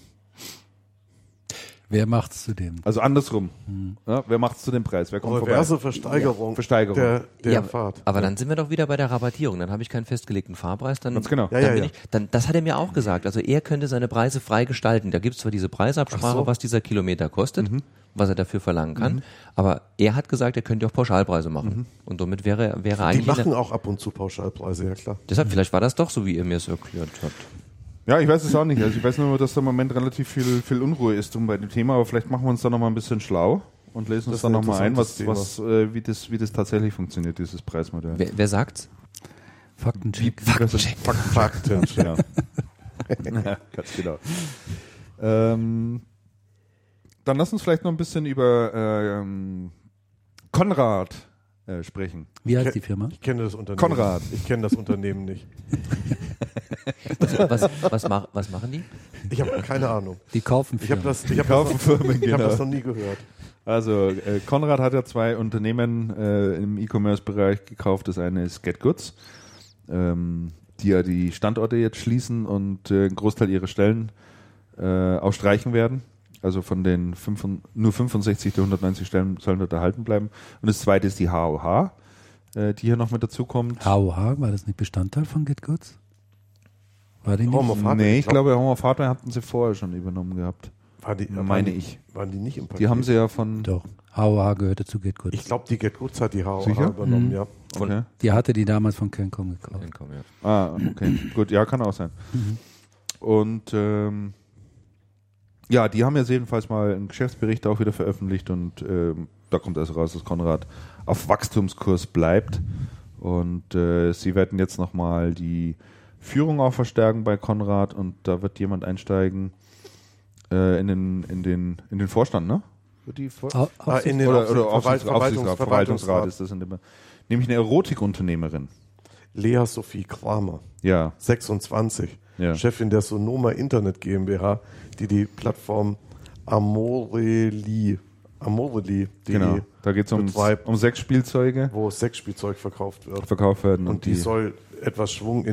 Wer macht's zu dem? Also andersrum. Ja, wer macht es zu dem Preis? Wer kommt Reverse vorbei? Versteigerung, Versteigerung. der Ja, Fahrt. aber dann sind wir doch wieder bei der Rabattierung. Dann habe ich keinen festgelegten Fahrpreis. Dann, Ganz genau. Ja, dann ja, bin ja. das hat er mir auch gesagt. Also er könnte seine Preise frei gestalten. Da gibt es zwar diese Preisabsprache, Ach so. was dieser Kilometer kostet, was er dafür verlangen kann. Aber er hat gesagt, er könnte auch Pauschalpreise machen. Und somit wäre Die eigentlich... machen auch ab und zu Pauschalpreise, ja klar. Deshalb, vielleicht war das doch so, wie ihr mir es erklärt habt. Ja, ich weiß es auch nicht. Also ich weiß nur, dass da im Moment relativ viel Unruhe ist bei dem Thema, aber vielleicht machen wir uns da nochmal ein bisschen schlau und lesen uns Das da ist ein nochmal ein, interessantes wie das tatsächlich funktioniert, dieses Preismodell. Wer sagt's? Faktencheck. Fakten. Ja. Ja, ganz genau. Dann lass uns vielleicht noch ein bisschen über Konrad sprechen. Wie heißt die Firma? Ich kenne das Unternehmen. Konrad. Ich kenne das Unternehmen nicht. Was machen die? Ich habe keine Ahnung. Die kaufen Ich habe Firmen. Kaufen Firmen, ich hab genau. das noch nie gehört. Also Konrad hat ja 2 Unternehmen im E-Commerce-Bereich gekauft. Das eine ist Get Goods, die ja die Standorte jetzt schließen und einen Großteil ihrer Stellen auch streichen werden. Also von den nur 65 der 190 Stellen sollen dort erhalten bleiben. Und das zweite ist die HOH, die hier noch mit dazukommt. HOH, war das nicht Bestandteil von Get Goods? War die nicht? Home of Hardware, Nee, ich glaube, Home of Hardware hatten sie vorher schon übernommen gehabt. Meine ich. Waren die nicht im Paket? Die haben sie ja von... Doch. HOH gehörte zu Get Goods. Ich glaube, die Get Goods hat die HOH Sicher? übernommen, ja. Okay. Die hatte die damals von Cancom gekauft. Ah, okay. Gut, ja, kann auch sein. Und ja, die haben jetzt jedenfalls mal einen Geschäftsbericht auch wieder veröffentlicht und da kommt also raus, dass Konrad auf Wachstumskurs bleibt und sie werden jetzt nochmal die Führung auch verstärken bei Konrad und da wird jemand einsteigen in den Vorstand, ne? Wird die In den Verwaltungsrat ist das, nämlich eine Erotikunternehmerin. Lea Sophie Kramer, Ja, 26, Ja. Chefin der Sonoma Internet GmbH, die Plattform Amorelli, genau. Da geht es betreibt, um Sexspielzeuge, wo Sexspielzeug verkauft wird. verkauft werden. Und die soll etwas Schwung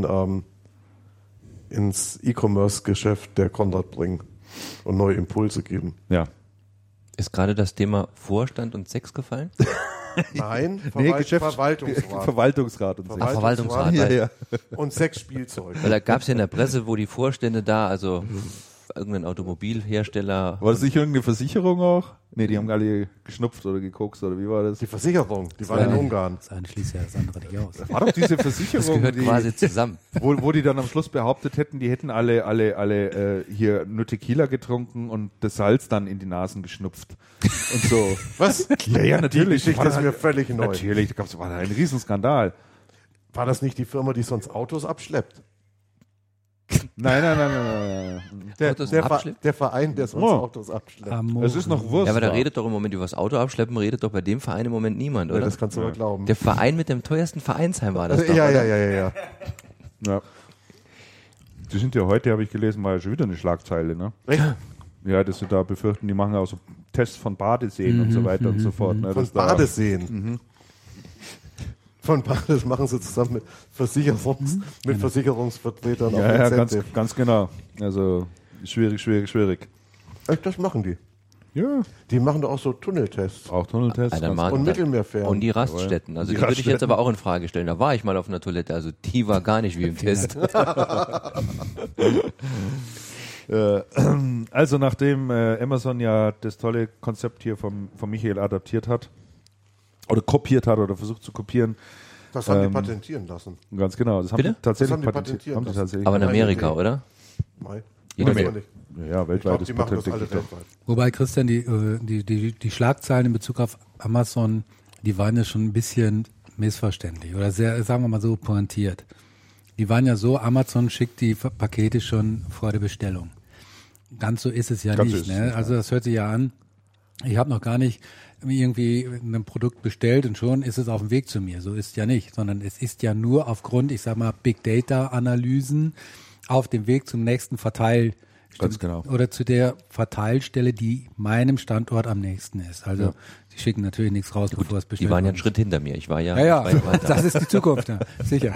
ins E-Commerce-Geschäft der Konrad bringen und neue Impulse geben. ja. Ist gerade das Thema Vorstand und Sex gefallen? Nein, Verwaltungsrat. Verwaltungsrat und Ach, Verwaltungsrat. Ja, Weil, ja. und Sexspielzeug. weil da gab es ja in der Presse, wo die Vorstände da, also irgendein Automobilhersteller. War das nicht irgendeine Versicherung auch? Nee, die haben alle geschnupft oder gekokst oder wie war das? Die Versicherung, die war in Ungarn. Das eine schließt ja das andere nicht aus. War doch diese Das Versicherung, gehört quasi zusammen. wo die dann am Schluss behauptet hätten, die hätten alle hier nur Tequila getrunken und das Salz dann in die Nasen geschnupft. Und so. Was? Ja, natürlich. Die Geschichte War ist da- mir völlig neu. Natürlich, war da ein Riesenskandal. War das nicht die Firma, die sonst Autos abschleppt? Nein. Autos abschleppen? Der Verein, der sonst Oh. Autos abschleppt. Es ist noch Wurst. Ja, aber da da. redet doch im Moment über das Auto abschleppen, redet doch bei dem Verein im Moment niemand, Ja, oder? das kannst du aber glauben. Der Verein mit dem teuersten Vereinsheim war das doch, Ja. Ja. Die sind ja heute, habe ich gelesen, war ja schon wieder eine Schlagzeile, ne? Echt? Ja, dass sie da befürchten, die machen auch so Tests von Badeseen und so weiter und so fort. Ne? Von dass da- Badeseen. Von Bades machen sie zusammen mit Versicherungsvertretern Ja, auf Incentive. ganz genau. Also schwierig. Echt, das machen die. Ja, Die machen doch auch so Tunneltests. auch Tunneltests. Alter, ganz Mann. Und Mittelmeerfähren. Und die Raststätten. Also Die die würde ich jetzt Raststätten. aber auch in Frage stellen. Da war ich mal auf einer Toilette, also die war gar nicht wie im Test. Also nachdem Amazon ja das tolle Konzept hier von Michael adaptiert hat oder kopiert hat oder versucht zu kopieren, Das haben die patentieren lassen. Ganz genau. Das haben Bitte? die tatsächlich Das haben die patentiert. patentiert tatsächlich. Aber in Amerika, oder? Mai. Jeder Weiß mehr. man nicht. Ja, Ich weltweit glaube, ist die machen das Patent alle wirklich weltweit. Wobei, Christian, die Schlagzeilen in Bezug auf Amazon, die waren ja schon ein bisschen missverständlich oder sehr, sagen wir mal so, pointiert. Die waren ja so, Amazon schickt die Pakete schon vor der Bestellung. Ganz so ist es ja Ganz so nicht. ist es Ne? nicht, Also das hört sich ja an, ich habe noch gar nicht irgendwie ein Produkt bestellt und schon ist es auf dem Weg zu mir. So ist ja nicht, sondern es ist ja nur aufgrund, ich sag mal, Big Data Analysen auf dem Weg zum nächsten Ganz genau. oder zu der Verteilstelle, die meinem Standort am nächsten ist. Also die schicken natürlich nichts raus, bevor es bestellt Die waren ja worden einen ist. Schritt hinter mir. Ich war ja, Ja, ich war ja weiter. das ist die Zukunft, ja. Sicher.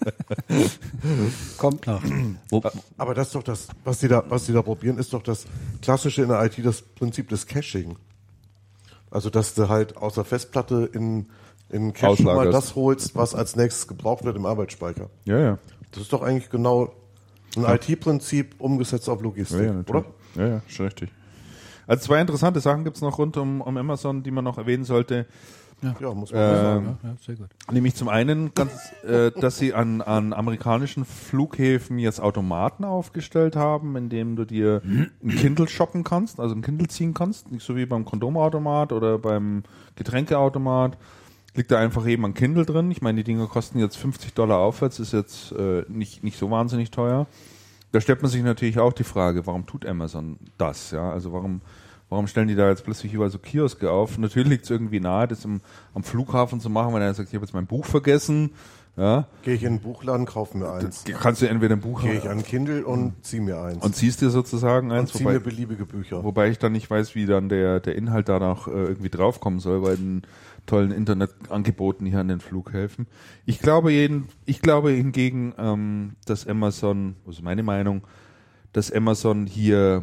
Kommt noch. Aber das ist doch das, was die da probieren, ist doch das klassische in der IT, das Prinzip des Caching. Also, dass du halt aus der Festplatte in Cache mal Auslagerst. das holst, was als nächstes gebraucht wird im Arbeitsspeicher. Ja, ja. Das ist doch eigentlich genau ein IT-Prinzip umgesetzt auf Logistik, Ja, natürlich. oder? Ja, schon richtig. Also 2 interessante Sachen gibt es noch rund um Amazon, die man noch erwähnen sollte. Ja, muss man sagen. Ja, sehr gut. Nämlich zum einen, dass sie an amerikanischen Flughäfen jetzt Automaten aufgestellt haben, in denen du dir ein Kindle shoppen kannst, also ein Kindle ziehen kannst. Nicht so wie beim Kondomautomat oder beim Getränkeautomat. Liegt da einfach eben ein Kindle drin. Ich meine, die Dinger kosten jetzt $50 aufwärts, ist jetzt nicht so wahnsinnig teuer. Da stellt man sich natürlich auch die Frage, warum tut Amazon das? Ja, also warum stellen die da jetzt plötzlich überall so Kioske auf? Natürlich liegt es irgendwie nahe, das am Flughafen zu machen, wenn er sagt, ich habe jetzt mein Buch vergessen. Ja, Gehe ich in den Buchladen, kaufe mir eins. kannst du entweder ein Buch Gehe ich an Kindle und ziehe mir eins. und ziehst dir sozusagen eins, und ziehe mir beliebige Bücher. wobei ich dann nicht weiß, wie dann der Inhalt da noch irgendwie draufkommen soll bei den tollen Internetangeboten hier an den Flughäfen. Ich glaube hingegen, dass Amazon, also meine Meinung, dass Amazon hier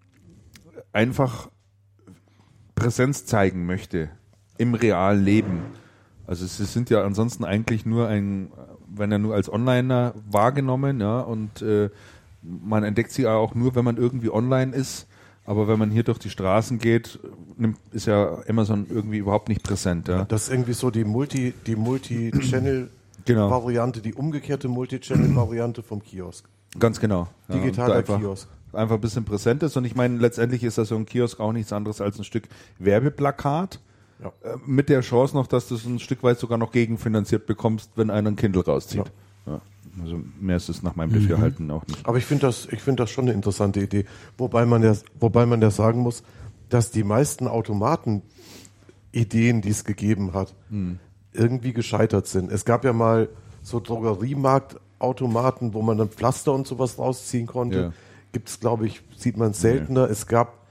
einfach Präsenz zeigen möchte im realen Leben. Also sie sind ja ansonsten eigentlich werden ja nur als Onliner wahrgenommen, ja, und man entdeckt sie auch nur, wenn man irgendwie online ist. Aber wenn man hier durch die Straßen geht, ist ja Amazon irgendwie überhaupt nicht präsent. Ja. Das ist irgendwie so die Multi-Channel-Variante, die umgekehrte Multi-Channel-Variante vom Kiosk. Ganz genau. Ja, Digitaler und da Kiosk. Einfach ein bisschen präsent ist. Und ich meine, letztendlich ist das so ein Kiosk auch nichts anderes als ein Stück Werbeplakat. Ja. Mit der Chance noch, dass du es ein Stück weit sogar noch gegenfinanziert bekommst, wenn einer ein Kindle rauszieht. Ja. Also mehr ist es nach meinem Dafürhalten auch nicht. Aber ich finde das schon eine interessante Idee. Wobei man ja sagen muss, dass die meisten Automaten-Ideen, die es gegeben hat, irgendwie gescheitert sind. Es gab ja mal so Drogeriemarktautomaten, wo man dann Pflaster und sowas rausziehen konnte. Ja. Gibt's, glaube ich, sieht man seltener. Es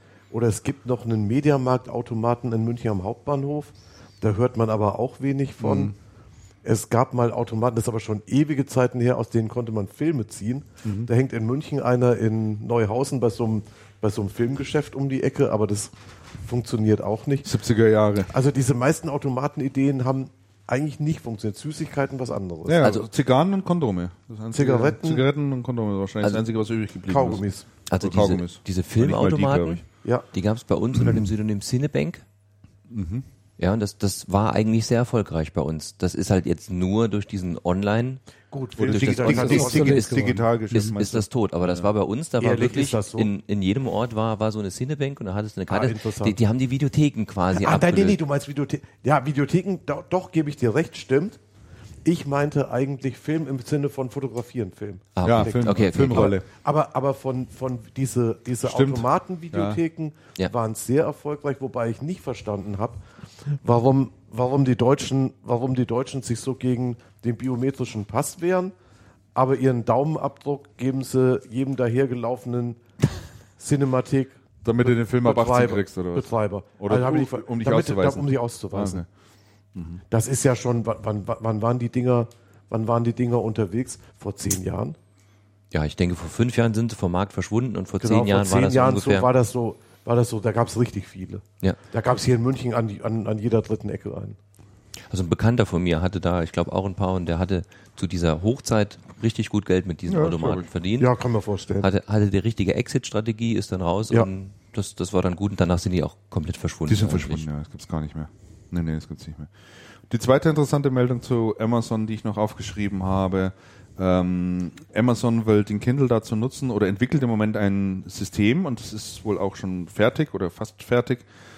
gibt noch einen Mediamarktautomaten in München am Hauptbahnhof. Da hört man aber auch wenig von. Es gab mal Automaten, das ist aber schon ewige Zeiten her, aus denen konnte man Filme ziehen. Da hängt in München einer in Neuhausen bei so einem Filmgeschäft um die Ecke, aber das funktioniert auch nicht. 70er Jahre. Also diese meisten Automatenideen haben eigentlich nicht funktioniert. Süßigkeiten was anderes. Ja, Also- also Zigarren und Kondome. Das einzige, Zigaretten und Kondome ist wahrscheinlich Also das Einzige, was übrig geblieben Kaugummis. ist. Also Oder Kaugummis. diese Nicht mal die, Filmautomaten, glaub ich. Ja. die gab es bei uns unter dem Synonym Cinebank. Ja, und das war eigentlich sehr erfolgreich bei uns. Das ist halt jetzt nur durch diesen Online Gut, Durch das Digitalgeschäft. ist das tot. Aber das war bei uns, da war Ehrlich, wirklich ist das so? in jedem Ort war so eine Cinebank und da hattest du eine Karte. interessant. Die haben die Videotheken quasi nee, du meinst Videotheken. Ja, Videotheken, doch, gebe ich dir recht, stimmt. Ich meinte eigentlich Film im Sinne von Fotografieren, Film. Ah, Ja, okay. Filmrolle. Aber von diese Stimmt. Automatenvideotheken Ja. waren sehr erfolgreich, wobei ich nicht verstanden habe, warum die Deutschen sich so gegen den biometrischen Pass wehren, aber ihren Daumenabdruck geben sie jedem dahergelaufenen Cinemathek Damit du den Film ab 18 kriegst, oder was? Betreiber. Oder hab ich um dich damit, auszuweisen. Um dich auszuweisen. Ah, okay. Das ist ja schon, wann waren die Dinger unterwegs? Vor 10 Jahren? Ja, ich denke, vor 5 Jahren sind sie vom Markt verschwunden und vor 10 Genau, Jahren vor 10 war das Jahren ungefähr. war das so, da gab es richtig viele. Ja. Da gab es hier in München an jeder dritten Ecke einen. Also ein Bekannter von mir hatte da, ich glaube auch ein paar, und der hatte zu dieser Hochzeit richtig gut Geld mit diesen Ja, Automaten glaub ich. verdient. Ja, kann man vorstellen. Hatte die richtige Exit-Strategie, ist dann raus Ja. und das war dann gut und danach sind die auch komplett verschwunden. Die sind eigentlich. verschwunden, ja, das gibt's gar nicht mehr. Nee, das gibt's nicht mehr. Die zweite interessante Meldung zu Amazon, die ich noch aufgeschrieben habe. Amazon will den Kindle dazu nutzen oder entwickelt im Moment ein System, und das ist wohl auch schon fertig oder fast fertig,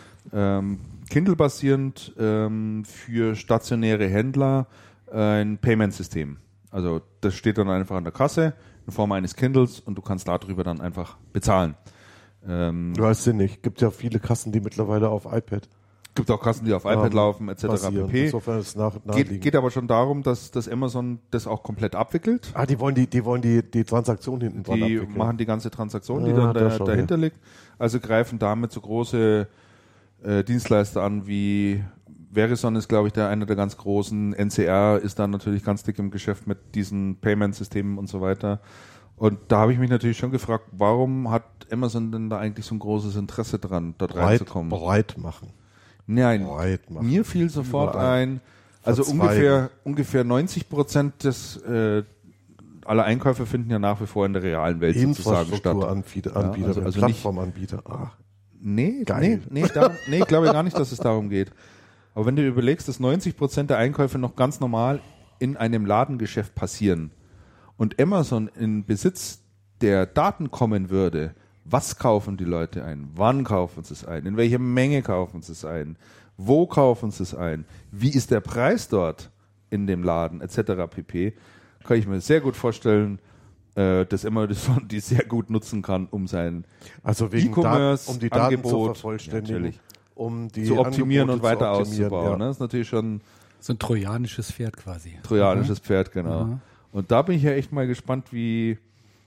Kindle-basierend für stationäre Händler ein Payment-System. Also das steht dann einfach an der Kasse in Form eines Kindles und du kannst darüber dann einfach bezahlen. Du weißt ja nicht. Gibt ja viele Kassen, die mittlerweile auf iPad Gibt auch Kassen, die auf iPad laufen, etc. basieren. pp. Insofern ist es Geht aber schon darum, dass Amazon das auch komplett abwickelt. Die wollen die Transaktion hinten dran Die abwickeln. machen die ganze Transaktion, die Ja, dann das schon, dahinter liegt. Also greifen damit so große Dienstleister an wie Verizon ist, glaube ich, einer der ganz großen. NCR ist dann natürlich ganz dick im Geschäft mit diesen Payment-Systemen und so weiter. Und da habe ich mich natürlich schon gefragt, warum hat Amazon denn da eigentlich so ein großes Interesse dran, dort reinzukommen? Breit machen. Nein, Breit machen. mir fiel sofort Überall. ein, also Verzweigen. ungefähr 90% aller Einkäufe finden ja nach wie vor in der realen Welt sozusagen statt. Infrastrukturanbieter, also nicht- Plattformanbieter. Nee, Geil. ich glaube gar nicht, dass es darum geht. Aber wenn du überlegst, dass 90% der Einkäufe noch ganz normal in einem Ladengeschäft passieren und Amazon in Besitz der Daten kommen würde, was kaufen die Leute ein? Wann kaufen sie es ein? In welcher Menge kaufen sie es ein? Wo kaufen sie es ein? Wie ist der Preis dort in dem Laden, etc. pp. Kann ich mir sehr gut vorstellen, dass Amazon die sehr gut nutzen kann, um sein Also wegen E-Commerce, um die Daten Angebot, zu vervollständigen, natürlich, um die zu optimieren Angebote und weiter zu optimieren, auszubauen. ja. Ne? Das ist natürlich schon So ein trojanisches Pferd quasi. trojanisches Pferd, genau. Mhm. Und da bin ich ja echt mal gespannt, wie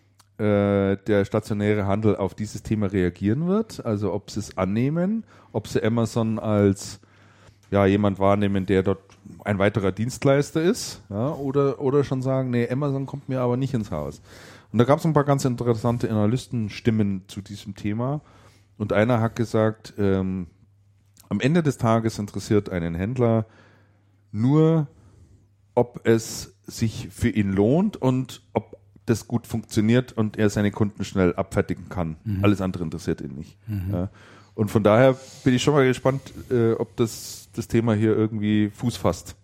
der stationäre Handel auf dieses Thema reagieren wird. Also ob sie es annehmen, ob sie Amazon als jemand wahrnehmen, der dort ein weiterer Dienstleister ist, ja, oder schon sagen, nee, Amazon kommt mir aber nicht ins Haus. Und da gab es ein paar ganz interessante Analystenstimmen zu diesem Thema. Und einer hat gesagt, am Ende des Tages interessiert einen Händler nur, ob es sich für ihn lohnt und ob das gut funktioniert und er seine Kunden schnell abfertigen kann. Alles andere interessiert ihn nicht. Ja. Und von daher bin ich schon mal gespannt, ob das Thema hier irgendwie Fuß fasst.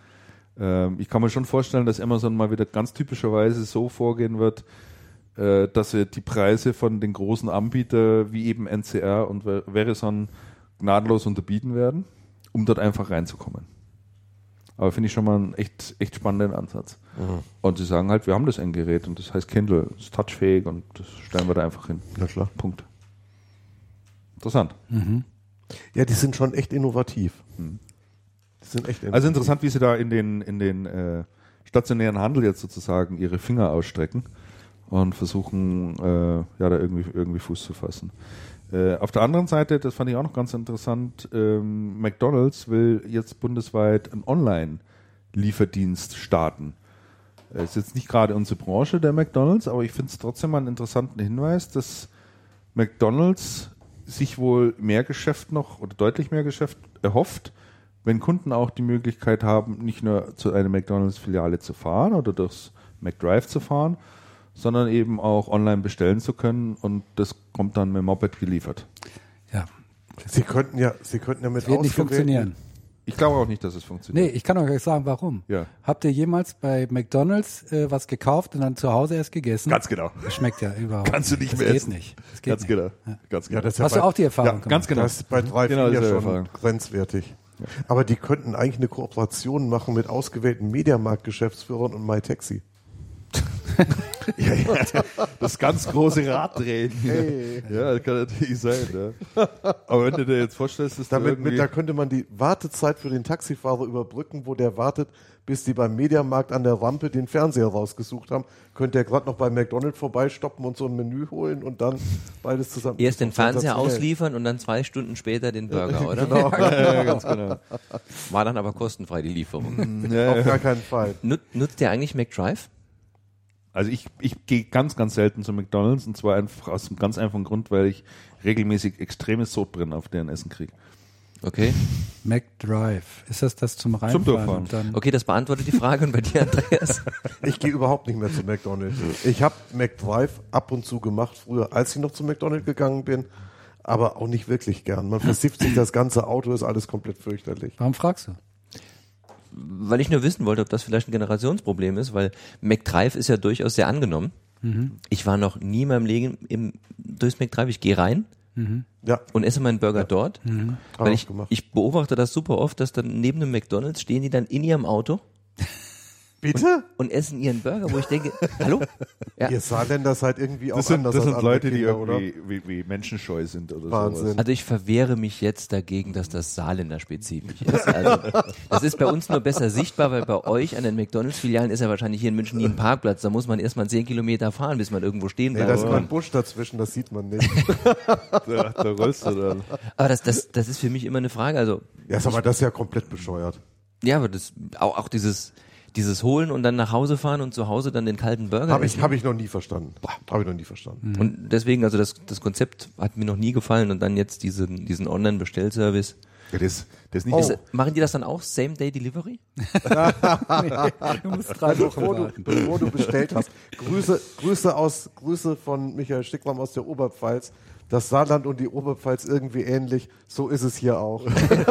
Ich kann mir schon vorstellen, dass Amazon mal wieder ganz typischerweise so vorgehen wird, dass sie die Preise von den großen Anbietern wie eben NCR und Verizon gnadenlos unterbieten werden, um dort einfach reinzukommen. Aber finde ich schon mal einen echt spannenden Ansatz. Mhm. Und sie sagen halt, wir haben das Endgerät und das heißt Kindle, ist touchfähig und das stellen wir da einfach hin. Na klar. Punkt. Interessant. Ja, die sind schon echt innovativ. Die sind echt innovativ. Also interessant, wie sie da in den stationären Handel jetzt sozusagen ihre Finger ausstrecken und versuchen, da irgendwie Fuß zu fassen. Auf der anderen Seite, das fand ich auch noch ganz interessant, McDonald's will jetzt bundesweit einen Online-Lieferdienst starten. Ist jetzt nicht gerade unsere Branche der McDonald's, aber ich finde es trotzdem mal einen interessanten Hinweis, dass McDonald's sich wohl mehr Geschäft noch oder deutlich mehr Geschäft erhofft, wenn Kunden auch die Möglichkeit haben, nicht nur zu einer McDonald's-Filiale zu fahren oder durchs McDrive zu fahren, sondern eben auch online bestellen zu können und das kommt dann mit dem Moped geliefert. Ja, Sie könnten ja mit wird nicht funktionieren. Ich glaube auch nicht, dass es funktioniert. Nee, ich kann euch gleich sagen, warum. Ja. Habt ihr jemals bei McDonald's was gekauft und dann zu Hause erst gegessen? Ganz genau. Das schmeckt ja überhaupt Kannst du nicht das mehr geht essen. nicht. Das geht Ganz nicht. genau. Ja. Ganz genau. Ja, das ist ja Hast du auch die Erfahrung gemacht? ganz genau. Das ist bei 3, Genau 4 ja dieselbe schon Erfahrung. grenzwertig. Aber die könnten eigentlich eine Kooperation machen mit ausgewählten Mediamarkt-Geschäftsführern und MyTaxi. Das ganz große Raddrehen. Hey. Ja, das kann natürlich sein. Ja. Aber wenn du dir jetzt vorstellst, dass Da könnte man die Wartezeit für den Taxifahrer überbrücken, wo der wartet, bis die beim Mediamarkt an der Rampe den Fernseher rausgesucht haben. Könnte er gerade noch bei McDonald's vorbeistoppen und so ein Menü holen und dann beides zusammen. Erst den Fernseher Sensationell. ausliefern und dann 2 Stunden später den Burger, oder? Genau, ja, ganz genau. War dann aber kostenfrei, die Lieferung. auf gar keinen Fall. Nutzt ihr eigentlich McDrive? Also ich gehe ganz, ganz selten zu McDonald's und zwar einfach aus einem ganz einfachen Grund, weil ich regelmäßig extremes Sodbrennen auf deren Essen kriege. Okay. McDrive. Ist das zum Reinfahren? Durchfahren. Und dann Okay, das beantwortet die Frage. Und bei dir, Andreas? Ich gehe überhaupt nicht mehr zu McDonald's. Ich habe McDrive ab und zu gemacht früher, als ich noch zu McDonald's gegangen bin. aber auch nicht wirklich gern. Man versifft sich, das ganze Auto ist alles komplett fürchterlich. Warum fragst du? Weil ich nur wissen wollte, ob das vielleicht ein Generationsproblem ist, weil McDrive ist ja durchaus sehr angenommen. Ich war noch nie in meinem Leben durchs McDrive. Ich gehe rein Ja, und esse meinen Burger dort. Weil auch gemacht. ich beobachte das super oft, dass dann neben dem McDonald's stehen die dann in ihrem Auto bitte? und essen ihren Burger, wo ich denke, hallo? Ja. Ihr Saarländer seid irgendwie auch Das sind anders als andere Leute, die Kinder, oder? irgendwie wie menschenscheu sind oder Wahnsinn. sowas. Also ich verwehre mich jetzt dagegen, dass das Saarländer-spezifisch ist. Also das ist bei uns nur besser sichtbar, weil bei euch an den McDonalds-Filialen ist ja wahrscheinlich hier in München nie ein Parkplatz. Da muss man erstmal 10 Kilometer fahren, bis man irgendwo stehen Nee, bleibt. da ist immer ein Busch dazwischen, das sieht man nicht. Da rollst du dann. Aber das ist für mich immer eine Frage. Also Ja, aber das ist ja komplett bescheuert. ja, aber das auch dieses Holen und dann nach Hause fahren und zu Hause dann den kalten Burger Habe essen. ich noch nie verstanden. Habe ich noch nie verstanden. Und deswegen, also das Konzept hat mir noch nie gefallen und dann jetzt diesen Online-Bestellservice. Ja, das nicht. Oh. Machen die das dann auch Same-Day-Delivery? Du musst 3 Wochen warten. Bevor du bestellt hast. Grüße von Michael Stickmann aus der Oberpfalz. Das Saarland und die Oberpfalz irgendwie ähnlich. So ist es hier auch.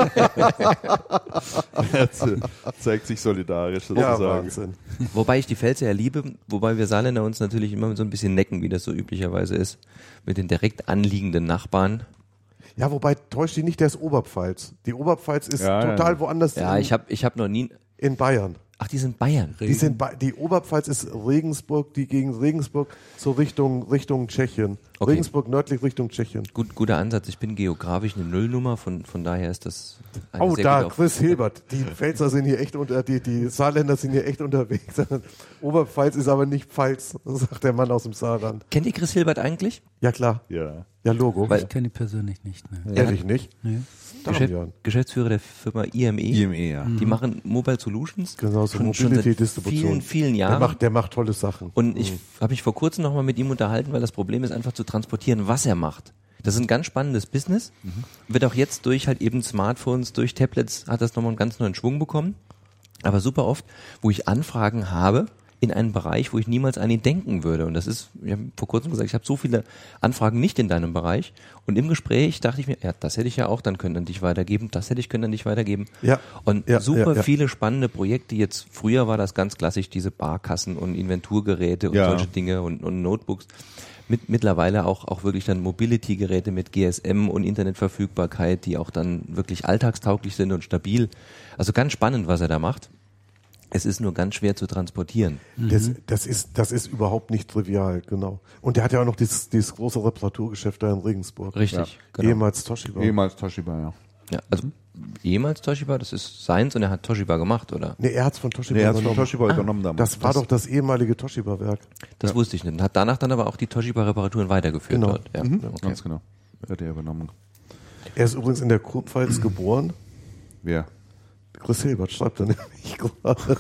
Zeigt sich solidarisch Ja, sozusagen. Wahnsinn. Wobei ich die Pfälzer ja liebe, wobei wir Saarländer uns natürlich immer so ein bisschen necken, wie das so üblicherweise ist, mit den direkt anliegenden Nachbarn. Ja, wobei täuscht die nicht, der ist Oberpfalz. Die Oberpfalz ist Ja, total ja. woanders Ja, ich hab noch nie. in Bayern. Ach, die sind Bayern. Die Oberpfalz ist Regensburg, die gegen Regensburg so Richtung Tschechien. Okay. Regensburg nördlich Richtung Tschechien. Guter Ansatz. Ich bin geografisch eine Nullnummer, von daher ist das eine Oh, sehr da, gute Chris Hilbert. Die Pfälzer sind hier echt die Saarländer sind hier echt unterwegs. Oberpfalz ist aber nicht Pfalz, sagt der Mann aus dem Saarland. Kennt ihr Chris Hilbert eigentlich? Ja, klar. Ja. Ja, Logo. Weil- Ich kenne die persönlich nicht. Ne. Ehrlich nicht? Nee. Damian. Geschäftsführer der Firma IME. IME, ja. Die machen Mobile Solutions. Genau, so schon seit Mobility-Distribution. vielen Jahren. Der macht tolle Sachen. Und ich habe mich vor kurzem nochmal mit ihm unterhalten, weil das Problem ist einfach zu transportieren, was er macht. Das ist ein ganz spannendes Business. Wird auch jetzt durch halt eben Smartphones, durch Tablets hat das nochmal einen ganz neuen Schwung bekommen. Aber super oft, wo ich Anfragen habe in einen Bereich, wo ich niemals an ihn denken würde. Und das ist, ich habe vor kurzem gesagt, ich habe so viele Anfragen nicht in deinem Bereich. Und im Gespräch dachte ich mir, ja, das hätte ich ja auch dann können an dich weitergeben, das hätte ich können an dich weitergeben. Ja. Und Ja, super ja. viele spannende Projekte. Jetzt früher war das ganz klassisch, diese Barkassen und Inventurgeräte und Ja. solche Dinge und Notebooks. Mittlerweile auch wirklich dann Mobility-Geräte mit GSM und Internetverfügbarkeit, die auch dann wirklich alltagstauglich sind und stabil. Also ganz spannend, was er da macht. Es ist nur ganz schwer zu transportieren. Das ist überhaupt nicht trivial, genau. Und der hat ja auch noch dieses große Reparaturgeschäft da in Regensburg. Richtig, genau. Ehemals Toshiba. Ehemals Toshiba, ja. Ja, also jemals Toshiba, das ist seins und er hat Toshiba gemacht, oder? Nee, er hat's von Toshiba Nee, er hat von übernommen. Toshiba übernommen damals. Das war doch das ehemalige Toshiba-Werk. Das wusste ich nicht. Und hat danach dann aber auch die Toshiba-Reparaturen weitergeführt Genau. dort. Ja. Okay. Ganz genau. Hat er übernommen. Er ist übrigens in der Kurpfalz geboren. Wer? Chris Hilbert schreibt er nämlich gerade.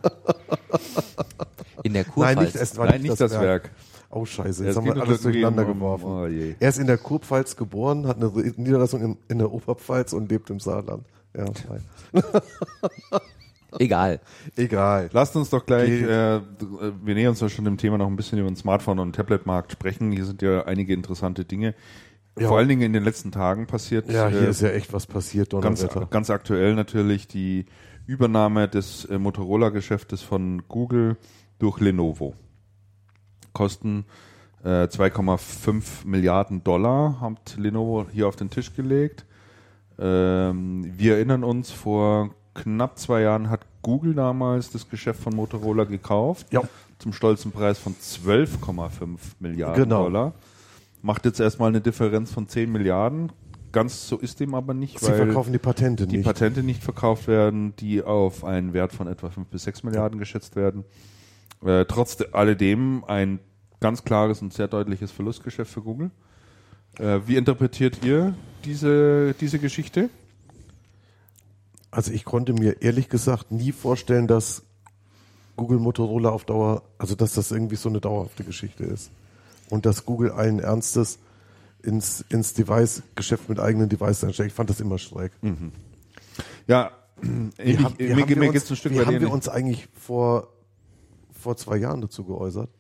In der Kurpfalz. es war Nein, nicht das Werk. Oh Scheiße, Es jetzt haben geht wir doch alles irgendwie durcheinander um- geworfen. oh je. Er ist in der Kurpfalz geboren, hat eine Niederlassung in der Oberpfalz und lebt im Saarland. Ja, nein. Egal. Egal. Lasst uns doch gleich, Geht. wir nähern uns ja schon dem Thema noch ein bisschen über den Smartphone- und Tablet-Markt sprechen. Hier sind ja einige interessante Dinge. Ja. Vor allen Dingen in den letzten Tagen passiert. Ja, hier ist ja echt was passiert, ganz, Donnerwetter. ganz aktuell natürlich die Übernahme des Motorola-Geschäftes von Google durch Lenovo. Kosten 2,5 Milliarden Dollar hat Lenovo hier auf den Tisch gelegt. Wir erinnern uns, vor knapp 2 Jahren hat Google damals das Geschäft von Motorola gekauft. Ja. Zum stolzen Preis von 12,5 Milliarden Genau. Dollar. Macht jetzt erstmal eine Differenz von 10 Milliarden. Ganz so ist dem aber nicht, Sie weil verkaufen die Patente die nicht. Patente nicht verkauft werden, die auf einen Wert von etwa 5 bis 6 Milliarden geschätzt werden. Trotz alledem ein ganz klares und sehr deutliches Verlustgeschäft für Google. Wie interpretiert ihr diese Geschichte? Also ich konnte mir ehrlich gesagt nie vorstellen, dass Google Motorola auf Dauer, also dass das irgendwie so eine dauerhafte Geschichte ist. Und dass Google allen Ernstes ins Device-Geschäft mit eigenen Devices einsteigt. Ich fand das immer schräg. Ja, Wie mir geht es ein Stück wie weit haben wir ähnlich. uns eigentlich vor 2 Jahren dazu geäußert?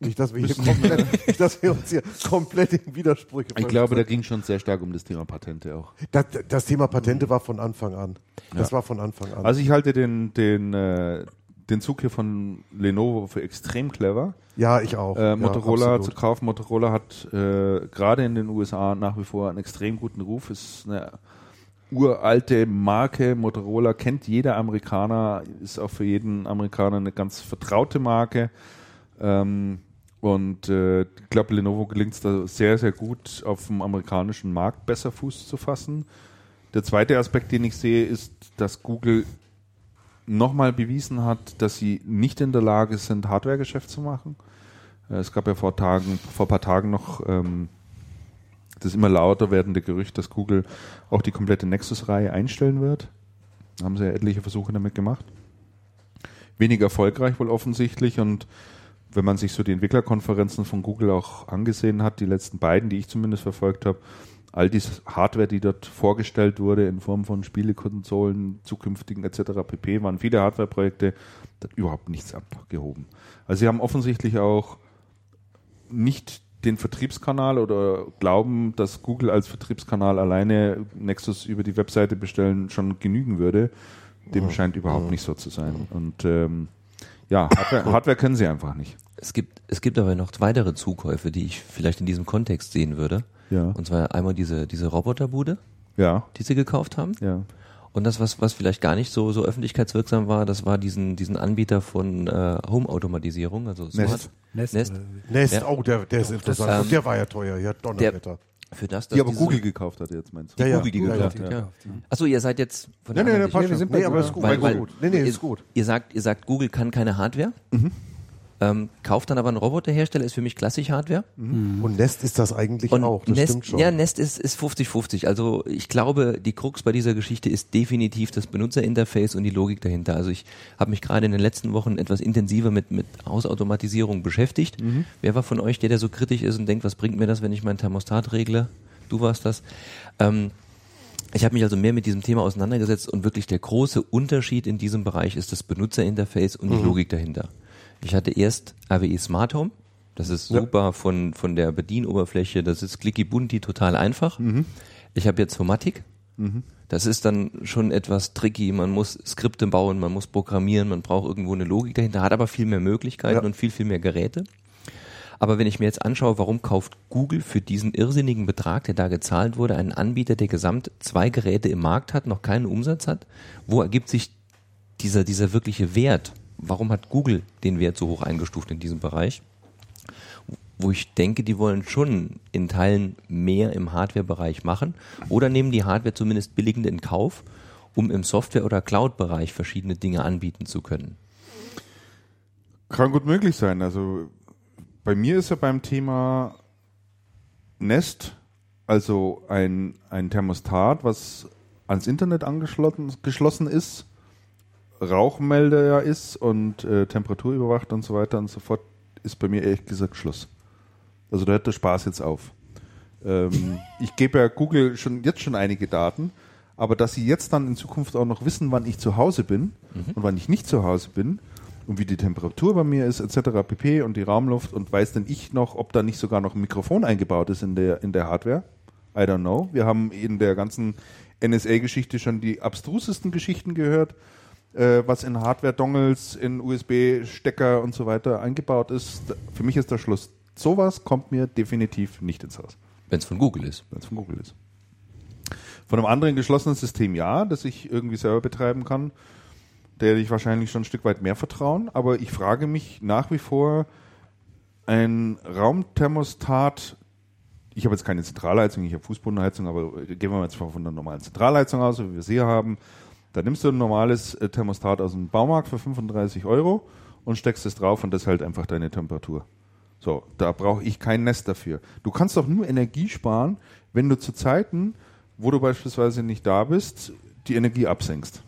Nicht, dass wir uns hier komplett in Widersprüche Ich glaube, da ging es schon sehr stark um das Thema Patente auch. Das Thema Patente war von Anfang an. Das war von Anfang an. Also ich halte den Zug hier von Lenovo für extrem clever. Ja, ich auch. Motorola absolut. zu kaufen. Motorola hat gerade in den USA nach wie vor einen extrem guten Ruf. Ist eine uralte Marke. Motorola kennt jeder Amerikaner, ist auch für jeden Amerikaner eine ganz vertraute Marke. Und ich glaube, Lenovo gelingt es da sehr, sehr gut, auf dem amerikanischen Markt besser Fuß zu fassen. Der zweite Aspekt, den ich sehe, ist, dass Google nochmal bewiesen hat, dass sie nicht in der Lage sind, Hardware-Geschäft zu machen. Es gab ja vor ein paar Tagen noch das immer lauter werdende Gerücht, dass Google auch die komplette Nexus-Reihe einstellen wird. Da haben sie ja etliche Versuche damit gemacht. Weniger erfolgreich wohl offensichtlich, und wenn man sich so die Entwicklerkonferenzen von Google auch angesehen hat, die letzten beiden, die ich zumindest verfolgt habe, all diese Hardware, die dort vorgestellt wurde in Form von Spielekonsolen, zukünftigen etc. pp., waren viele Hardwareprojekte, da hat überhaupt nichts abgehoben. Also sie haben offensichtlich auch nicht den Vertriebskanal oder glauben, dass Google als Vertriebskanal alleine Nexus über die Webseite bestellen schon genügen würde. Dem scheint überhaupt nicht so zu sein. Und Hardware können sie einfach nicht. Es gibt aber noch weitere Zukäufe, die ich vielleicht in diesem Kontext sehen würde. Ja. Und zwar einmal diese Roboterbude, Ja. die sie gekauft haben. Ja. Und das, was vielleicht gar nicht so öffentlichkeitswirksam war, das war diesen Anbieter von Home-Automatisierung, also Smart Nest. Nest. Nest, Ja. der ist interessant. Und der war ja teuer, ja, Donnerwetter. Für das, Die aber diese- Google gekauft hat jetzt, meinst du? Ja, ja. Google, die Ja, gekauft ja. hat, ja. Achso, ihr seid jetzt von der Nee, anderen passt Sicht. schon. Nee, aber ist gut. Weil- Ist gut. Nee, ist gut. Ihr sagt, Google kann keine Hardware, kauft dann aber einen Roboterhersteller, ist für mich klassisch Hardware. Und Nest ist das eigentlich Und auch, das Nest, stimmt schon. Ja, Nest ist 50-50. Also ich glaube, die Krux bei dieser Geschichte ist definitiv das Benutzerinterface und die Logik dahinter. Also ich habe mich gerade in den letzten Wochen etwas intensiver mit Hausautomatisierung beschäftigt. Wer war von euch, der so kritisch ist und denkt, was bringt mir das, wenn ich meinen Thermostat regle? Du warst das. Ich habe mich also mehr mit diesem Thema auseinandergesetzt, und wirklich der große Unterschied in diesem Bereich ist das Benutzerinterface und die Logik dahinter. Ich hatte erst AWE Smart Home. Das ist super von der Bedienoberfläche. Das ist clicky bunti, total einfach. Ich habe jetzt Homatic. Das ist dann schon etwas tricky. Man muss Skripte bauen, man muss programmieren, man braucht irgendwo eine Logik dahinter, hat aber viel mehr Möglichkeiten und viel mehr Geräte. Aber wenn ich mir jetzt anschaue, warum kauft Google für diesen irrsinnigen Betrag, der da gezahlt wurde, einen Anbieter, der gesamt 2 Geräte im Markt hat, noch keinen Umsatz hat, wo ergibt sich dieser wirkliche Wert? Warum hat Google den Wert so hoch eingestuft in diesem Bereich? Wo ich denke, die wollen schon in Teilen mehr im Hardware-Bereich machen oder nehmen die Hardware zumindest billigend in Kauf, um im Software- oder Cloud-Bereich verschiedene Dinge anbieten zu können. Kann gut möglich sein. Also bei mir ist ja beim Thema Nest, also ein Thermostat, was ans Internet geschlossen ist, Rauchmelder ist und Temperatur überwacht und so weiter und so fort, ist bei mir ehrlich gesagt Schluss. Also da hört der Spaß jetzt auf. Ich gebe ja Google jetzt schon einige Daten, aber dass sie jetzt dann in Zukunft auch noch wissen, wann ich zu Hause bin und wann ich nicht zu Hause bin und wie die Temperatur bei mir ist etc. pp. Und die Raumluft, und weiß denn ich noch, ob da nicht sogar noch ein Mikrofon eingebaut ist in der Hardware? I don't know. Wir haben in der ganzen NSA-Geschichte schon die abstrusesten Geschichten gehört, was in Hardware-Dongles, in USB-Stecker und so weiter eingebaut ist. Für mich ist der Schluss. Sowas kommt mir definitiv nicht ins Haus. Wenn es von Google ist. Wenn es von Google ist. Von einem anderen geschlossenen System ja, das ich irgendwie selber betreiben kann, der ich wahrscheinlich schon ein Stück weit mehr vertrauen. Aber ich frage mich nach wie vor, ein Raumthermostat, ich habe jetzt keine Zentralheizung, ich habe Fußbodenheizung, aber gehen wir jetzt von einer normalen Zentralheizung aus, wie wir sie hier haben. Da nimmst du ein normales Thermostat aus dem Baumarkt für 35 € und steckst es drauf, und das hält einfach deine Temperatur. So, da brauche ich kein Nest dafür. Du kannst doch nur Energie sparen, wenn du zu Zeiten, wo du beispielsweise nicht da bist, die Energie absenkst.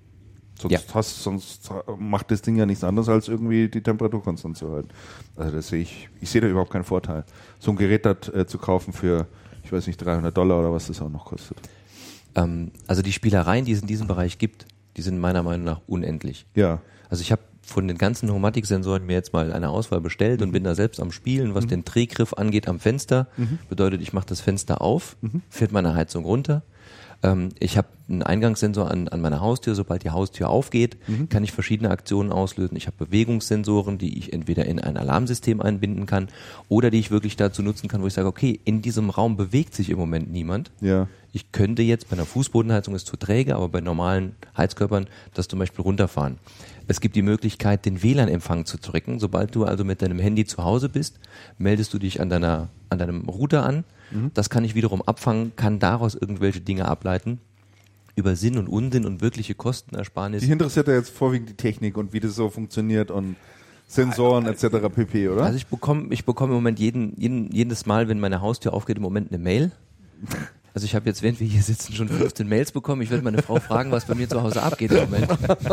Sonst macht das Ding ja nichts anderes, als irgendwie die Temperatur konstant zu halten. Also das ich sehe da überhaupt keinen Vorteil. So ein Gerät zu kaufen für, ich weiß nicht, $300 oder was das auch noch kostet. Also die Spielereien, die es in diesem Bereich gibt, die sind meiner Meinung nach unendlich. Ja. Also ich habe von den ganzen Pneumatiksensoren mir jetzt mal eine Auswahl bestellt und bin da selbst am Spielen, was den Drehgriff angeht am Fenster. Bedeutet, ich mache das Fenster auf, fährt meine Heizung runter. Ich habe einen Eingangssensor an meiner Haustür. Sobald die Haustür aufgeht, kann ich verschiedene Aktionen auslösen. Ich habe Bewegungssensoren, die ich entweder in ein Alarmsystem einbinden kann oder die ich wirklich dazu nutzen kann, wo ich sage, okay, in diesem Raum bewegt sich im Moment niemand. Ja. Ich könnte jetzt, bei einer Fußbodenheizung ist zu träge, aber bei normalen Heizkörpern das zum Beispiel runterfahren. Es gibt die Möglichkeit, den WLAN-Empfang zu drücken. Sobald du also mit deinem Handy zu Hause bist, meldest du dich an deinem Router an. Das kann ich wiederum abfangen, kann daraus irgendwelche Dinge ableiten über Sinn und Unsinn und wirkliche Kostenersparnis. Dich interessiert ja jetzt vorwiegend die Technik und wie das so funktioniert und Sensoren etc. pp., oder? Also ich bekomme im Moment jedes Mal, wenn meine Haustür aufgeht, im Moment eine Mail. Also ich habe jetzt, während wir hier sitzen, schon 15 Mails bekommen. Ich werde meine Frau fragen, was bei mir zu Hause abgeht im Moment.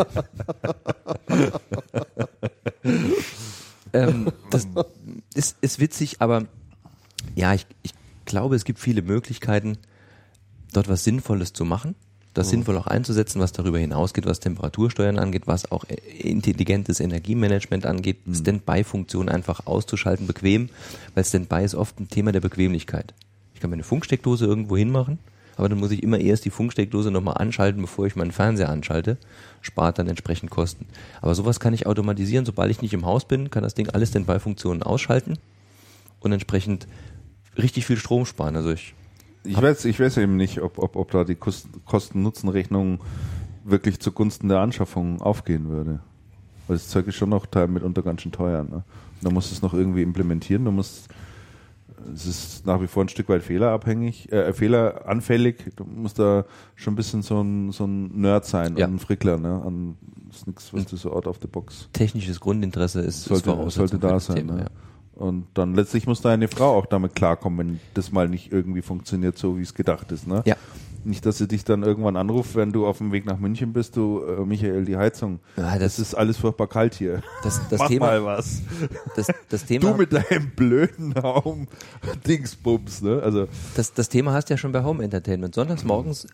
Das ist witzig, aber ja, ich glaube, es gibt viele Möglichkeiten, dort was Sinnvolles zu machen, das sinnvoll auch einzusetzen, was darüber hinausgeht, was Temperatursteuern angeht, was auch intelligentes Energiemanagement angeht, Standby-Funktion einfach auszuschalten, bequem, weil Standby ist oft ein Thema der Bequemlichkeit. Ich kann meine Funksteckdose irgendwo hinmachen, aber dann muss ich immer erst die Funksteckdose nochmal anschalten, bevor ich meinen Fernseher anschalte, spart dann entsprechend Kosten. Aber sowas kann ich automatisieren, sobald ich nicht im Haus bin, kann das Ding alle Standby-Funktionen ausschalten und entsprechend richtig viel Strom sparen. Also ich weiß eben nicht, ob da die Kosten-Nutzen-Rechnung wirklich zugunsten der Anschaffung aufgehen würde. Weil das Zeug ist schon noch mitunter ganz schön teuer. Ne? Da musst du es noch irgendwie implementieren. Es ist nach wie vor ein Stück weit fehleranfällig. Du musst da schon ein bisschen so ein Nerd sein und ein Frickler. Ne? Das ist nichts, was du so out of the box. Technisches Grundinteresse sollte da sein. Thema, ne? Ja. Und dann letztlich muss deine Frau auch damit klarkommen, wenn das mal nicht irgendwie funktioniert, so wie es gedacht ist. Ne? Ja. Nicht, dass sie dich dann irgendwann anruft, wenn du auf dem Weg nach München bist, du, Michael, die Heizung. Ja, das ist alles furchtbar kalt hier. Mach Thema, mal was. Das Thema, du mit deinem blöden Dingsbums. Ne? Also, das Thema hast du ja schon bei Home Entertainment. Sonntags morgens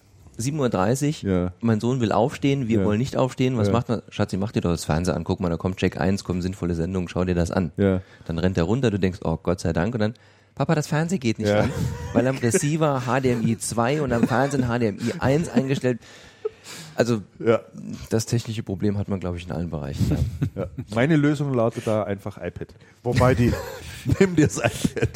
7.30 Uhr, mein Sohn will aufstehen, wir wollen nicht aufstehen. Was macht man? Schatzi, mach dir doch das Fernseher an, guck mal, da kommt Check 1, kommen sinnvolle Sendungen, schau dir das an. Ja. Dann rennt er runter, du denkst, oh Gott sei Dank, und dann, Papa, das Fernsehen geht nicht an, weil am Receiver HDMI 2 und am Fernsehen HDMI 1 eingestellt. Also das technische Problem hat man, glaube ich, in allen Bereichen. Ja. Meine Lösung lautet da einfach iPad. Nimm dir das iPad.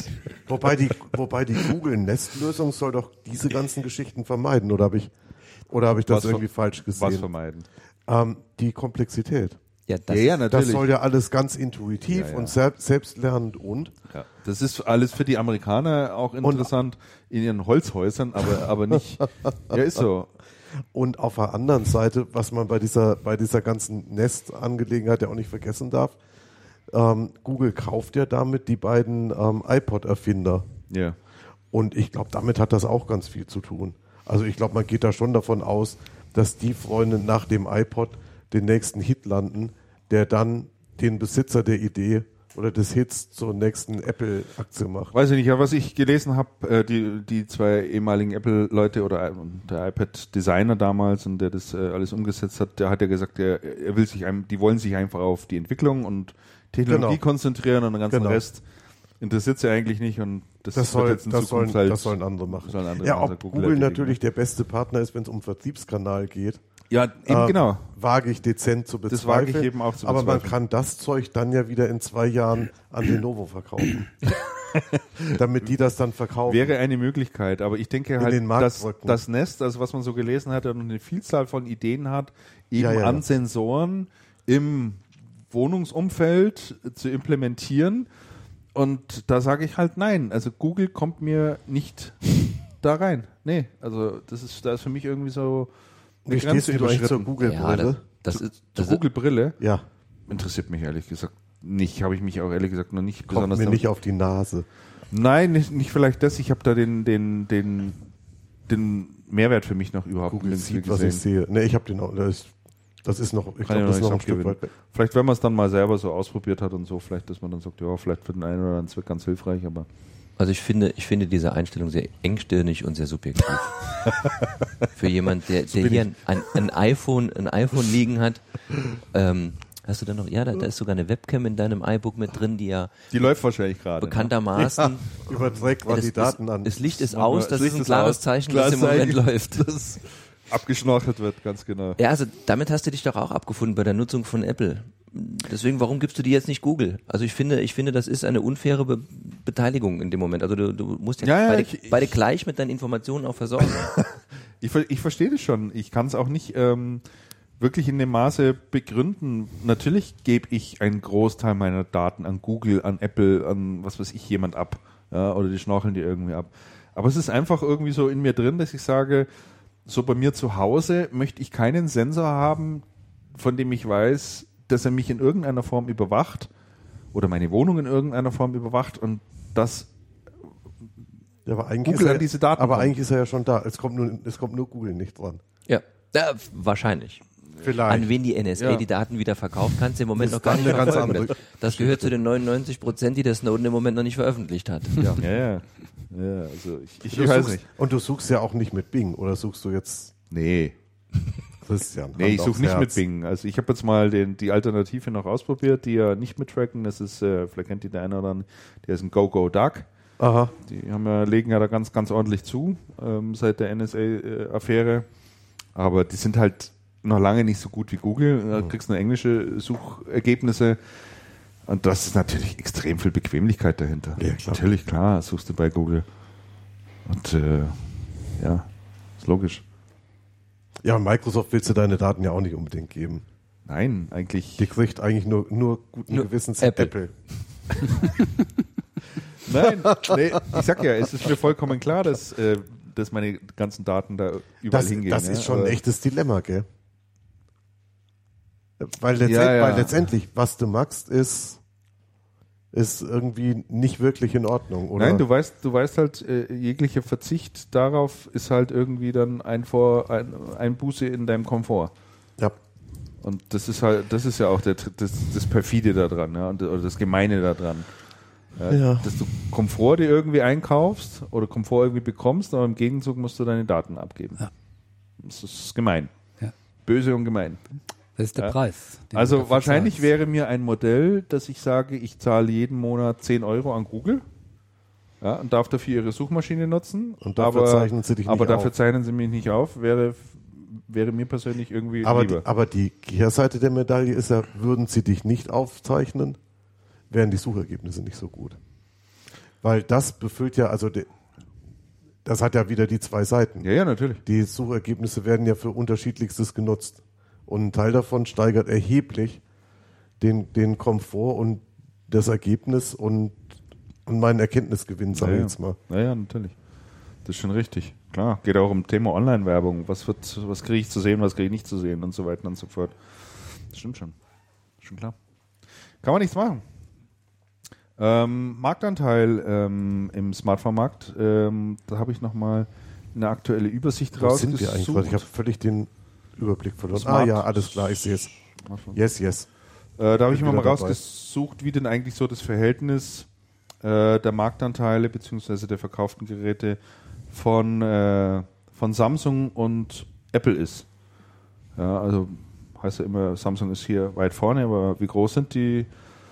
Wobei die Google-Nest-Lösung soll doch diese ganzen Geschichten vermeiden, oder habe ich das irgendwie falsch gesehen? Was vermeiden? Die Komplexität. Ja, natürlich. Das soll ja alles ganz intuitiv und selbstlernend und. Ja. Das ist alles für die Amerikaner auch interessant in ihren Holzhäusern, aber nicht. Ja, ist so. Und auf der anderen Seite, was man bei dieser ganzen Nest-Angelegenheit ja auch nicht vergessen darf, Google kauft ja damit die beiden iPod-Erfinder. Ja. Und ich glaube, damit hat das auch ganz viel zu tun. Also ich glaube, man geht da schon davon aus, dass die Freunde nach dem iPod den nächsten Hit landen, der dann den Besitzer der Idee oder des Hits zur nächsten Apple-Aktie macht. Weiß ich nicht, ja, was ich gelesen habe, die zwei ehemaligen Apple-Leute oder der iPad-Designer damals und der das alles umgesetzt hat, der hat ja gesagt, die wollen sich einfach auf die Entwicklung und Technologie konzentrieren und den ganzen Rest interessiert sie eigentlich nicht und das sollen andere machen. Ob Google natürlich der beste Partner ist, wenn es um Vertriebskanal geht. Ja, eben genau. Wage ich dezent zu bezweifeln. Das wage ich eben auch zu bezweifeln. Aber man kann das Zeug dann ja wieder in 2 Jahren an Lenovo verkaufen. Damit die das dann verkaufen. Wäre eine Möglichkeit, aber ich denke halt, dass das Nest, also was man so gelesen hat, eine Vielzahl von Ideen hat, eben an Sensoren im Wohnungsumfeld zu implementieren. Und da sage ich halt nein. Also Google kommt mir nicht da rein. Nee, also da ist für mich irgendwie so eine Grenze überschritten. Zur Google-Brille? Zur Google-Brille? Ja. Interessiert mich ehrlich gesagt nicht. Habe ich mich auch ehrlich gesagt noch nicht Kommt besonders... Kommt mir nicht auf die Nase. Nein, nicht vielleicht das. Ich habe da den Mehrwert für mich noch überhaupt Google nicht sieht, gesehen. Was ich sehe. Nee, ich habe den auch... Das ist noch, ich glaube, das ist noch ein Stück weit weg. Vielleicht, wenn man es dann mal selber so ausprobiert hat und so, vielleicht, dass man dann sagt, ja, vielleicht für den einen oder anderen Zweck ganz hilfreich, aber... Also ich finde diese Einstellung sehr engstirnig und sehr subjektiv. Für jemand, der hier ein iPhone liegen hat, Hast du da noch, ja, da ist sogar eine Webcam in deinem iBook mit drin, die ja Die läuft wahrscheinlich gerade. bekanntermaßen, Überträgt ja, quasi die Daten an. das Licht ist aus, das Licht ist ein ist klares aus. Zeichen, dass im Klares Moment Zeichen, läuft. dass abgeschnorchelt wird, ganz genau. Ja, also damit hast du dich doch auch abgefunden bei der Nutzung von Apple. Deswegen, warum gibst du die jetzt nicht Google? Also ich finde, das ist eine unfaire Beteiligung in dem Moment. Also du musst ja, beide gleich mit deinen Informationen auch versorgen. Ich verstehe das schon. Ich kann es auch nicht wirklich in dem Maße begründen. Natürlich gebe ich einen Großteil meiner Daten an Google, an Apple, an was weiß ich, jemand ab. Ja, oder die schnorcheln die irgendwie ab. Aber es ist einfach irgendwie so in mir drin, dass ich sage, so bei mir zu Hause möchte ich keinen Sensor haben, von dem ich weiß, dass er mich in irgendeiner Form überwacht oder meine Wohnung in irgendeiner Form überwacht und dass Ja, aber eigentlich Google ist er, an diese Daten aber kommt. eigentlich ist er ja schon da. Es kommt nur Google nicht dran. Ja, wahrscheinlich. Vielleicht. An wen die NSA die Daten wieder verkauft, kannst du im Moment Das noch gar ist nicht eine ganz verfolgen. andere Das gehört zu den 99%, die der Snowden im Moment noch nicht veröffentlicht hat. Ja. Ja, also ich Du weiß suchst- nicht. Und du suchst ja auch nicht mit Bing, oder suchst du jetzt Nee. Christian? Nee, Hand ich suche aufs nicht Herz. mit Bing. Also ich habe jetzt mal die Alternative noch ausprobiert, die ja nicht mit tracken. Das ist, vielleicht kennt die der eine oder andere, der ist ein GoGoDuck. Aha. Die legen ja da ganz, ganz ordentlich zu, seit der NSA-Affäre. Aber die sind halt noch lange nicht so gut wie Google. Da kriegst du nur englische Suchergebnisse. Und das ist natürlich extrem viel Bequemlichkeit dahinter. Ja, klar. Natürlich, klar, suchst du bei Google. Und ja, ist logisch. Ja, und Microsoft willst du deine Daten ja auch nicht unbedingt geben. Nein, eigentlich. Die kriegt eigentlich nur guten Nur Gewissens Apple. Nein, nee, ich sag ja, es ist mir vollkommen klar, dass meine ganzen Daten da überall hingehen. Das ja, ist schon aber- ein echtes Dilemma, gell? Weil Ja. letztendlich, was du machst, ist irgendwie nicht wirklich in Ordnung, oder? Nein, du weißt halt, jeglicher Verzicht darauf ist halt irgendwie dann ein Buße in deinem Komfort. Ja. Und das ist ja auch das Perfide da dran, ja, oder das Gemeine da dran. Ja. Dass du Komfort dir irgendwie einkaufst oder Komfort irgendwie bekommst, aber im Gegenzug musst du deine Daten abgeben. Ja. Das ist gemein. Ja. Böse und gemein. Das ist der Ja. Preis. den du Also dafür wahrscheinlich zahlst. wäre mir ein Modell, dass ich sage, ich zahle jeden Monat 10 Euro an Google, ja, und darf dafür ihre Suchmaschine nutzen. Und dafür zeichnen sie dich nicht aber dafür auf. zeichnen sie mich nicht auf, wäre mir persönlich irgendwie lieber. Aber die Kehrseite der Medaille ist ja, würden sie dich nicht aufzeichnen, wären die Suchergebnisse nicht so gut. Weil das befüllt ja, das hat ja wieder die zwei Seiten. Ja, natürlich. Die Suchergebnisse werden ja für Unterschiedlichstes genutzt. Und ein Teil davon steigert erheblich den Komfort und das Ergebnis und meinen Erkenntnisgewinn, sage ich jetzt mal. Ja, natürlich. Das ist schon richtig. Klar, geht auch um Thema Online-Werbung. Was kriege ich zu sehen, was kriege ich nicht zu sehen und so weiter und so fort. Das stimmt schon. Schon klar. Kann man nichts machen. Marktanteil im Smartphone-Markt, da habe ich nochmal eine aktuelle Übersicht Wo sind wir eigentlich? rausgesucht. Ich habe völlig den Überblick verloren. Smart- Ja, alles klar, ich sehe es. Yes. Da habe ich Bin mir mal wieder dabei. rausgesucht, wie denn eigentlich so das Verhältnis der Marktanteile bzw. der verkauften Geräte von Samsung und Apple ist. Ja, also heißt ja immer, Samsung ist hier weit vorne, aber wie groß sind die?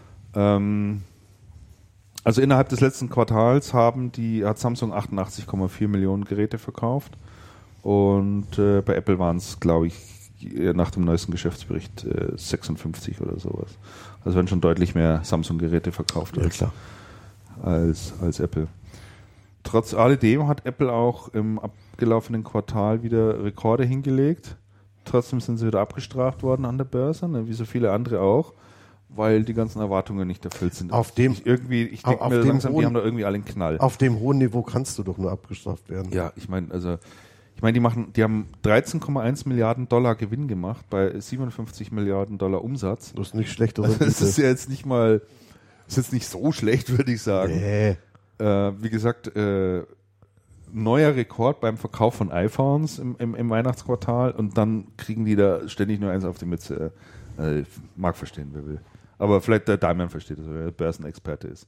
Also innerhalb des letzten Quartals hat Samsung 88,4 Millionen Geräte verkauft und bei Apple waren es, glaube ich, nach dem neuesten Geschäftsbericht 56 oder sowas. Also werden schon deutlich mehr Samsung-Geräte verkauft Ja, klar. als Apple. Trotz alledem hat Apple auch im abgelaufenen Quartal wieder Rekorde hingelegt. Trotzdem sind sie wieder abgestraft worden an der Börse, ne, wie so viele andere auch, weil die ganzen Erwartungen nicht erfüllt sind. Auf dem- ich denke auf mir dem langsam, die hohen- haben da irgendwie alle einen Knall. Auf dem hohen Niveau kannst du doch nur abgestraft werden. Ja, ich meine, die haben 13,1 Milliarden Dollar Gewinn gemacht bei 57 Milliarden Dollar Umsatz. Das ist nicht schlecht, oder? Also das ist ja jetzt nicht mal, ist jetzt nicht so schlecht, würde ich sagen. Nee. Wie gesagt, neuer Rekord beim Verkauf von iPhones im Weihnachtsquartal und dann kriegen die da ständig nur eins auf die Mütze. Mag verstehen, wer will. Aber vielleicht der Damian versteht es, weil er Börsenexperte ist.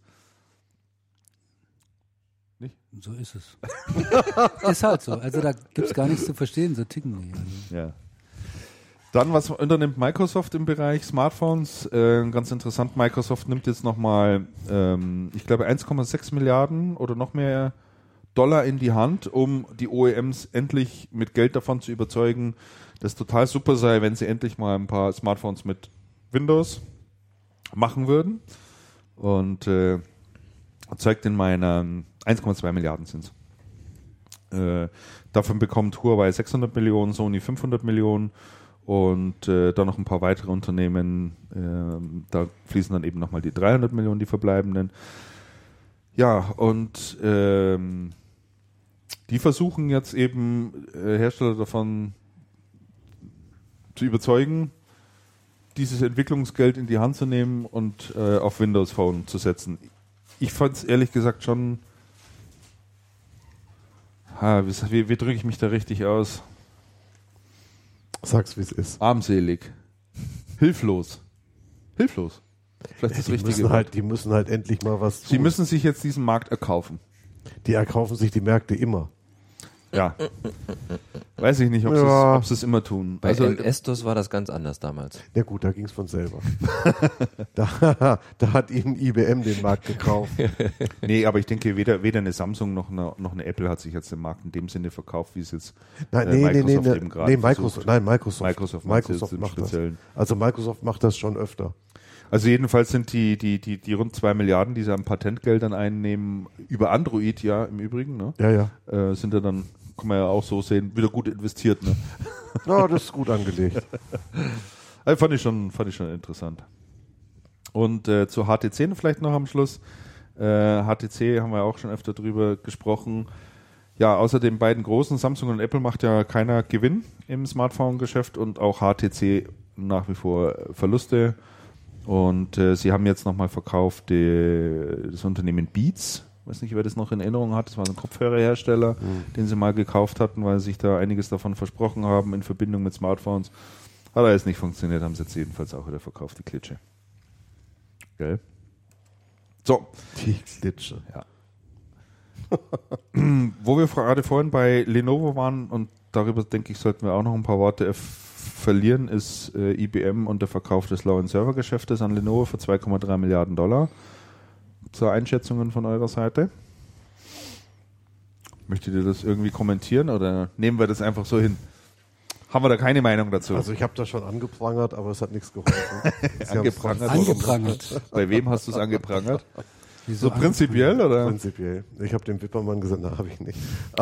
So ist es. Ist halt so. Also da gibt es gar nichts zu verstehen, so ticken die. Also. Ja. Dann, was unternimmt Microsoft im Bereich Smartphones? Ganz interessant, Microsoft nimmt jetzt nochmal, ich glaube, 1,6 Milliarden oder noch mehr Dollar in die Hand, um die OEMs endlich mit Geld davon zu überzeugen, dass es total super sei, wenn sie endlich mal ein paar Smartphones mit Windows machen würden. Und erzeugt in meiner 1,2 Milliarden sind es. Davon bekommt Huawei 600 Millionen, Sony 500 Millionen und dann noch ein paar weitere Unternehmen. Da fließen dann eben nochmal die 300 Millionen, die verbleibenden. Ja, und die versuchen jetzt eben Hersteller davon zu überzeugen, dieses Entwicklungsgeld in die Hand zu nehmen und auf Windows Phone zu setzen. Ich fand es ehrlich gesagt schon, wie drücke ich mich da richtig aus? Sag's, wie es ist. Armselig. Hilflos. Hilflos. Vielleicht das richtige Wort. Die müssen halt endlich mal was tun. Sie müssen sich jetzt diesen Markt erkaufen. Die erkaufen sich die Märkte immer. Ja. Weiß ich nicht, ob sie es immer tun. Bei MS-DOS war das ganz anders damals. Ja gut, da ging es von selber. da hat ihnen IBM den Markt gekauft. Nee, aber ich denke, weder eine Samsung noch eine Apple hat sich jetzt den Markt in dem Sinne verkauft, wie es jetzt Microsoft eben gerade Microsoft macht das. Speziellen. Also Microsoft macht das schon öfter. Also jedenfalls sind die rund 2 Milliarden, die sie an Patentgeldern einnehmen, über Android ja im Übrigen, ne? Ja. Sind ja dann, kann man ja auch so sehen, wieder gut investiert, ne? Ja, das ist gut angelegt. Also fand ich schon interessant. Und zu HTC vielleicht noch am Schluss. HTC haben wir auch schon öfter drüber gesprochen. Ja, außer den beiden großen, Samsung und Apple, macht ja keiner Gewinn im Smartphone-Geschäft und auch HTC nach wie vor Verluste. Und sie haben jetzt nochmal verkauft das Unternehmen Beats. Ich weiß nicht, wer das noch in Erinnerung hat. Das war ein Kopfhörerhersteller, den sie mal gekauft hatten, weil sie sich da einiges davon versprochen haben in Verbindung mit Smartphones. Hat alles nicht funktioniert, haben sie jetzt jedenfalls auch wieder verkauft, die Klitsche. Gell? So. Die Klitsche. Ja. Wo wir gerade vorhin bei Lenovo waren, und darüber, denke ich, sollten wir auch noch ein paar Worte verlieren, ist IBM und der Verkauf des Low-End-Server-Geschäftes an Lenovo für 2,3 Milliarden Dollar. Zur Einschätzungen von eurer Seite. Möchtet ihr das irgendwie kommentieren oder nehmen wir das einfach so hin? Haben wir da keine Meinung dazu? Also ich habe das schon angeprangert, aber es hat nichts geholfen. Angeprangert. Bei wem hast du es angeprangert? Wieso So prinzipiell oder? Prinzipiell. Ich habe dem Wippermann gesagt, na, habe ich nicht.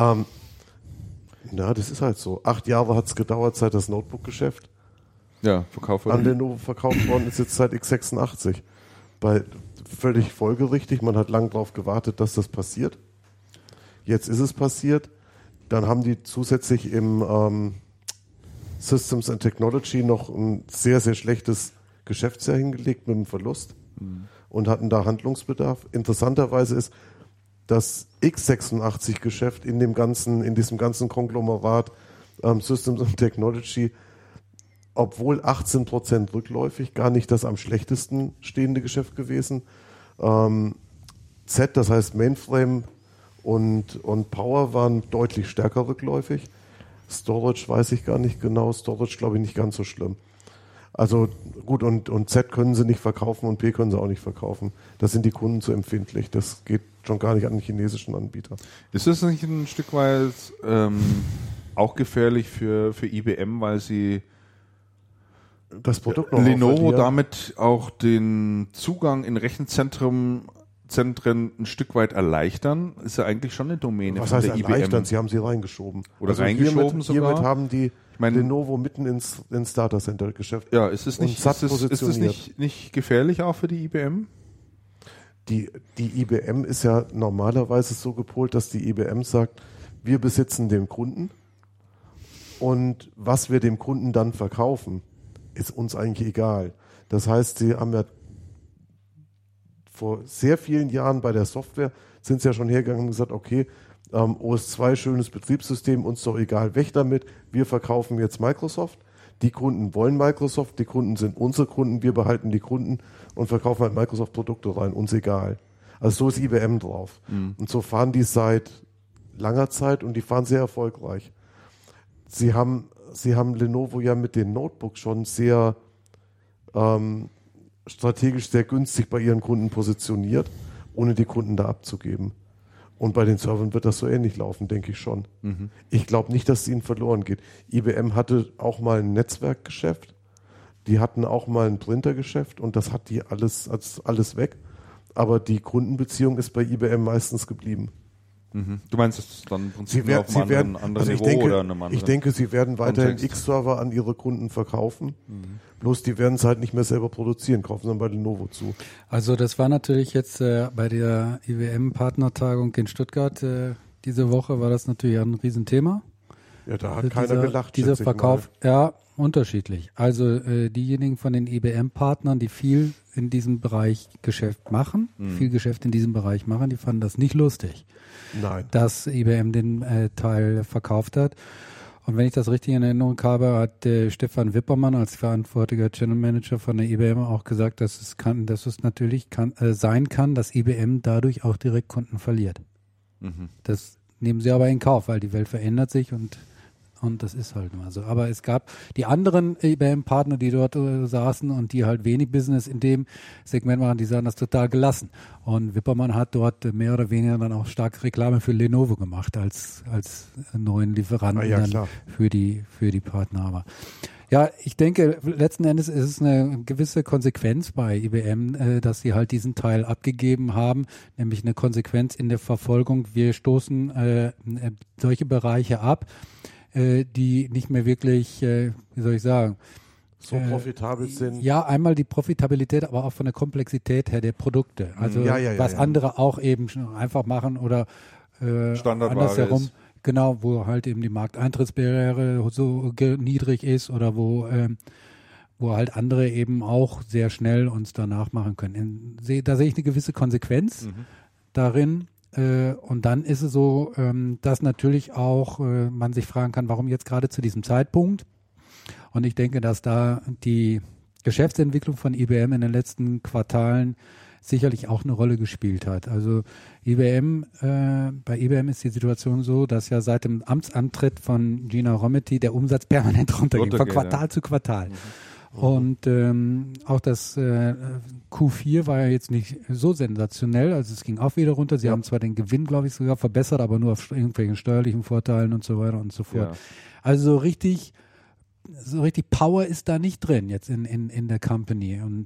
Das ist halt so. 8 Jahre hat es gedauert, seit das Notebook-Geschäft Ja, verkauft an Lenovo verkauft worden ist, jetzt seit x86. Völlig folgerichtig. Man hat lang darauf gewartet, dass das passiert. Jetzt ist es passiert. Dann haben die zusätzlich im Systems and Technology noch ein sehr, sehr schlechtes Geschäftsjahr hingelegt mit einem Verlust und hatten da Handlungsbedarf. Interessanterweise ist das x86-Geschäft in diesem ganzen Konglomerat Systems and Technology, obwohl 18% rückläufig, gar nicht das am schlechtesten stehende Geschäft gewesen. Z, das heißt Mainframe und Power waren deutlich stärker rückläufig. Storage weiß ich gar nicht genau. Storage glaube ich nicht ganz so schlimm. Also gut, und Z können sie nicht verkaufen und P können sie auch nicht verkaufen. Da sind die Kunden zu empfindlich. Das geht schon gar nicht an den chinesischen Anbieter. Ist das nicht ein Stück weit auch gefährlich für IBM, weil sie das Produkt noch Lenovo damit auch den Zugang in Rechenzentren ein Stück weit erleichtern? Ist ja eigentlich schon eine Domäne Was von heißt der erleichtern? IBM. Sie haben sie reingeschoben. Oder reingeschoben sogar? Hiermit haben die meine, Lenovo mitten ins Datacenter-Geschäft. Ja, ist es nicht gefährlich auch für die IBM? Die IBM ist ja normalerweise so gepolt, dass die IBM sagt, wir besitzen den Kunden und was wir dem Kunden dann verkaufen, ist uns eigentlich egal. Das heißt, sie haben ja vor sehr vielen Jahren bei der Software sind sie ja schon hergegangen und gesagt, okay, OS2, schönes Betriebssystem, uns doch egal, weg damit, wir verkaufen jetzt Microsoft. Die Kunden wollen Microsoft, die Kunden sind unsere Kunden, wir behalten die Kunden und verkaufen halt Microsoft-Produkte rein, uns egal. Also so ist IBM drauf. Und so fahren die seit langer Zeit und die fahren sehr erfolgreich. Sie haben Lenovo ja mit den Notebooks schon sehr strategisch sehr günstig bei ihren Kunden positioniert, ohne die Kunden da abzugeben. Und bei den Servern wird das so ähnlich laufen, denke ich schon. Ich glaube nicht, dass es ihnen verloren geht. IBM hatte auch mal ein Netzwerkgeschäft, die hatten auch mal ein Printergeschäft und das hat die alles weg. Aber die Kundenbeziehung ist bei IBM meistens geblieben. Du meinst, das ist dann im Prinzip nur auf einem anderen Niveau oder einem anderen? Ich denke, sie werden weiterhin Kontext. X-Server an ihre Kunden verkaufen. Bloß die werden es halt nicht mehr selber produzieren, kaufen dann bei Lenovo zu. Also das war natürlich jetzt bei der IBM-Partnertagung in Stuttgart diese Woche war das natürlich ein Riesenthema. Ja, da hat keiner gelacht. Dieser schätze ich Verkauf, mal. ja, unterschiedlich. Also diejenigen von den IBM-Partnern, die viel in diesem Bereich Geschäft machen, viel Geschäft in diesem Bereich machen, die fanden das nicht lustig, Nein. dass IBM den Teil verkauft hat. Und wenn ich das richtig in Erinnerung habe, hat Stefan Wippermann als verantwortlicher Channel Manager von der IBM auch gesagt, dass es natürlich sein kann, dass IBM dadurch auch Direktkunden verliert. Das nehmen sie aber in Kauf, weil die Welt verändert sich und das ist halt mal so. Aber es gab die anderen IBM-Partner, die dort saßen und die halt wenig Business in dem Segment machen, die sahen das total gelassen. Und Wippermann hat dort mehr oder weniger dann auch stark Reklame für Lenovo gemacht als neuen Lieferanten dann für die Partner. Aber ja, ich denke, letzten Endes ist es eine gewisse Konsequenz bei IBM, dass sie halt diesen Teil abgegeben haben, nämlich eine Konsequenz in der Verfolgung. Wir stoßen solche Bereiche ab, die nicht mehr wirklich, wie soll ich sagen, so profitabel sind. Ja, einmal die Profitabilität, aber auch von der Komplexität her der Produkte. Also was andere auch eben schon einfach machen oder andersherum. ist. Genau, wo halt eben die Markteintrittsbarriere so niedrig ist oder wo halt andere eben auch sehr schnell uns danach machen können. Da sehe ich eine gewisse Konsequenz darin. Und dann ist es so, dass natürlich auch man sich fragen kann, warum jetzt gerade zu diesem Zeitpunkt? Und ich denke, dass da die Geschäftsentwicklung von IBM in den letzten Quartalen sicherlich auch eine Rolle gespielt hat. Also bei IBM ist die Situation so, dass ja seit dem Amtsantritt von Gina Rometty der Umsatz permanent runtergeht, von Quartal zu Quartal. Und auch das Q4 war ja jetzt nicht so sensationell, also es ging auch wieder runter. Sie haben zwar den Gewinn, glaube ich, sogar verbessert, aber nur auf irgendwelchen steuerlichen Vorteilen und so weiter und so fort. Ja. Also so richtig Power ist da nicht drin jetzt in der Company. Und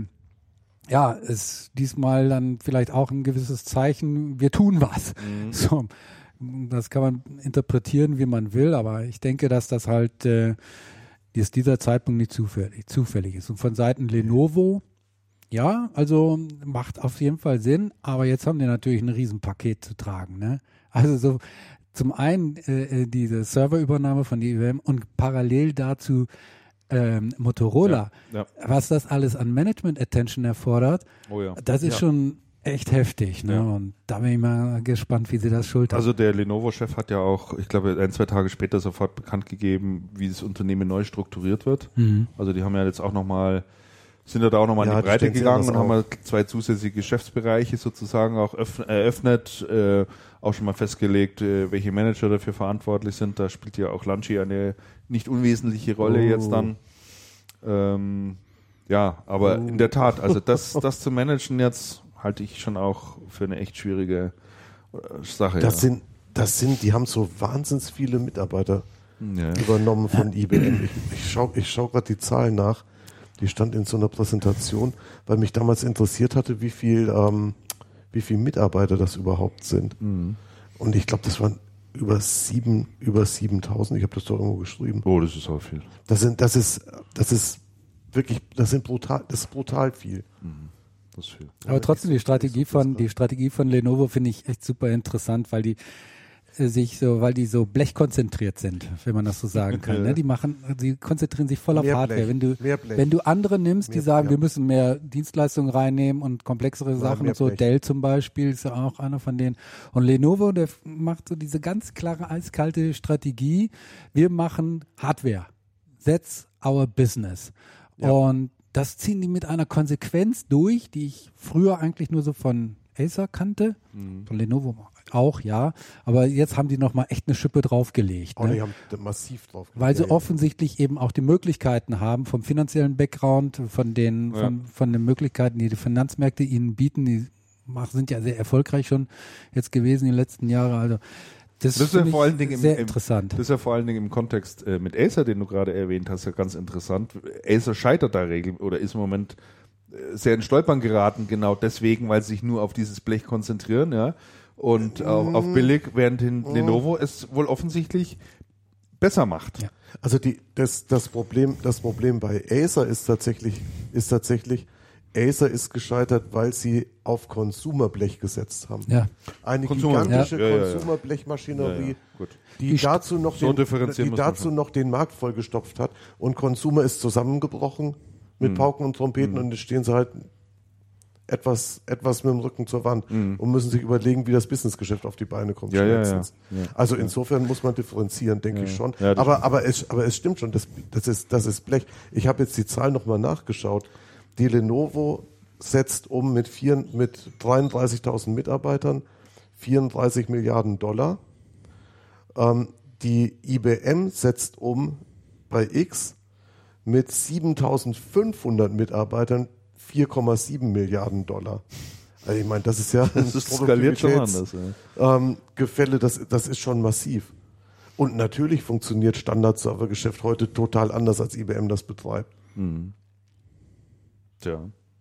ist diesmal dann vielleicht auch ein gewisses Zeichen, wir tun was. So, das kann man interpretieren, wie man will, aber ich denke, dass das halt dass dieser Zeitpunkt nicht zufällig ist. Und von Seiten Lenovo, ja, also macht auf jeden Fall Sinn, aber jetzt haben die natürlich ein Riesenpaket zu tragen. Ne? Also so zum einen diese Serverübernahme von IBM und parallel dazu Motorola, was das alles an Management-Attention erfordert, das ist schon echt heftig. Ne? Und da bin ich mal gespannt, wie sie das schultern. Also der Lenovo-Chef hat ja auch, ich glaube, 1-2 Tage später sofort bekannt gegeben, wie das Unternehmen neu strukturiert wird. Also die haben ja jetzt auch sind da auch nochmal in die Breite gegangen und haben mal 2 zusätzliche Geschäftsbereiche sozusagen auch eröffnet, auch schon mal festgelegt, welche Manager dafür verantwortlich sind. Da spielt ja auch Lanchi eine nicht unwesentliche Rolle jetzt dann. Aber in der Tat, also das zu managen jetzt halte ich schon auch für eine echt schwierige Sache. Die haben so wahnsinns viele Mitarbeiter übernommen von IBM. Ich schau gerade die Zahlen nach. Die stand in so einer Präsentation, weil mich damals interessiert hatte, wie viel Mitarbeiter das überhaupt sind. Und ich glaube, das waren über 7.000. Ich habe das doch irgendwo geschrieben. Oh, das ist auch viel. Das ist brutal viel. Das ist viel. Aber trotzdem die Strategie von Lenovo finde ich echt super interessant, weil die so blechkonzentriert sind, wenn man das so sagen kann. Ne? Sie konzentrieren sich voll auf Hardware. Wenn du andere nimmst, die sagen, wir müssen mehr Dienstleistungen reinnehmen und komplexere Sachen und so, Blech. Dell zum Beispiel ist ja auch einer von denen. Und Lenovo, der macht so diese ganz klare, eiskalte Strategie. Wir machen Hardware. That's our business. Ja. Und das ziehen die mit einer Konsequenz durch, die ich früher eigentlich nur so von Acer kannte, von Lenovo auch, ja, aber jetzt haben die nochmal echt eine Schippe draufgelegt. Oh, Ne? die haben massiv drauf Weil sie ja. offensichtlich eben auch die Möglichkeiten haben vom finanziellen Background, von den Möglichkeiten, die Finanzmärkte ihnen bieten. Die sind ja sehr erfolgreich schon jetzt gewesen in den letzten Jahren. Also das ist ja vor allen Dingen sehr interessant. Das ist ja vor allen Dingen im Kontext mit Acer, den du gerade erwähnt hast, ja ganz interessant. Acer scheitert da oder ist im Moment sehr in Stolpern geraten, genau deswegen, weil sie sich nur auf dieses Blech konzentrieren, ja, und auf billig, während Lenovo es wohl offensichtlich besser macht. Ja. Also das Problem bei Acer ist tatsächlich, Acer ist gescheitert, weil sie auf Konsumerblech gesetzt haben. Ja. Eine gigantische Konsumerblechmaschinerie, die dazu noch den Markt vollgestopft hat, und Consumer ist zusammengebrochen mit Pauken und Trompeten, und jetzt stehen sie halt etwas mit dem Rücken zur Wand und müssen sich überlegen, wie das Businessgeschäft auf die Beine kommt. Ja. Also insofern muss man differenzieren, denke ich schon. Ja, aber es stimmt schon, das ist Blech. Ich habe jetzt die Zahl nochmal nachgeschaut. Die Lenovo setzt um mit 33.000 Mitarbeitern 34 Milliarden $. Die IBM setzt um bei X mit 7.500 Mitarbeitern 4,7 Milliarden $. Also ich meine, das ist ja das skaliert schon anders. Gefälle, das ist schon massiv. Und natürlich funktioniert Standard-Server-Geschäft heute total anders, als IBM das betreibt. Tja.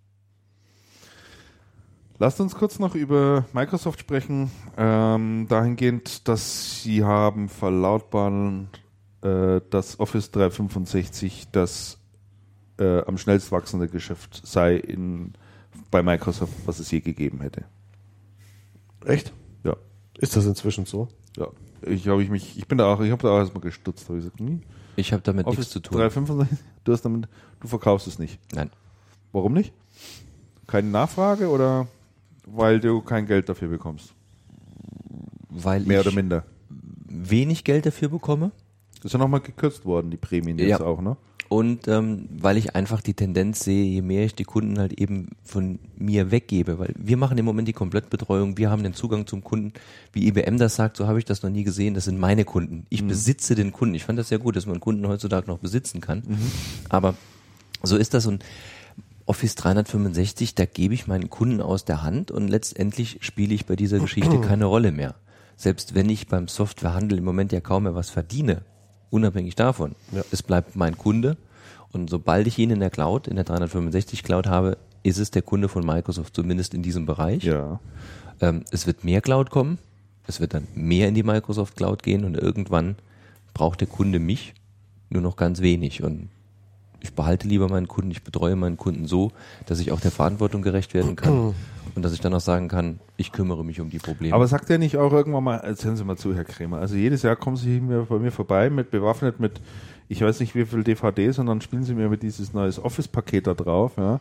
Lasst uns kurz noch über Microsoft sprechen, dahingehend, dass sie haben verlautbaren, dass Office 365 das am schnellst wachsende Geschäft sei bei Microsoft, was es je gegeben hätte. Echt? Ja. Ist das inzwischen so? Ja. Ich habe da auch erstmal gestutzt. Hab ich gesagt, ich habe damit Office nichts zu tun. 365, du verkaufst es nicht. Nein. Warum nicht? Keine Nachfrage oder weil du kein Geld dafür bekommst? Weil Mehr ich oder minder. wenig Geld dafür bekomme. Das ist ja nochmal gekürzt worden, die Prämien jetzt auch, ne? Und weil ich einfach die Tendenz sehe, je mehr ich die Kunden halt eben von mir weggebe, weil wir machen im Moment die Komplettbetreuung, wir haben den Zugang zum Kunden, wie IBM das sagt, so habe ich das noch nie gesehen, das sind meine Kunden. Ich besitze den Kunden. Ich fand das sehr gut, dass man Kunden heutzutage noch besitzen kann. Aber so ist das, und Office 365, da gebe ich meinen Kunden aus der Hand, und letztendlich spiele ich bei dieser Geschichte keine Rolle mehr. Selbst wenn ich beim Softwarehandel im Moment ja kaum mehr was verdiene, unabhängig davon. Ja. Es bleibt mein Kunde, und sobald ich ihn in der Cloud, in der 365 Cloud habe, ist es der Kunde von Microsoft, zumindest in diesem Bereich. Ja. Es wird mehr Cloud kommen, es wird dann mehr in die Microsoft Cloud gehen, und irgendwann braucht der Kunde mich nur noch ganz wenig, und ich behalte lieber meinen Kunden, ich betreue meinen Kunden so, dass ich auch der Verantwortung gerecht werden kann und dass ich dann auch sagen kann, ich kümmere mich um die Probleme. Aber sagt er nicht auch irgendwann mal, erzählen Sie mal zu, Herr Krämer, also jedes Jahr kommen Sie bei mir vorbei, bewaffnet mit, ich weiß nicht wie viel DVDs, und dann spielen Sie mir mit dieses neues Office-Paket da drauf, ja.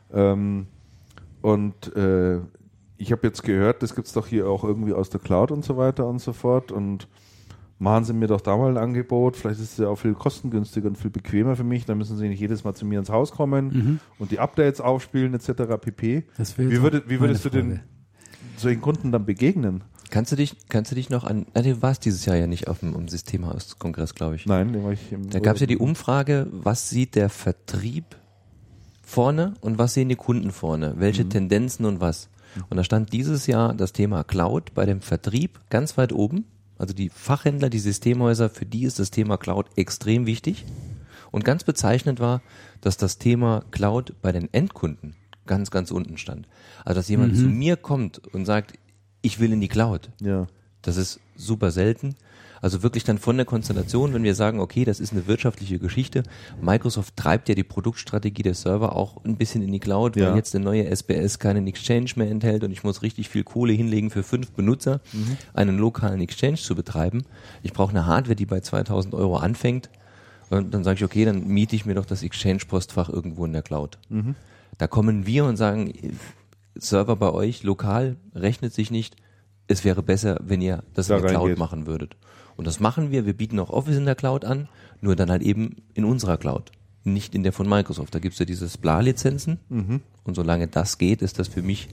Ich habe jetzt gehört, das gibt's doch hier auch irgendwie aus der Cloud und so weiter und so fort, und machen Sie mir doch da mal ein Angebot, vielleicht ist es ja auch viel kostengünstiger und viel bequemer für mich, dann müssen Sie nicht jedes Mal zu mir ins Haus kommen und die Updates aufspielen etc. pp. Wie würdest du den solchen Kunden dann begegnen? Kannst du dich noch an, du warst dieses Jahr ja nicht auf dem Systemhaus-Kongress, glaube ich. Nein, den war ich Da gab es ja die Umfrage, was sieht der Vertrieb vorne und was sehen die Kunden vorne? Welche Tendenzen und was? Und da stand dieses Jahr das Thema Cloud bei dem Vertrieb ganz weit oben. Also die Fachhändler, die Systemhäuser, für die ist das Thema Cloud extrem wichtig. Und ganz bezeichnend war, dass das Thema Cloud bei den Endkunden ganz, ganz unten stand. Also dass jemand zu mir kommt und sagt, ich will in die Cloud. Ja. Das ist super selten. Also wirklich dann von der Konstellation, wenn wir sagen, okay, das ist eine wirtschaftliche Geschichte. Microsoft treibt ja die Produktstrategie der Server auch ein bisschen in die Cloud, weil jetzt der neue SBS keinen Exchange mehr enthält, und ich muss richtig viel Kohle hinlegen für 5 Benutzer, einen lokalen Exchange zu betreiben. Ich brauche eine Hardware, die bei 2.000 € anfängt, und dann sage ich, okay, dann miete ich mir doch das Exchange-Postfach irgendwo in der Cloud. Da kommen wir und sagen, Server bei euch lokal rechnet sich nicht, es wäre besser, wenn ihr das in der Cloud machen würdet. Und das machen wir. Wir bieten auch Office in der Cloud an, nur dann halt eben in unserer Cloud, nicht in der von Microsoft. Da gibt's ja diese SPLA-Lizenzen, und solange das geht, ist das für mich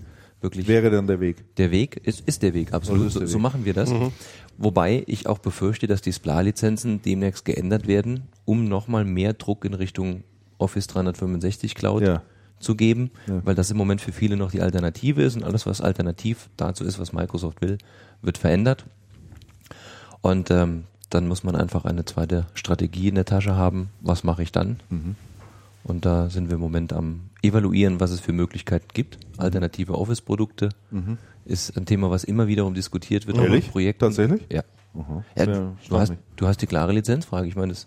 wirklich. Wäre dann der Weg? Der Weg ist der Weg, absolut. ist der So Weg. machen wir das. Wobei ich auch befürchte, dass die SPLA-Lizenzen demnächst geändert werden, um nochmal mehr Druck in Richtung Office 365 Cloud Ja. zu geben, weil das im Moment für viele noch die Alternative ist und alles, was alternativ dazu ist, was Microsoft will, wird verändert. Und dann muss man einfach eine zweite Strategie in der Tasche haben. Was mache ich dann? Und da sind wir im Moment am evaluieren, was es für Möglichkeiten gibt. Alternative Office-Produkte ist ein Thema, was immer wiederum diskutiert wird. Ehrlich? Auch in Projekten. Tatsächlich? Ja. Aha. Ja, Ja, du hast die klare Lizenzfrage. Ich meine,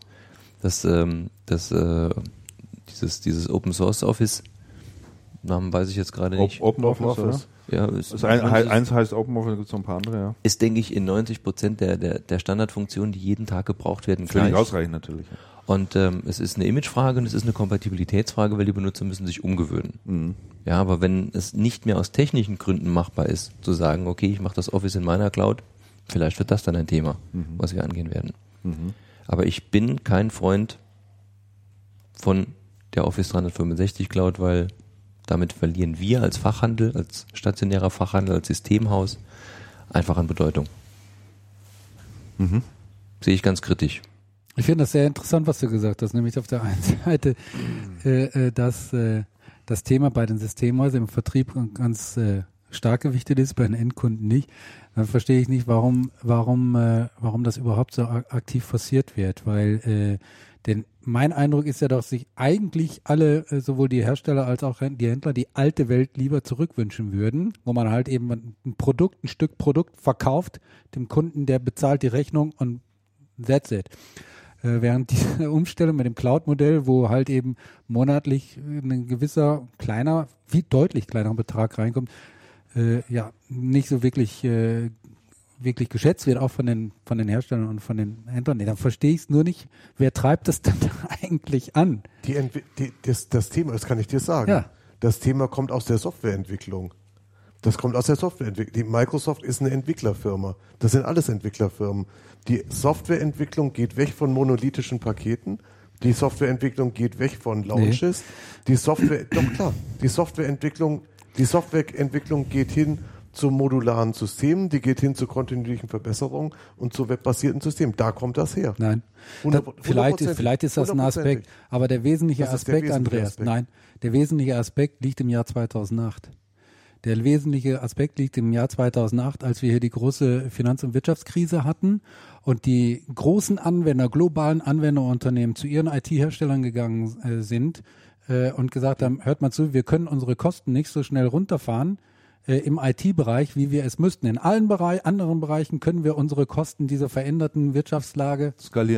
dieses Open Source Office, Namen weiß ich jetzt gerade nicht. Open Office. Ja, Eins heißt Open Office, da gibt es noch ein paar andere, ja. ist, denke ich, in 90% der Standardfunktionen, die jeden Tag gebraucht werden, Völlig gleich. ausreichend natürlich. Und es ist eine Imagefrage und es ist eine Kompatibilitätsfrage, weil die Benutzer müssen sich umgewöhnen. Ja, aber wenn es nicht mehr aus technischen Gründen machbar ist, zu sagen, okay, ich mache das Office in meiner Cloud, vielleicht wird das dann ein Thema, was wir angehen werden. Aber ich bin kein Freund von der Office 365 Cloud, weil damit verlieren wir als Fachhandel, als stationärer Fachhandel, als Systemhaus einfach an Bedeutung. Sehe ich ganz kritisch. Ich finde das sehr interessant, was du gesagt hast, nämlich auf der einen Seite, dass das Thema bei den Systemhäusern im Vertrieb ganz stark gewichtet ist, bei den Endkunden nicht. Dann verstehe ich nicht, warum das überhaupt so aktiv forciert wird, weil denn mein Eindruck ist ja, dass sich eigentlich alle, sowohl die Hersteller als auch die Händler, die alte Welt lieber zurückwünschen würden, wo man halt eben ein Stück Produkt verkauft, dem Kunden, der bezahlt die Rechnung und that's it. Während diese Umstellung mit dem Cloud-Modell, wo halt eben monatlich ein gewisser deutlich kleiner Betrag reinkommt, nicht so wirklich geschätzt wird, auch von den Herstellern und von den Händlern. Nee, dann verstehe ich es nur nicht. Wer treibt das dann eigentlich an? Das Thema, das kann ich dir sagen. Ja. Das Thema kommt aus der Softwareentwicklung. Die Microsoft ist eine Entwicklerfirma. Das sind alles Entwicklerfirmen. Die Softwareentwicklung geht weg von monolithischen Paketen. Die Softwareentwicklung geht weg von Launches. Die Softwareentwicklung geht hin zu modularen Systemen, die geht hin zu kontinuierlichen Verbesserungen und zu webbasierten Systemen. Da kommt das her. Nein. Vielleicht ist das ein Aspekt, aber der wesentliche Aspekt, Andreas, nein, der wesentliche Aspekt liegt im Jahr 2008. Der wesentliche Aspekt liegt im Jahr 2008, als wir hier die große Finanz- und Wirtschaftskrise hatten und die großen globalen Anwenderunternehmen zu ihren IT-Herstellern gegangen sind und gesagt haben, hört mal zu, wir können unsere Kosten nicht so schnell runterfahren im IT-Bereich, wie wir es müssten. In allen anderen Bereichen können wir unsere Kosten dieser veränderten Wirtschaftslage skalieren,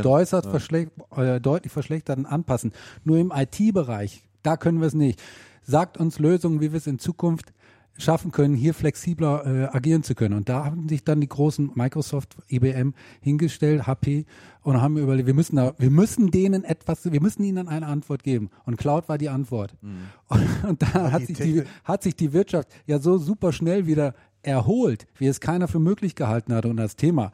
deutlich verschlechtert und anpassen. Nur im IT-Bereich, da können wir es nicht. Sagt uns Lösungen, wie wir es in Zukunft schaffen können, hier flexibler agieren zu können. Und da haben sich dann die großen Microsoft, IBM hingestellt, HP, und haben überlegt, wir müssen ihnen eine Antwort geben. Und Cloud war die Antwort. Und da hat sich die Wirtschaft ja so super schnell wieder erholt, wie es keiner für möglich gehalten hatte. Und das Thema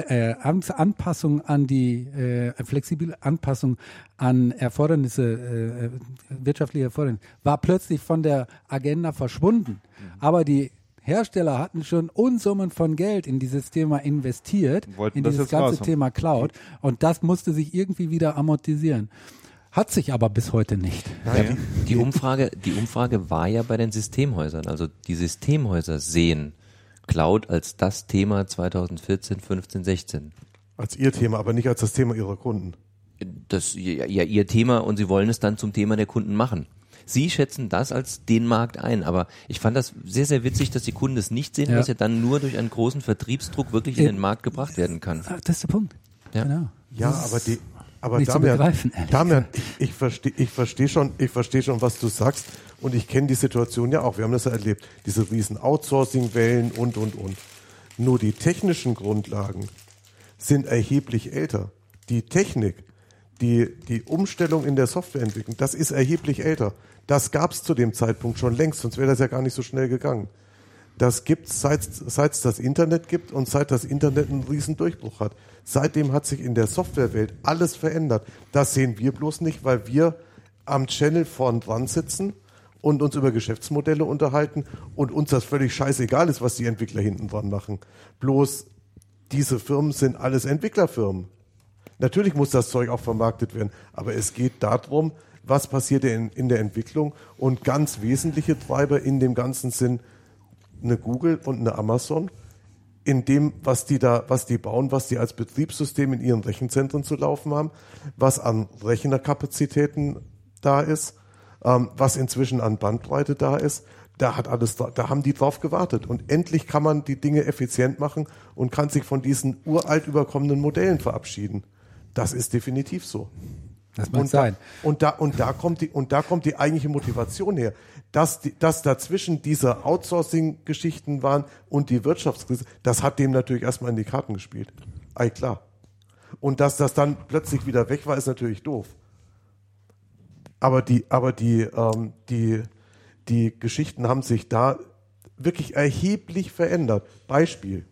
Anpassung an flexible Anpassung an Erfordernisse, wirtschaftliche Erfordernisse, war plötzlich von der Agenda verschwunden. Aber die Hersteller hatten schon Unsummen von Geld in dieses Thema investiert, in dieses ganze Thema Cloud. Und das musste sich irgendwie wieder amortisieren. Hat sich aber bis heute nicht. Nein, die Umfrage war ja bei den Systemhäusern. Also die Systemhäuser sehen Cloud als das Thema 2014, 15, 16. Als ihr Thema, aber nicht als das Thema ihrer Kunden. Das ja ihr Thema und sie wollen es dann zum Thema der Kunden machen. Sie schätzen das als den Markt ein, aber ich fand das sehr, sehr witzig, dass die Kunden es nicht sehen, was ja dann nur durch einen großen Vertriebsdruck wirklich in den Markt gebracht werden kann. Das ist der Punkt. Ja. Genau. Ja, aber Damian, ich verstehe schon, was du sagst, und ich kenne die Situation ja auch. Wir haben das ja erlebt, diese riesen Outsourcing-Wellen und. Nur die technischen Grundlagen sind erheblich älter. Die Technik, die Umstellung in der Softwareentwicklung, das ist erheblich älter. Das gab es zu dem Zeitpunkt schon längst, sonst wäre das ja gar nicht so schnell gegangen. Das gibt es, seit es das Internet gibt und seit das Internet einen riesen Durchbruch hat. Seitdem hat sich in der Softwarewelt alles verändert. Das sehen wir bloß nicht, weil wir am Channel vorn dran sitzen und uns über Geschäftsmodelle unterhalten und uns das völlig scheißegal ist, was die Entwickler hinten dran machen. Bloß diese Firmen sind alles Entwicklerfirmen. Natürlich muss das Zeug auch vermarktet werden, aber es geht darum, was passiert in der Entwicklung, und ganz wesentliche Treiber in dem Ganzen sind eine Google und eine Amazon, in dem, was die bauen, was die als Betriebssystem in ihren Rechenzentren zu laufen haben, was an Rechnerkapazitäten da ist, was inzwischen an Bandbreite da ist. Da haben die drauf gewartet, und endlich kann man die Dinge effizient machen und kann sich von diesen uralt überkommenen Modellen verabschieden. Das ist definitiv so. Das mag sein. Und da kommt die eigentliche Motivation her, dass dazwischen diese Outsourcing-Geschichten waren und die Wirtschaftskrise. Das hat dem natürlich erstmal in die Karten gespielt. Klar. Und dass das dann plötzlich wieder weg war, ist natürlich doof. Aber die Geschichten haben sich da wirklich erheblich verändert. Beispiel.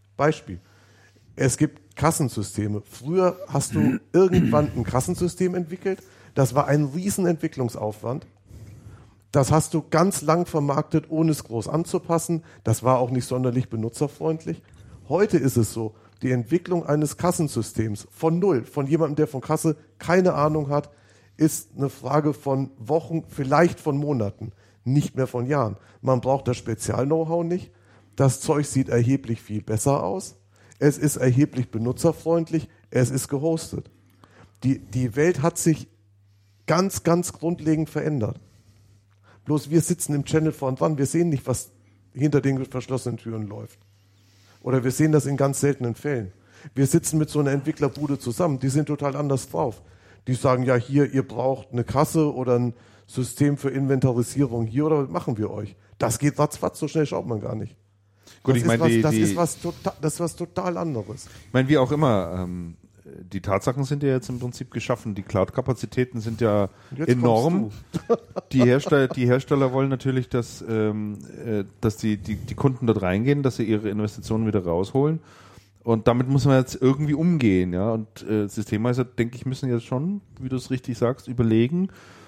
Es gibt Kassensysteme. Früher hast du irgendwann ein Kassensystem entwickelt. Das war ein Riesenentwicklungsaufwand. Das hast du ganz lang vermarktet, ohne es groß anzupassen. Das war auch nicht sonderlich benutzerfreundlich. Heute ist es so, die Entwicklung eines Kassensystems von null, von jemandem, der von Kasse keine Ahnung hat, ist eine Frage von Wochen, vielleicht von Monaten, nicht mehr von Jahren. Man braucht das Spezial-Know-how nicht. Das Zeug sieht erheblich viel besser aus. Es ist erheblich benutzerfreundlich. Es ist gehostet. Die Welt hat sich ganz, ganz grundlegend verändert. Bloß wir sitzen im Channel vorn dran. Wir sehen nicht, was hinter den verschlossenen Türen läuft. Oder wir sehen das in ganz seltenen Fällen. Wir sitzen mit so einer Entwicklerbude zusammen. Die sind total anders drauf. Die sagen, ja, hier, ihr braucht eine Kasse oder ein System für Inventarisierung hier, oder machen wir euch. Das geht ratzfatz, so schnell schaut man gar nicht. Gut, Das ist was total anderes. Ich meine, wie auch immer, die Tatsachen sind ja jetzt im Prinzip geschaffen. Die Cloud-Kapazitäten sind ja enorm. Die Hersteller wollen natürlich, dass die Kunden dort reingehen, dass sie ihre Investitionen wieder rausholen. Und damit muss man jetzt irgendwie umgehen. Ja? Und Systemhäuser, denke ich, müssen jetzt schon, wie du es richtig sagst, überlegen.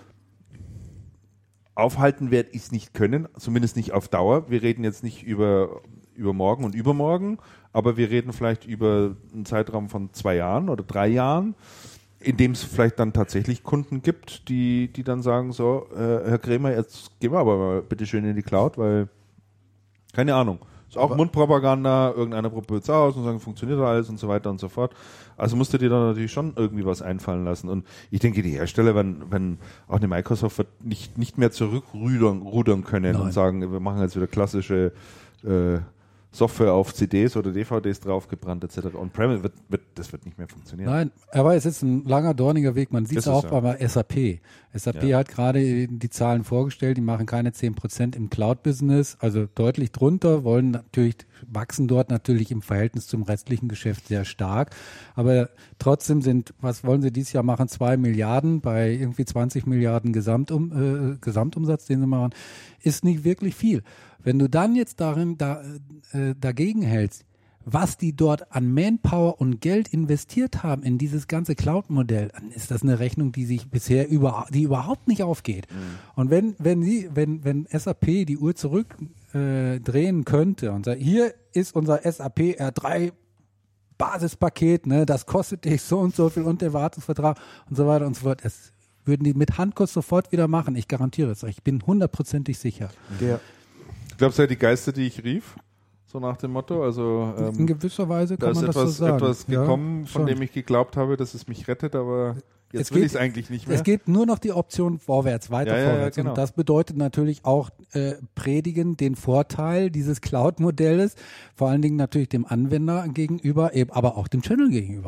Aufhalten werde ich es nicht können, zumindest nicht auf Dauer. Wir reden jetzt nicht über morgen und übermorgen, aber wir reden vielleicht über einen Zeitraum von 2 Jahren oder 3 Jahren, in dem es vielleicht dann tatsächlich Kunden gibt, die dann sagen, so, Herr Krämer, jetzt gehen wir aber mal bitte schön in die Cloud, weil, keine Ahnung, ist auch Mundpropaganda, irgendeiner probiert es aus und sagen, funktioniert alles und so weiter und so fort. Also musst du dir dann natürlich schon irgendwie was einfallen lassen. Und ich denke, die Hersteller, wenn auch eine Microsoft wird nicht mehr zurückrudern können und sagen, wir machen jetzt wieder klassische Software auf CDs oder DVDs draufgebrannt etc. On-Premise das wird nicht mehr funktionieren. Nein, aber es ist ein langer, dorniger Weg. Man sieht es auch bei SAP. SAP hat gerade die Zahlen vorgestellt, die machen keine 10% im Cloud-Business, also deutlich drunter, wachsen dort natürlich im Verhältnis zum restlichen Geschäft sehr stark. Aber trotzdem was wollen sie dieses Jahr machen? 2 Milliarden bei irgendwie 20 Milliarden Gesamtumsatz, den sie machen, ist nicht wirklich viel. Wenn du dann jetzt dagegen hältst, was die dort an Manpower und Geld investiert haben in dieses ganze Cloud-Modell, dann ist das eine Rechnung, die sich bisher überhaupt nicht aufgeht. Und wenn SAP die Uhr zurückdrehen könnte und sagt, hier ist unser SAP R3 Basispaket, ne, das kostet dich so und so viel und der Wartungsvertrag und so weiter und so fort. Das würden die mit Handkuss sofort wieder machen. Ich garantiere es euch. Ich bin 100%ig sicher. Ich glaube, es sind die Geister, die ich rief, so nach dem Motto. Also in gewisser Weise kann man das so sagen. Da ist etwas gekommen, von dem ich geglaubt habe, dass es mich rettet, aber jetzt will ich es eigentlich nicht mehr. Es geht nur noch die Option vorwärts, vorwärts. Ja, genau. Und das bedeutet natürlich auch predigen den Vorteil dieses Cloud-Modells, vor allen Dingen natürlich dem Anwender gegenüber, aber auch dem Channel gegenüber.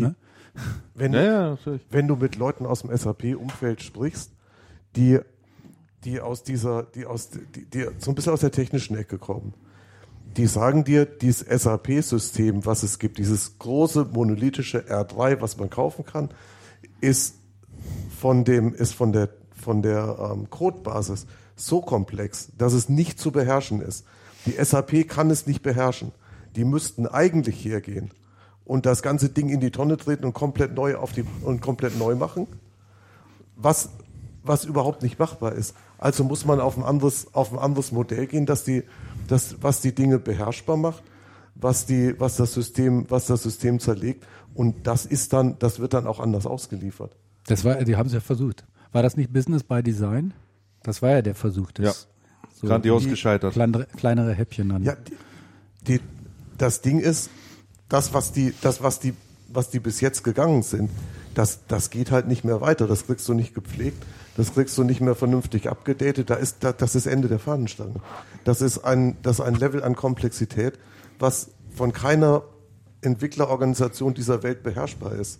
Wenn du mit Leuten aus dem SAP-Umfeld sprichst, die so ein bisschen aus der technischen Ecke kommen. Die sagen dir, dieses SAP-System, was es gibt, dieses große monolithische R3, was man kaufen kann, ist von der Codebasis so komplex, dass es nicht zu beherrschen ist. Die SAP kann es nicht beherrschen. Die müssten eigentlich hergehen und das ganze Ding in die Tonne treten und komplett neu machen, was was überhaupt nicht machbar ist. Also muss man auf ein anderes Modell gehen, was die Dinge beherrschbar macht, was das System zerlegt, und das wird dann auch anders ausgeliefert. Die haben es ja versucht. War das nicht Business by Design? Das war ja der Versuch. So grandios gescheitert. Kleinere Häppchen dann. Ja, das Ding ist, was die bis jetzt gegangen sind, das geht halt nicht mehr weiter. Das kriegst du nicht gepflegt, das kriegst du nicht mehr vernünftig abgedatet. Das ist Ende der Fahnenstange. Das ist ein Level an Komplexität, was von keiner Entwicklerorganisation dieser Welt beherrschbar ist.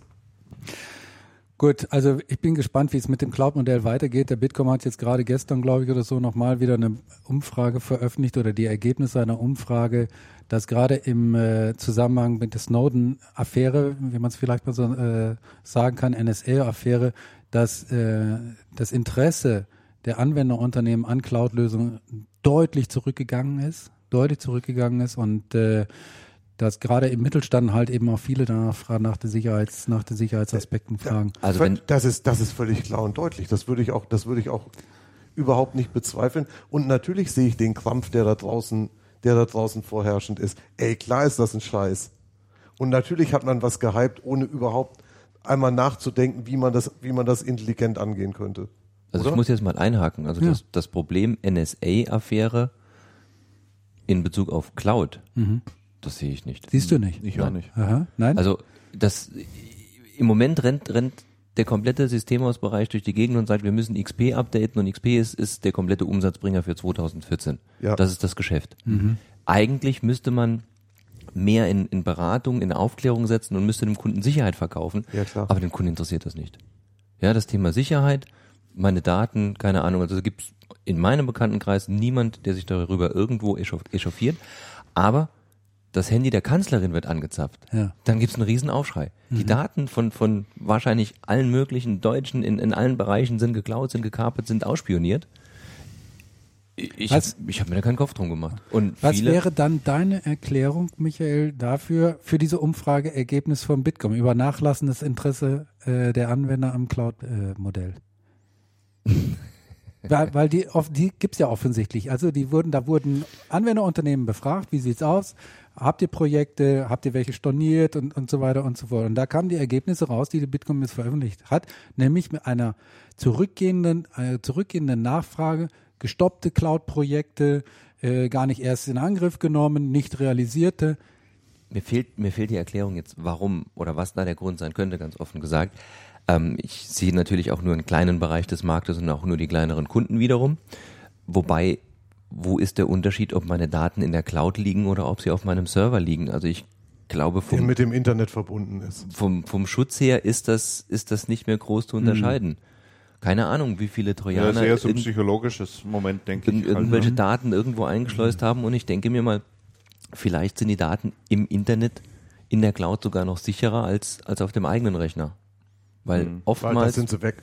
Gut, also ich bin gespannt, wie es mit dem Cloud-Modell weitergeht. Der Bitkom hat jetzt gerade gestern, glaube ich, oder so nochmal wieder eine Umfrage veröffentlicht oder die Ergebnisse einer Umfrage, dass gerade im Zusammenhang mit der Snowden-Affäre, wie man es vielleicht mal so sagen kann, NSA-Affäre, dass das Interesse der Anwenderunternehmen an Cloud-Lösungen deutlich zurückgegangen ist und dass gerade im Mittelstand halt eben auch viele danach fragen, nach den Sicherheitsaspekten fragen. Also das ist völlig klar und deutlich. Das würde ich auch überhaupt nicht bezweifeln. Und natürlich sehe ich den Krampf, der da draußen vorherrschend ist. Klar ist das ein Scheiß. Und natürlich hat man was gehypt, ohne überhaupt einmal nachzudenken, wie man das intelligent angehen könnte. Also Oder? ich muss jetzt mal einhaken. Also das Problem NSA-Affäre in Bezug auf Cloud, das sehe ich nicht. Siehst du nicht? Ich auch nicht. Aha, nein? Also im Moment rennt der komplette Systemhausbereich durch die Gegend und sagt, wir müssen XP updaten, und XP ist der komplette Umsatzbringer für 2014. Ja. Das ist das Geschäft. Eigentlich müsste man mehr in Beratung, in Aufklärung setzen und müsste dem Kunden Sicherheit verkaufen. Ja, klar. Aber den Kunden interessiert das nicht. Ja, das Thema Sicherheit, meine Daten, keine Ahnung, also gibt es in meinem Bekanntenkreis niemand, der sich darüber irgendwo echauffiert. Aber das Handy der Kanzlerin wird angezapft. Ja. Dann gibt es einen riesen Aufschrei. Die Daten von wahrscheinlich allen möglichen Deutschen in allen Bereichen sind geklaut, sind gekapert, sind ausspioniert. Ich hab mir da keinen Kopf drum gemacht. Und was wäre dann deine Erklärung, Michael, dafür, für diese Umfrageergebnis vom Bitkom über nachlassendes Interesse der Anwender am Cloud-Modell? Weil die gibt's ja offensichtlich. Also da wurden Anwenderunternehmen befragt, wie sieht's aus? Habt ihr Projekte, habt ihr welche storniert und so weiter und so fort. Und da kamen die Ergebnisse raus, die Bitkom jetzt veröffentlicht hat, nämlich mit einer zurückgehenden Nachfrage, gestoppte Cloud-Projekte, gar nicht erst in Angriff genommen, nicht realisierte. Mir fehlt die Erklärung jetzt, warum oder was da der Grund sein könnte, ganz offen gesagt. Ich sehe natürlich auch nur einen kleinen Bereich des Marktes und auch nur die kleineren Kunden wiederum. Wobei, wo ist der Unterschied, ob meine Daten in der Cloud liegen oder ob sie auf meinem Server liegen? Also ich glaube, Der mit dem Internet verbunden ist. vom Schutz her ist das nicht mehr groß zu unterscheiden. Keine Ahnung, wie viele Ja, Trojaner sehr so ein psychologisches Moment, denke ich. irgendwelche Daten irgendwo eingeschleust haben, und ich denke mir mal, vielleicht sind die Daten im Internet in der Cloud sogar noch sicherer als auf dem eigenen Rechner. Weil Weil da oftmals sind sie weg.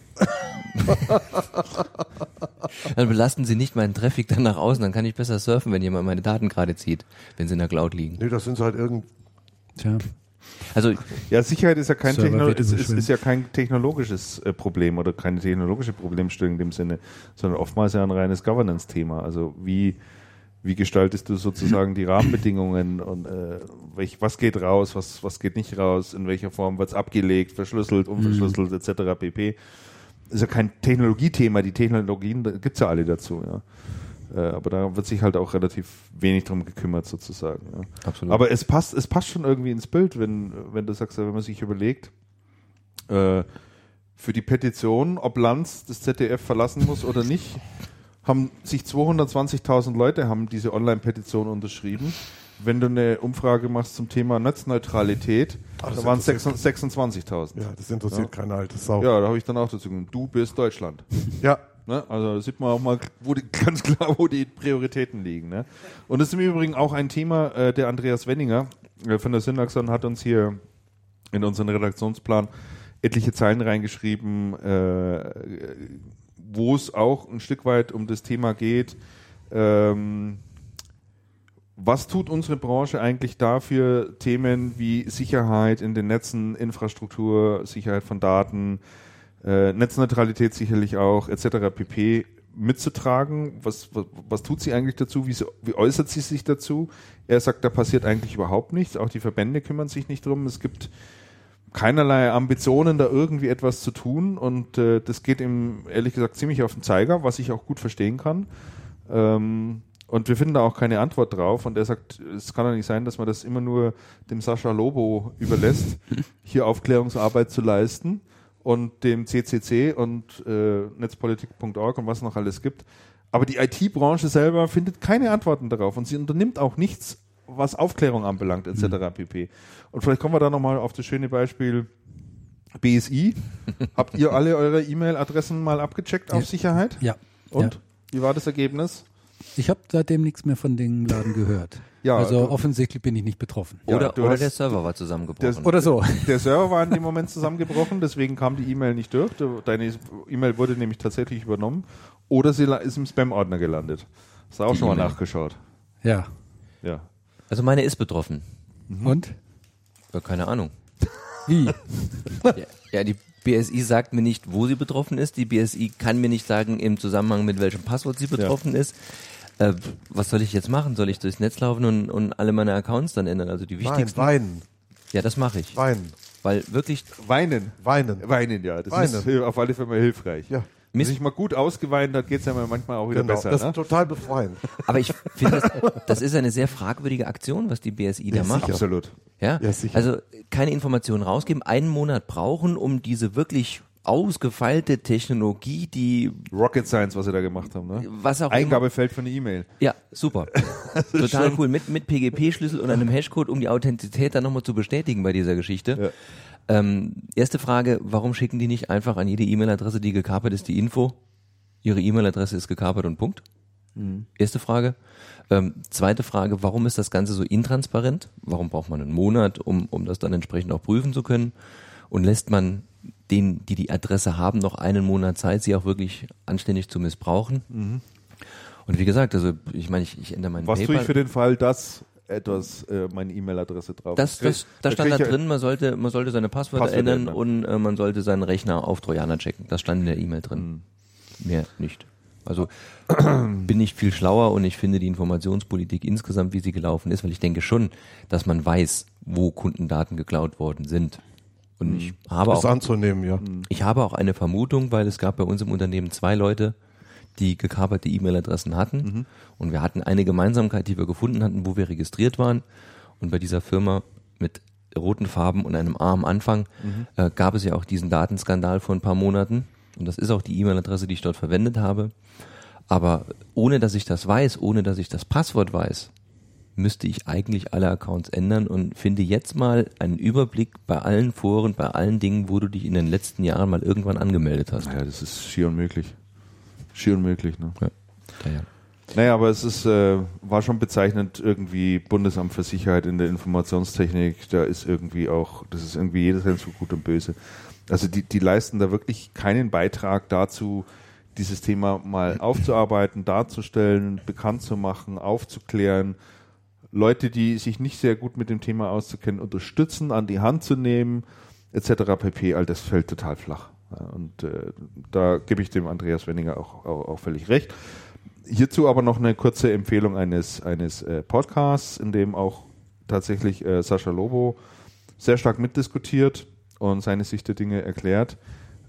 dann belasten sie nicht meinen Traffic dann nach außen, dann kann ich besser surfen, wenn jemand meine Daten gerade zieht, wenn sie in der Cloud liegen. Nee, das sind sie halt Tja. Also Ja, Sicherheit ist ja kein, Server wird ist ja kein technologisches Problem oder keine technologische Problemstellung in dem Sinne, sondern oftmals ja ein reines Governance-Thema. Also wie gestaltest du sozusagen die Rahmenbedingungen und was geht raus, was geht nicht raus, in welcher Form wird es abgelegt, verschlüsselt, unverschlüsselt etc. pp. Ist ja kein Technologiethema, die Technologien gibt es ja alle dazu, ja. Aber da wird sich halt auch relativ wenig drum gekümmert sozusagen. Ja. Absolut. Aber es passt schon irgendwie ins Bild, wenn du sagst, wenn man sich überlegt, für die Petition, ob Lanz das ZDF verlassen muss oder nicht, haben sich 220.000 Leute haben diese Online-Petition unterschrieben. Wenn du eine Umfrage machst zum Thema Netzneutralität, da waren es 26.000. Ja, das interessiert keine alte Sau. Ja, da habe ich dann auch dazu gesagt, du bist Deutschland. Ja. Ne? Also da sieht man auch mal ganz klar, wo die Prioritäten liegen. Ne? Und das ist im Übrigen auch ein Thema, der Andreas Wenninger von der Synaxon hat uns hier in unseren Redaktionsplan etliche Zeilen reingeschrieben, wo es auch ein Stück weit um das Thema geht, was tut unsere Branche eigentlich dafür, Themen wie Sicherheit in den Netzen, Infrastruktur, Sicherheit von Daten, Netzneutralität sicherlich auch, etc. pp. Mitzutragen. Was tut sie eigentlich dazu? Wie äußert sie sich dazu? Er sagt, da passiert eigentlich überhaupt nichts. Auch die Verbände kümmern sich nicht drum. Es gibt keinerlei Ambitionen, da irgendwie etwas zu tun. Und das geht ihm, ehrlich gesagt, ziemlich auf den Zeiger, was ich auch gut verstehen kann. Und wir finden da auch keine Antwort drauf. Und er sagt, es kann doch nicht sein, dass man das immer nur dem Sascha Lobo überlässt, hier Aufklärungsarbeit zu leisten und dem CCC und netzpolitik.org und was noch alles gibt. Aber die IT-Branche selber findet keine Antworten darauf und sie unternimmt auch nichts, was Aufklärung anbelangt, etc. pp. Und vielleicht kommen wir da nochmal auf das schöne Beispiel BSI. Habt ihr alle eure E-Mail-Adressen mal abgecheckt auf Sicherheit? Ja. Und? Ja. Wie war das Ergebnis? Ich habe seitdem nichts mehr von dem Laden gehört. Ja, also offensichtlich bin ich nicht betroffen. Oder du hast- der Server war zusammengebrochen. Oder so. Der Server war in dem Moment zusammengebrochen, deswegen kam die E-Mail nicht durch. Deine E-Mail wurde nämlich tatsächlich übernommen. Oder sie ist im Spam-Ordner gelandet. Hast du auch Die schon mal E-Mail. nachgeschaut? Ja. Ja. Also meine ist betroffen. Und? Ja, keine Ahnung. Wie? Ja, die BSI sagt mir nicht, wo sie betroffen ist. Die BSI kann mir nicht sagen, im Zusammenhang mit welchem Passwort sie betroffen ist. Was soll ich jetzt machen? Soll ich durchs Netz laufen und alle meine Accounts dann ändern? Also die Nein, wichtigsten. weinen. Ja, das mache ich. Weinen. Weil wirklich Weinen. Weinen. Weinen, ja. Das Weinen. ist auf alle Fälle mal hilfreich. Ja. Wenn sich mal gut ausgeweint hat, geht es ja manchmal auch wieder Genau. besser. Das Ne? ist total befreiend. Aber ich finde, das ist eine sehr fragwürdige Aktion, was die BSI da macht. Absolut. Ja? Ja, sicher. Also keine Informationen rausgeben, einen Monat brauchen, um diese wirklich ausgefeilte Technologie, die Rocket Science, was sie da gemacht haben. Ne? was auch Eingabefeld für eine E-Mail. Ja, super. Total cool. Mit PGP-Schlüssel und einem Hashcode, um die Authentizität dann nochmal zu bestätigen bei dieser Geschichte. Ja. Erste Frage, warum schicken die nicht einfach an jede E-Mail-Adresse, die gekapert ist, die Info? Ihre E-Mail-Adresse ist gekapert und Punkt. Erste Frage. Zweite Frage, warum ist das Ganze so intransparent? Warum braucht man einen Monat, um das dann entsprechend auch prüfen zu können? Und lässt man denen, die die Adresse haben, noch einen Monat Zeit, sie auch wirklich anständig zu missbrauchen? Und wie gesagt, also ich meine, ich ändere meinen Was PayPal. tue ich für den Fall, dass etwas meine E-Mail-Adresse drauf ist? Da stand da drin, man sollte seine Passwörter ändern und man sollte seinen Rechner auf Trojaner checken. Das stand in der E-Mail drin. Mehr nicht. Also bin ich viel schlauer und ich finde die Informationspolitik insgesamt, wie sie gelaufen ist, weil ich denke schon, dass man weiß, wo Kundendaten geklaut worden sind. Und ich habe Das ist auch anzunehmen, ja. ich habe auch eine Vermutung, weil es gab bei uns im Unternehmen 2 Leute, die gekaperte E-Mail-Adressen hatten. Und wir hatten eine Gemeinsamkeit, die wir gefunden hatten, wo wir registriert waren. Und bei dieser Firma mit roten Farben und einem A am Anfang gab es ja auch diesen Datenskandal vor ein paar Monaten. Und das ist auch die E-Mail-Adresse, die ich dort verwendet habe. Aber ohne dass ich das weiß, ohne dass ich das Passwort weiß, müsste ich eigentlich alle Accounts ändern und finde jetzt mal einen Überblick bei allen Foren, bei allen Dingen, wo du dich in den letzten Jahren mal irgendwann angemeldet hast. Naja, das ist schier unmöglich. Schier unmöglich, ne? Ja. Naja, aber es ist, war schon bezeichnend, irgendwie Bundesamt für Sicherheit in der Informationstechnik, da ist irgendwie auch, das ist irgendwie jedes Rennen so gut und böse. Also die leisten da wirklich keinen Beitrag dazu, dieses Thema mal aufzuarbeiten, darzustellen, bekannt zu machen, aufzuklären, Leute, die sich nicht sehr gut mit dem Thema auszukennen, unterstützen, an die Hand zu nehmen, etc. pp. All das fällt total flach. Ja, und da gebe ich dem Andreas Wenninger auch völlig recht. Hierzu aber noch eine kurze Empfehlung eines Podcasts, in dem auch tatsächlich Sascha Lobo sehr stark mitdiskutiert und seine Sicht der Dinge erklärt.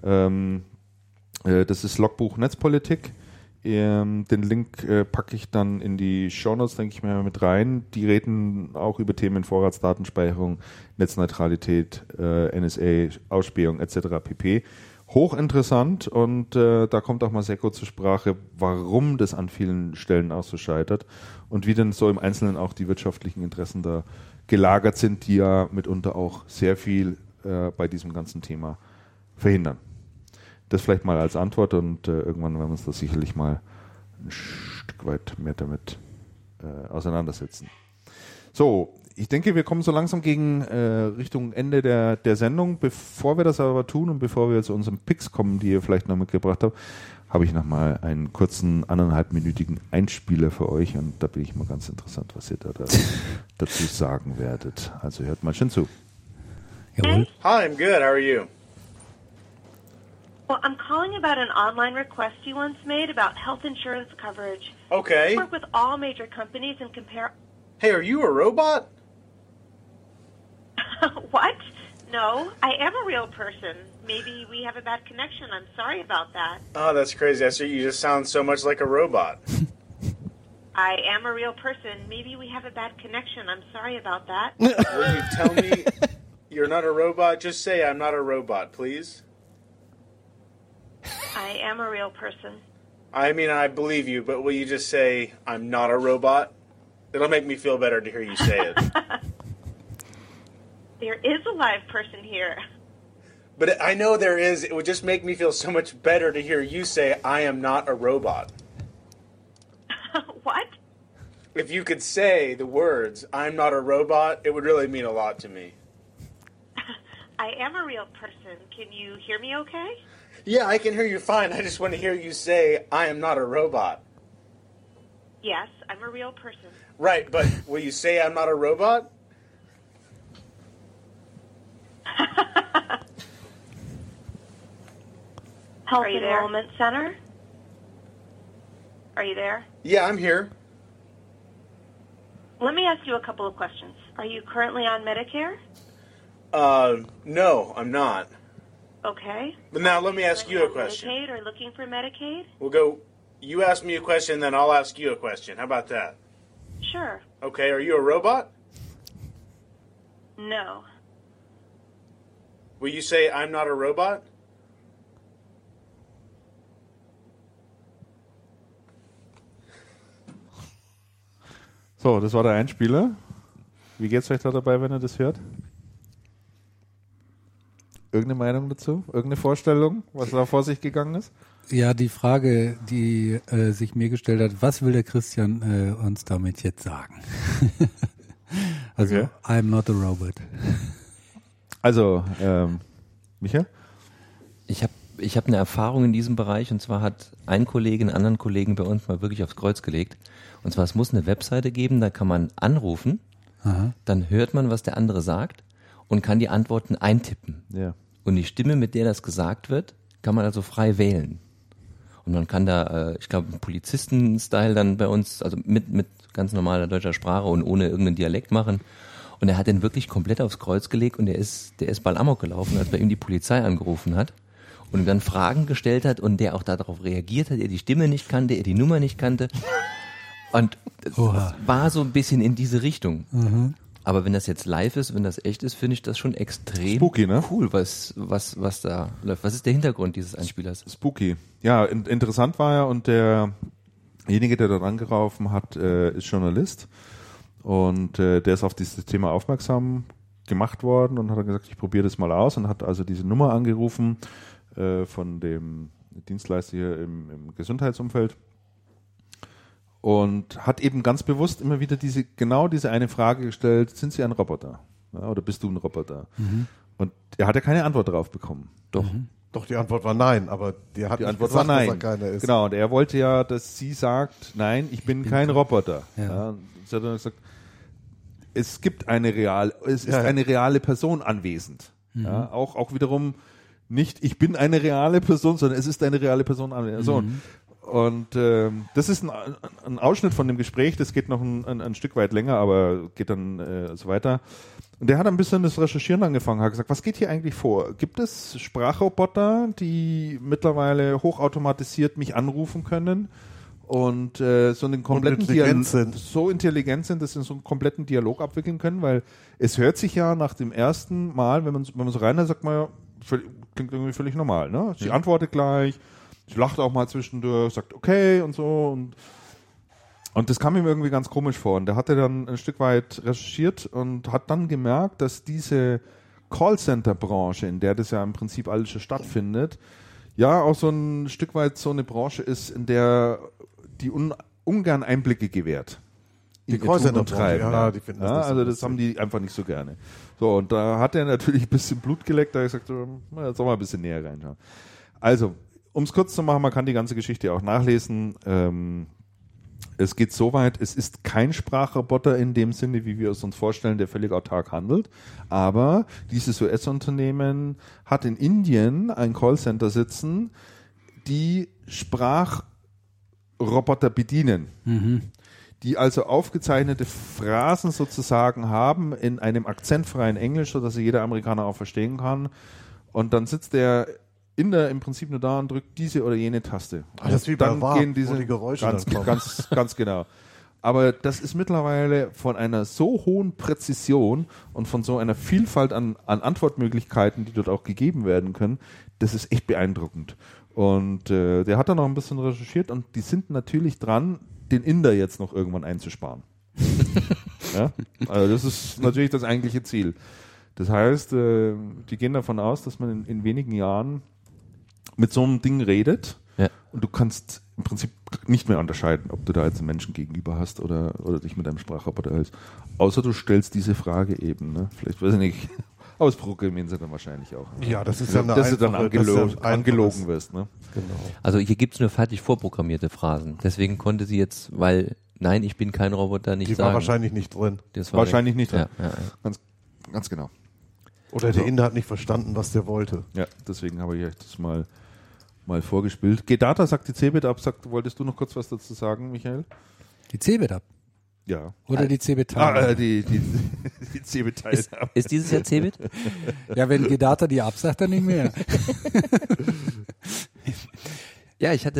Das ist Logbuch Netzpolitik. Den Link packe ich dann in die Shownotes, denke ich mal, mit rein. Die reden auch über Themen Vorratsdatenspeicherung, Netzneutralität, NSA, Ausspähung etc. pp. Hochinteressant und da kommt auch mal sehr kurz zur Sprache, warum das an vielen Stellen auch so scheitert und wie denn so im Einzelnen auch die wirtschaftlichen Interessen da gelagert sind, die ja mitunter auch sehr viel bei diesem ganzen Thema verhindern. Das vielleicht mal als Antwort und irgendwann werden wir uns da sicherlich mal ein Stück weit mehr damit auseinandersetzen. So, ich denke, wir kommen so langsam gegen Richtung Ende der Sendung. Bevor wir das aber tun und bevor wir zu unseren Picks kommen, die ihr vielleicht noch mitgebracht habt, habe ich nochmal einen kurzen 1,5-minütigen Einspieler für euch und da bin ich mal ganz interessant, was ihr da dazu sagen werdet. Also hört mal schön zu. Jawohl. Hi, I'm good. How are you? Well, I'm calling about an online request you once made about health insurance coverage. Okay. I work with all major companies and compare... Hey, are you a robot? What? No, I am a real person. Maybe we have a bad connection. I'm sorry about that. Oh, that's crazy. Esther, you just sound so much like a robot. I am a real person. Maybe we have a bad connection. I'm sorry about that. Will you tell me you're not a robot? Just say I'm not a robot, please. I am a real person. I mean, I believe you, but will you just say I'm not a robot? It'll make me feel better to hear you say it. There is a live person here. But I know there is. It would just make me feel so much better to hear you say I am not a robot. What? If you could say the words I'm not a robot, it would really mean a lot to me. I am a real person. Can you hear me okay? Yeah, I can hear you fine. I just want to hear you say I am not a robot. Yes, I'm a real person. Right, but will you say I'm not a robot? Health Enrollment Center? Are you there? Yeah, I'm here. Let me ask you a couple of questions. Are you currently on Medicare? No, I'm not. Okay. But now let me ask you a On question. Medicaid or looking for Medicaid? We'll go, you ask me a question, then I'll ask you a question. How about that? Sure. Okay, are you a robot? No. Will you say I'm not a robot? So, das war der Einspieler. Wie geht's euch da dabei, wenn ihr das hört? Irgendeine Meinung dazu? Irgendeine Vorstellung, was da vor sich gegangen ist? Ja, die Frage, die sich mir gestellt hat, was will der Christian uns damit jetzt sagen? Also, Okay. I'm not a robot. Also, Michael? Ich hab eine Erfahrung in diesem Bereich, und zwar hat ein Kollege einen anderen Kollegen bei uns mal wirklich aufs Kreuz gelegt. Und zwar, es muss eine Webseite geben, da kann man anrufen, dann hört man, was der andere sagt und kann die Antworten eintippen. Ja. Und die Stimme, mit der das gesagt wird, kann man also frei wählen. Und man kann da, ich glaube, einen Polizisten-Style dann bei uns, also mit ganz normaler deutscher Sprache und ohne irgendeinen Dialekt machen. Und er hat den wirklich komplett aufs Kreuz gelegt und der ist bald amok gelaufen, als bei ihm die Polizei angerufen hat und ihm dann Fragen gestellt hat und der auch darauf reagiert hat, er die Stimme nicht kannte, er die Nummer nicht kannte. Und das war so ein bisschen in diese Richtung. Mhm. Aber wenn das jetzt live ist, wenn das echt ist, finde ich das schon extrem Spooky, ne? cool, was da läuft. Was ist der Hintergrund dieses Einspielers? Spooky. Ja, interessant war ja, und derjenige, der dort angerufen hat, ist Journalist. Und der ist auf dieses Thema aufmerksam gemacht worden und hat dann gesagt, ich probiere das mal aus, und hat also diese Nummer angerufen von dem Dienstleister hier im Gesundheitsumfeld. Und hat eben ganz bewusst immer wieder diese eine Frage gestellt: Sind Sie ein Roboter? Ja, oder bist du ein Roboter? Mhm. Und er hat ja keine Antwort darauf bekommen. Doch. Mhm. Doch, die Antwort war nein, aber der hat Die nicht Antwort gesagt, war nein. dass er keiner ist. Genau, und er wollte ja, dass sie sagt, nein, ich bin kein Roboter. Ja. Ja, sie hat dann gesagt, es ist eine reale Person anwesend. Mhm. Ja, auch wiederum nicht, ich bin eine reale Person, sondern es ist eine reale Person anwesend. So. Und das ist ein Ausschnitt von dem Gespräch, das geht noch ein Stück weit länger, aber geht dann so weiter. Und der hat ein bisschen das Recherchieren angefangen, hat gesagt, was geht hier eigentlich vor? Gibt es Sprachroboter, die mittlerweile hochautomatisiert mich anrufen können und so einen kompletten so intelligent sind, dass sie so einen kompletten Dialog abwickeln können? Weil es hört sich ja nach dem ersten Mal, wenn man so reinhört, sagt man ja, klingt irgendwie völlig normal, ne? Sie antwortet gleich, sie lacht auch mal zwischendurch, sagt okay und so, und das kam ihm irgendwie ganz komisch vor. Und der hatte dann ein Stück weit recherchiert und hat dann gemerkt, dass diese Callcenter-Branche, in der das ja im Prinzip alles schon stattfindet, ja auch so ein Stück weit so eine Branche ist, in der die ungern Einblicke gewährt. Die Callcenter-Branche, ja, die finden das also das haben die einfach nicht so gerne. So, und da hat er natürlich ein bisschen Blut geleckt, da hat er gesagt, jetzt soll mal ein bisschen näher reinschauen. Also, um es kurz zu machen, man kann die ganze Geschichte auch nachlesen. Es geht so weit, es ist kein Sprachroboter in dem Sinne, wie wir es uns vorstellen, der völlig autark handelt. Aber dieses US-Unternehmen hat in Indien ein Callcenter sitzen, die Sprachroboter bedienen. Die also aufgezeichnete Phrasen sozusagen haben in einem akzentfreien Englisch, sodass sie jeder Amerikaner auch verstehen kann. Und dann sitzt der Inder im Prinzip nur da und drückt diese oder jene Taste. Das ist wie bei dann Warp, gehen diese wo die Geräusche ganz, dann kommen. ganz genau. Aber das ist mittlerweile von einer so hohen Präzision und von so einer Vielfalt an Antwortmöglichkeiten, die dort auch gegeben werden können, das ist echt beeindruckend. Und der hat dann noch ein bisschen recherchiert und die sind natürlich dran, den Inder jetzt noch irgendwann einzusparen. Ja? Also das ist natürlich das eigentliche Ziel. Das heißt, die gehen davon aus, dass man in wenigen Jahren mit so einem Ding redet und du kannst im Prinzip nicht mehr unterscheiden, ob du da jetzt einen Menschen gegenüber hast oder dich mit einem Sprachroboter hältst. Außer du stellst diese Frage eben. Ne? Vielleicht, weiß ich nicht, ausprogrammieren sie dann wahrscheinlich auch. Ja, das ist ja eine dass du dann einfache- angelogen wirst. Ne? Genau. Also hier gibt's nur fertig vorprogrammierte Phrasen. Deswegen konnte sie jetzt, weil, nein, ich bin kein Roboter, nicht Die sagen. war wahrscheinlich nicht drin. Das war Wahrscheinlich nicht drin. Ja. Ganz genau. Oder der Inder hat nicht verstanden, was der wollte. Ja, deswegen habe ich euch das mal vorgespielt. G-Data sagt die CeBIT ab. Wolltest du noch kurz was dazu sagen, Michael? Die CeBIT ab. Ja. Oder die CeBIT ab. Die CeBIT teilt ab. Ist dieses Jahr CeBIT? Ja, wenn G-Data die absagt, dann nicht mehr. Ja, ich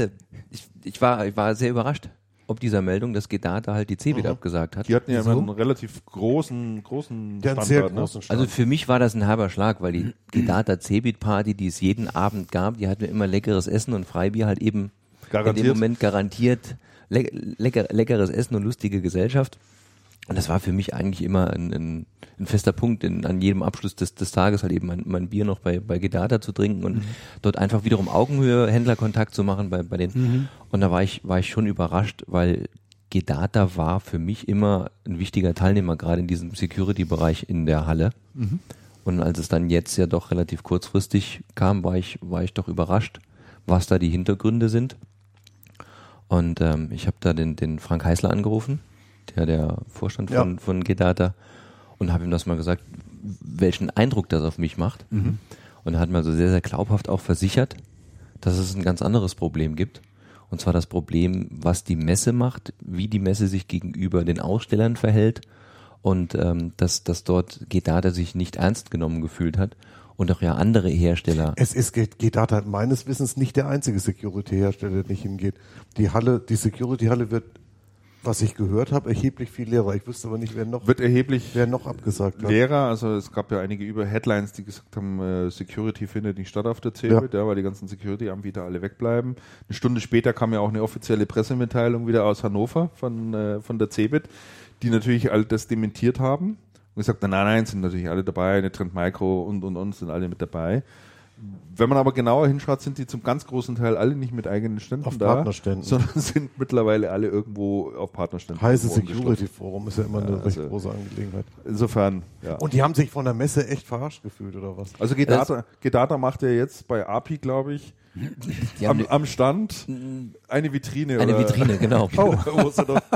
war sehr überrascht, ob dieser Meldung, dass G-Data halt die CeBIT abgesagt hat. Die hatten ja Wieso? immer einen relativ großen Der hat einen sehr Standard. Ne? großen Stand. Also für mich war das ein herber Schlag, weil die G-Data CeBIT Party, die es jeden Abend gab, die hatten immer leckeres Essen und Freibier halt eben in Garantiert. dem Moment garantiert leckeres Essen und lustige Gesellschaft. Und das war für mich eigentlich immer ein fester Punkt, an jedem Abschluss des Tages halt eben mein Bier noch bei G-Data zu trinken und dort einfach wiederum Augenhöhe, Händlerkontakt zu machen bei denen. Und da war ich schon überrascht, weil G-Data war für mich immer ein wichtiger Teilnehmer, gerade in diesem Security-Bereich in der Halle. Und als es dann jetzt ja doch relativ kurzfristig kam, war ich doch überrascht, was da die Hintergründe sind. Und ich habe da den Frank Heißler angerufen, der Vorstand von G-Data, und habe ihm das mal gesagt, welchen Eindruck das auf mich macht. Und er hat mir so sehr, sehr glaubhaft auch versichert, dass es ein ganz anderes Problem gibt. Und zwar das Problem, was die Messe macht, wie die Messe sich gegenüber den Ausstellern verhält und dass dort G-Data sich nicht ernst genommen gefühlt hat und auch ja andere Hersteller. Es ist G-Data meines Wissens nicht der einzige Security-Hersteller, der nicht hingeht. Die Security-Halle wird, was ich gehört habe, erheblich viel leerer. Ich wüsste aber nicht, wer noch abgesagt hat. leerer. Also es gab ja einige Headlines, die gesagt haben, Security findet nicht statt auf der CeBIT, weil die ganzen Security-Anbieter alle wegbleiben. Eine Stunde später kam ja auch eine offizielle Pressemitteilung wieder aus Hannover von der CeBIT, die natürlich all das dementiert haben. Und gesagt, nein, sind natürlich alle dabei, eine Trend Micro und sind alle mit dabei. Wenn man aber genauer hinschaut, sind die zum ganz großen Teil alle nicht mit eigenen Ständen Auf da, Partnerständen. sondern sind mittlerweile alle irgendwo auf Partnerständen. Heiße irgendwo Security Forum ist ja immer eine recht also- große Angelegenheit. Insofern, ja. Und die haben sich von der Messe echt verarscht gefühlt, oder was? Also G-Data macht ja jetzt bei API, glaube ich, am Stand eine Vitrine. Eine oder Vitrine, genau. wo sie doch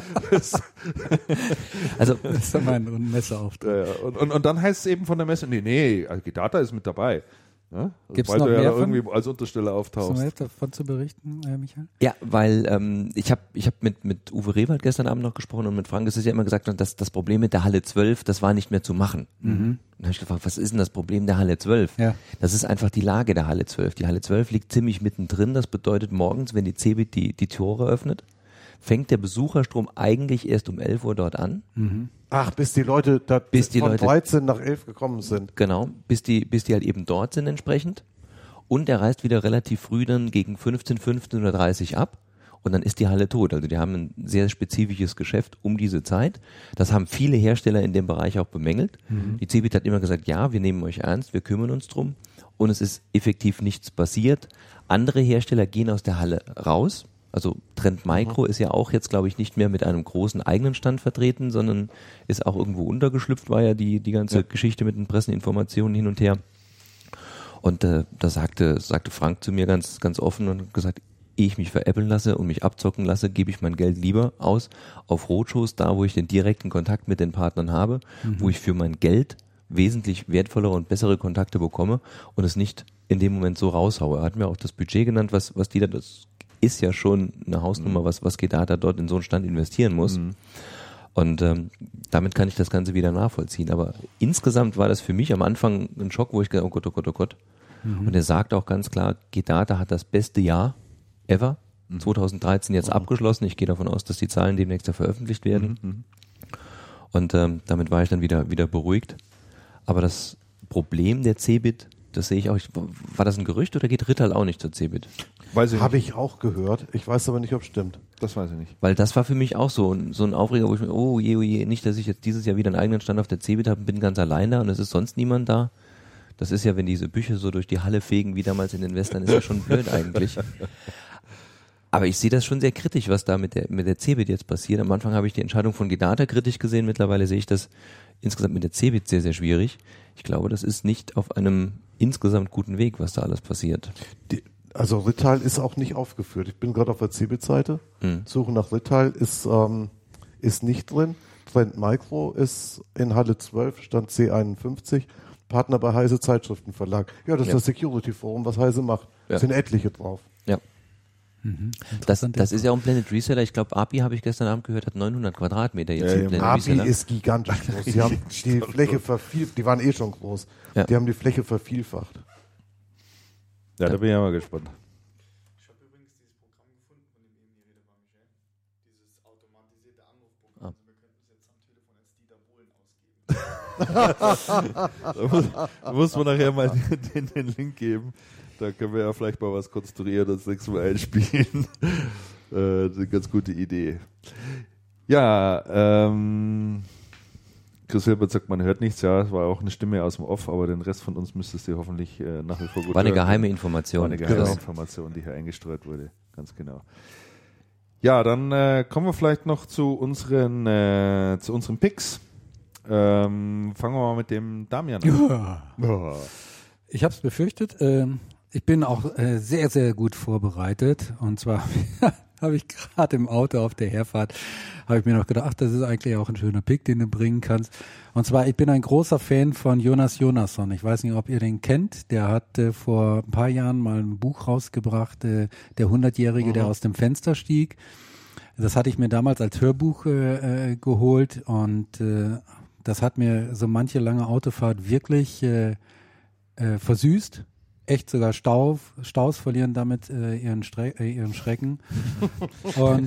Also Das ist dann mein Messeauftritt. und dann heißt es eben von der Messe, nee, also G-Data ist mit dabei. Ja? Gibt's Weil noch du ja mehr da irgendwie als Untersteller Hast du auftauchst. mehr davon zu berichten, Michael? ja, weil ich hab mit Uwe Rewald gestern Abend noch gesprochen und mit Frank, es ist ja immer gesagt, dass das Problem mit der Halle 12, das war nicht mehr zu machen. Und dann habe ich gefragt, was ist denn das Problem der Halle 12? Ja. Das ist einfach die Lage der Halle 12. Die Halle 12 liegt ziemlich mittendrin, das bedeutet morgens, wenn die CeBIT die Tore öffnet, fängt der Besucherstrom eigentlich erst um 11 Uhr dort an. Ach, bis die Leute von Leute 13 nach 11 gekommen sind. Genau, bis die halt eben dort sind entsprechend. Und er reist wieder relativ früh dann gegen 15:30 ab. Und dann ist die Halle tot. Also die haben ein sehr spezifisches Geschäft um diese Zeit. Das haben viele Hersteller in dem Bereich auch bemängelt. Die CeBIT hat immer gesagt, ja, wir nehmen euch ernst, wir kümmern uns drum. Und es ist effektiv nichts passiert. Andere Hersteller gehen aus der Halle raus. Also Trend Micro ist ja auch jetzt, glaube ich, nicht mehr mit einem großen eigenen Stand vertreten, sondern ist auch irgendwo untergeschlüpft, war ja die ganze Geschichte mit den Presseninformationen hin und her. Und da sagte Frank zu mir ganz, ganz offen und hat gesagt, ehe ich mich veräppeln lasse und mich abzocken lasse, gebe ich mein Geld lieber aus auf Roadshows, da wo ich den direkten Kontakt mit den Partnern habe, wo ich für mein Geld wesentlich wertvollere und bessere Kontakte bekomme und es nicht in dem Moment so raushaue. Er hat mir auch das Budget genannt, was die da, das ist ja schon eine Hausnummer, was Gedata dort in so einen Stand investieren muss. Und damit kann ich das Ganze wieder nachvollziehen. Aber insgesamt war das für mich am Anfang ein Schock, wo ich gedacht, oh Gott. Und er sagt auch ganz klar, Gedata hat das beste Jahr ever. 2013 jetzt abgeschlossen. Ich gehe davon aus, dass die Zahlen demnächst ja veröffentlicht werden. Und damit war ich dann wieder beruhigt. Aber das Problem der Cebit, das sehe ich auch. War das ein Gerücht oder geht Rittal auch nicht zur Cebit? Habe ich auch gehört. Ich weiß aber nicht, ob es stimmt. Das weiß ich nicht. Weil das war für mich auch so ein Aufreger, wo ich mir, oh je, nicht, dass ich jetzt dieses Jahr wieder einen eigenen Stand auf der Cebit habe und bin ganz allein da und es ist sonst niemand da. Das ist ja, wenn diese Bücher so durch die Halle fegen, wie damals in den Western, ist ja schon blöd eigentlich. Aber ich sehe das schon sehr kritisch, was da mit der Cebit jetzt passiert. Am Anfang habe ich die Entscheidung von Gedata kritisch gesehen. Mittlerweile sehe ich das insgesamt mit der Cebit sehr, sehr schwierig. Ich glaube, das ist nicht auf einem insgesamt guten Weg, was da alles passiert. Also Rittal ist auch nicht aufgeführt. Ich bin gerade auf der Cebit-Seite. Suche nach Rittal ist nicht drin. Trend Micro ist in Halle 12, Stand C51. Partner bei Heise Zeitschriftenverlag. Ja, das ist das Security Forum, was Heise macht. Ja. Sind etliche drauf. Ja. Das ist ja auch ein Blended Reseller. Ich glaube, API, habe ich gestern Abend gehört, hat 900 Quadratmeter jetzt. Ja, Blended API Reseller. ist gigantisch groß. Die haben die Fläche vervielfacht. Die waren eh schon groß. Ja. Die haben die Fläche vervielfacht. Ja, da bin ich ja mal gespannt. Ich habe übrigens dieses Programm gefunden, von dem eben die Rede war, Michael. Dieses automatisierte Anrufprogramm. Also wir könnten es jetzt am Telefon als Dieter Bohlen ausgeben. Da muss man nachher mal den Link geben. Da können wir ja vielleicht mal was konstruieren und das nächste Mal einspielen. Das ist eine ganz gute Idee. Ja, Chris Hilbert sagt, man hört nichts. Ja, es war auch eine Stimme aus dem Off, aber den Rest von uns müsstest du hoffentlich nach wie vor gut War eine hören. geheime Information. War eine geheime Information, die hier eingestreut wurde. Ganz genau. Ja, dann kommen wir vielleicht noch zu unseren Picks. Fangen wir mal mit dem Damian an. Ja. Ich habe es befürchtet. Ich bin auch sehr, sehr gut vorbereitet. Und zwar habe ich gerade im Auto auf der Herfahrt, habe ich mir noch gedacht, ach, das ist eigentlich auch ein schöner Pick, den du bringen kannst. Und zwar, ich bin ein großer Fan von Jonas Jonasson. Ich weiß nicht, ob ihr den kennt. Der hat vor ein paar Jahren mal ein Buch rausgebracht, der 100-Jährige, der aus dem Fenster stieg. Das hatte ich mir damals als Hörbuch geholt und das hat mir so manche lange Autofahrt wirklich versüßt. Echt sogar Staus verlieren damit ihren Schrecken. Und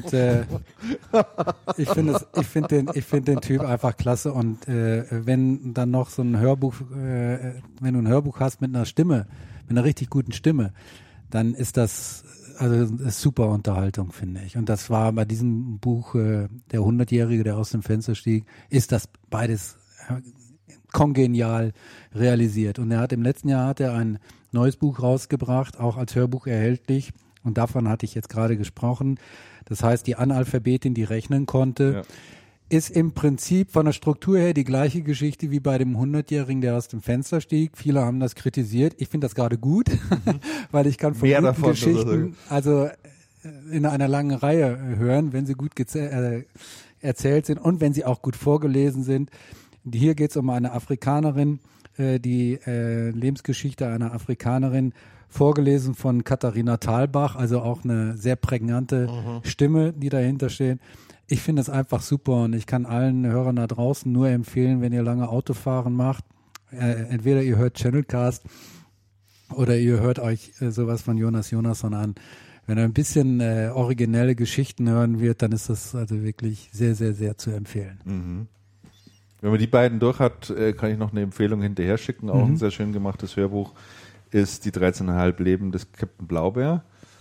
ich finde den Typ einfach klasse. Und wenn dann noch so ein Hörbuch, wenn du ein Hörbuch hast mit einer Stimme, mit einer richtig guten Stimme, dann ist das ist super Unterhaltung, finde ich. Und das war bei diesem Buch, der 100-Jährige, der aus dem Fenster stieg, ist das beides kongenial realisiert. Und im letzten Jahr hat er ein neues Buch rausgebracht, auch als Hörbuch erhältlich. Und davon hatte ich jetzt gerade gesprochen. Das heißt, die Analphabetin, die rechnen konnte, ist im Prinzip von der Struktur her die gleiche Geschichte wie bei dem 100-Jährigen, der aus dem Fenster stieg. Viele haben das kritisiert. Ich finde das gerade gut, weil ich kann von Mehr guten davon, Geschichten, also in einer langen Reihe hören, wenn sie gut erzählt sind und wenn sie auch gut vorgelesen sind. Hier geht es um eine Afrikanerin, die Lebensgeschichte einer Afrikanerin, vorgelesen von Katharina Thalbach, also auch eine sehr prägnante Stimme, die dahinter steht. Ich finde es einfach super und ich kann allen Hörern da draußen nur empfehlen, wenn ihr lange Autofahren macht, entweder ihr hört Channelcast oder ihr hört euch sowas von Jonas Jonasson an. Wenn er ein bisschen originelle Geschichten hören wird, dann ist das also wirklich sehr, sehr, sehr zu empfehlen. Mhm. Wenn man die beiden durch hat, kann ich noch eine Empfehlung hinterher schicken. Auch ein sehr schön gemachtes Hörbuch ist die 13,5 Leben des Captain Blaubeer.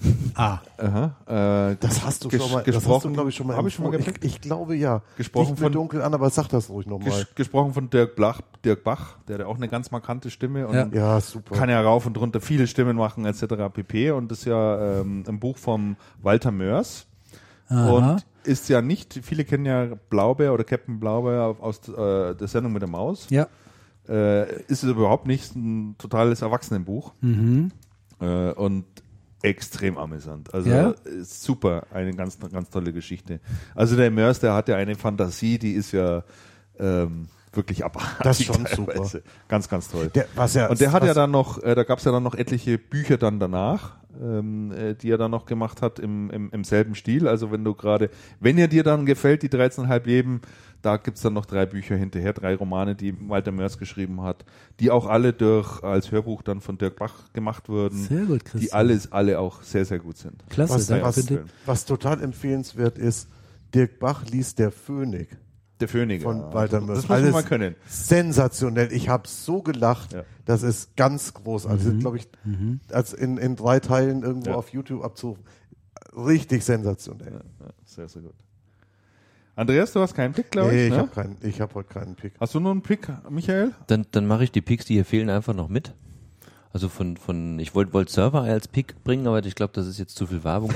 Das hast du schon mal, glaube ich, schon mal. Habe ich schon mal gepickt? Ich glaube, ja. Gesprochen Nicht von mit dunkel an, aber sag das ruhig nochmal. Gesprochen von Dirk Bach, der hat auch eine ganz markante Stimme und Ja, super. kann ja rauf und runter viele Stimmen machen etc. pp. Und das ist ja ein Buch vom Walter Mörs. Und ist ja nicht, viele kennen ja Blaubeer oder Captain Blaubeer aus der Sendung mit der Maus. Ja. Ist es überhaupt nicht ein totales Erwachsenenbuch. Und extrem amüsant. Also Ja? super, eine ganz, ganz tolle Geschichte. Also der Mörs, der hat ja eine Fantasie, die ist ja wirklich abartig. Das ist schon teilweise. super. Ganz, ganz toll. Und der hat ja dann noch, da gab es ja dann noch etliche Bücher dann danach, die er dann noch gemacht hat im selben Stil. Also wenn ihr dir dann gefällt, die 13,5 Leben, da gibt's dann noch 3 Bücher hinterher, 3 Romane, die Walter Mörs geschrieben hat, die auch alle als Hörbuch dann von Dirk Bach gemacht wurden. Sehr gut, Die Christian. alle auch sehr, sehr gut sind. Klasse, was total empfehlenswert ist, Dirk Bach liest Der Phönik Der Phönik. von Walter Mörs. Das muss man mal können. Sensationell. Ich habe so gelacht. Ja. Das ist ganz großartig. Das ist, glaube ich, als in 3 Teilen irgendwo auf YouTube abzurufen. Richtig sensationell. Ja, sehr, sehr gut. Andreas, du hast keinen Pick, glaube Nee, ich. Ne? ich habe heute keinen Pick. Hast du nur einen Pick, Michael? Dann mache ich die Picks, die hier fehlen, einfach noch mit. Also ich wollte Server als Pick bringen, aber ich glaube, das ist jetzt zu viel Werbung.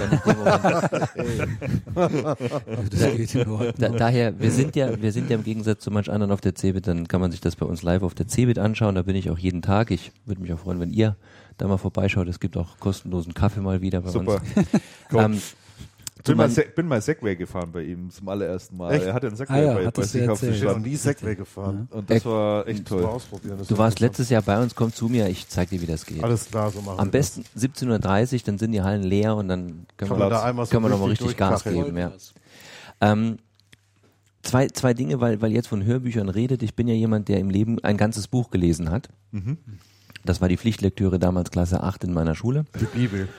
Das geht in Ordnung. Daher, wir sind ja im Gegensatz zu manch anderen auf der CeBIT, dann kann man sich das bei uns live auf der CeBIT anschauen. Da bin ich auch jeden Tag. Ich würde mich auch freuen, wenn ihr da mal vorbeischaut. Es gibt auch kostenlosen Kaffee mal wieder bei Super. uns. Bin mal Segway gefahren bei ihm zum allerersten Mal. Echt? Er hatte einen Segway bei hattest du sich auf dem Ich bin noch Stand. nie Segway gefahren. Und das war echt Mal toll. ausprobieren. Das Du ist warst interessant. letztes Jahr bei uns, komm zu mir, ich zeig dir, wie das geht. Alles klar, so machen Am wir besten 17:30 Uhr, dann sind die Hallen leer und dann können Kann wir man da einmal so noch mal richtig Gas durchkacheln. geben. Ja. Zwei Dinge, weil jetzt von Hörbüchern redet. Ich bin ja jemand, der im Leben ein ganzes Buch gelesen hat. Das war die Pflichtlektüre damals Klasse 8 in meiner Schule. Die Bibel.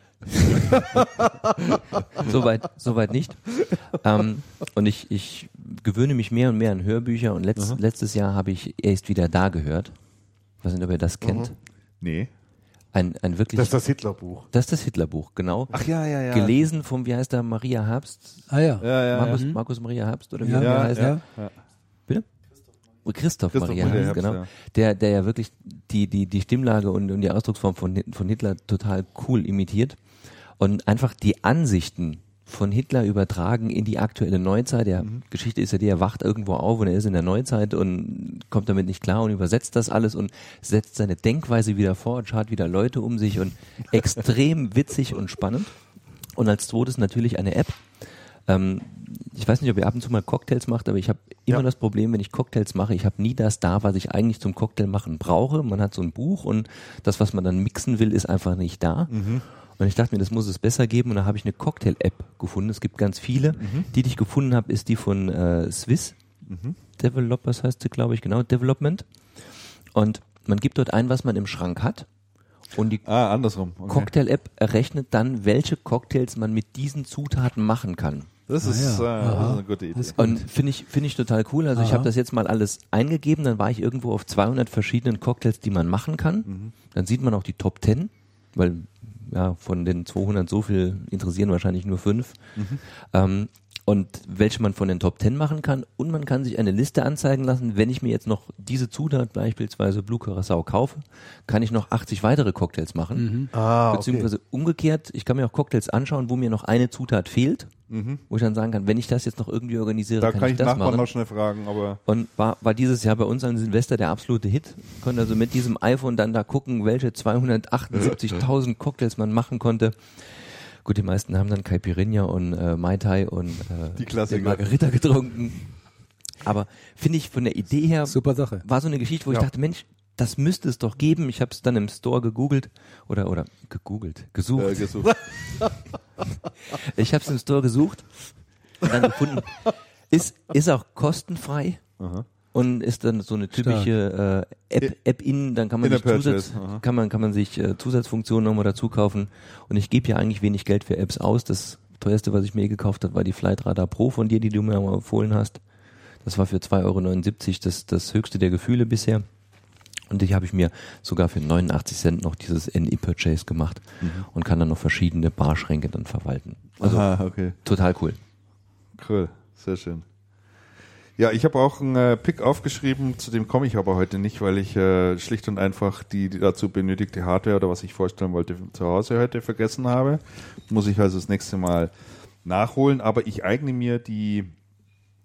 Soweit nicht. Und ich gewöhne mich mehr und mehr an Hörbücher und letztes Jahr habe ich erst wieder da gehört. Ich weiß nicht, ob ihr das kennt. Nee. Ein wirklich. Das ist das Hitlerbuch. Das ist das Hitlerbuch, genau. Ach ja. Gelesen vom, wie heißt der, Maria Herbst? Ah ja. Markus Maria Herbst oder wie Ja, er heißt? ja. Bitte? Christoph Maria Maria Herbst, Herbst, genau. Der ja wirklich die Stimmlage und die Ausdrucksform von Hitler total cool imitiert und einfach die Ansichten von Hitler übertragen in die aktuelle Neuzeit. Der Geschichte ist ja die, er wacht irgendwo auf und er ist in der Neuzeit und kommt damit nicht klar und übersetzt das alles und setzt seine Denkweise wieder fort, schaut wieder Leute um sich und extrem witzig und spannend. Und als zweites natürlich eine App. Ich weiß nicht, ob ihr ab und zu mal Cocktails macht, aber ich habe immer das Problem, wenn ich Cocktails mache, ich habe nie das da, was ich eigentlich zum Cocktail machen brauche. Man hat so ein Buch und das, was man dann mixen will, ist einfach nicht da. Und ich dachte mir, das muss es besser geben und da habe ich eine Cocktail-App gefunden. Es gibt ganz viele. Die ich gefunden habe, ist die von Swiss Developers, heißt sie, glaube ich, genau, Development. Und man gibt dort ein, was man im Schrank hat. Und die Andersrum. Okay. Cocktail-App errechnet dann, welche Cocktails man mit diesen Zutaten machen kann. Das ist eine gute Idee. Und finde ich total cool. Also ich habe das jetzt mal alles eingegeben, dann war ich irgendwo auf 200 verschiedenen Cocktails, die man machen kann. Dann sieht man auch die Top 10, weil von den 200 so viel interessieren wahrscheinlich nur 5. Und welche man von den Top 10 machen kann. Und man kann sich eine Liste anzeigen lassen, wenn ich mir jetzt noch diese Zutat, beispielsweise Blue Curacao, kaufe, kann ich noch 80 weitere Cocktails machen. Beziehungsweise umgekehrt, ich kann mir auch Cocktails anschauen, wo mir noch eine Zutat fehlt, wo ich dann sagen kann, wenn ich das jetzt noch irgendwie organisiere, Da kann ich das Nachbarn machen. noch schnell fragen, aber Und war dieses Jahr bei uns an Silvester der absolute Hit. Konnte also mit diesem iPhone dann da gucken, welche 278.000 Cocktails man machen konnte. Gut, die meisten haben dann Caipirinha und Mai Tai und Die Klassiker. den Margarita getrunken. Aber finde ich von der Idee her, Super Sache. war so eine Geschichte, wo ich dachte, Mensch, das müsste es doch geben. Ich habe es dann im Store gesucht. Ich habe es im Store gesucht und dann gefunden. Ist auch kostenfrei und ist dann so eine typische App innen. Dann kann man sich kann man sich Zusatzfunktionen nochmal dazu kaufen. Und ich gebe ja eigentlich wenig Geld für Apps aus. Das teuerste, was ich mir gekauft habe, war die Flightradar Pro von dir, die du mir mal empfohlen hast. Das war für 2,79 € das höchste der Gefühle bisher. Und die habe ich mir sogar für 89 Cent noch dieses NE-Purchase gemacht und kann dann noch verschiedene Barschränke dann verwalten. Also okay. total cool. Cool, sehr schön. Ja, ich habe auch einen Pick aufgeschrieben, zu dem komme ich aber heute nicht, weil ich schlicht und einfach die dazu benötigte Hardware oder was ich vorstellen wollte zu Hause heute vergessen habe. Muss ich also das nächste Mal nachholen, aber ich eigne mir die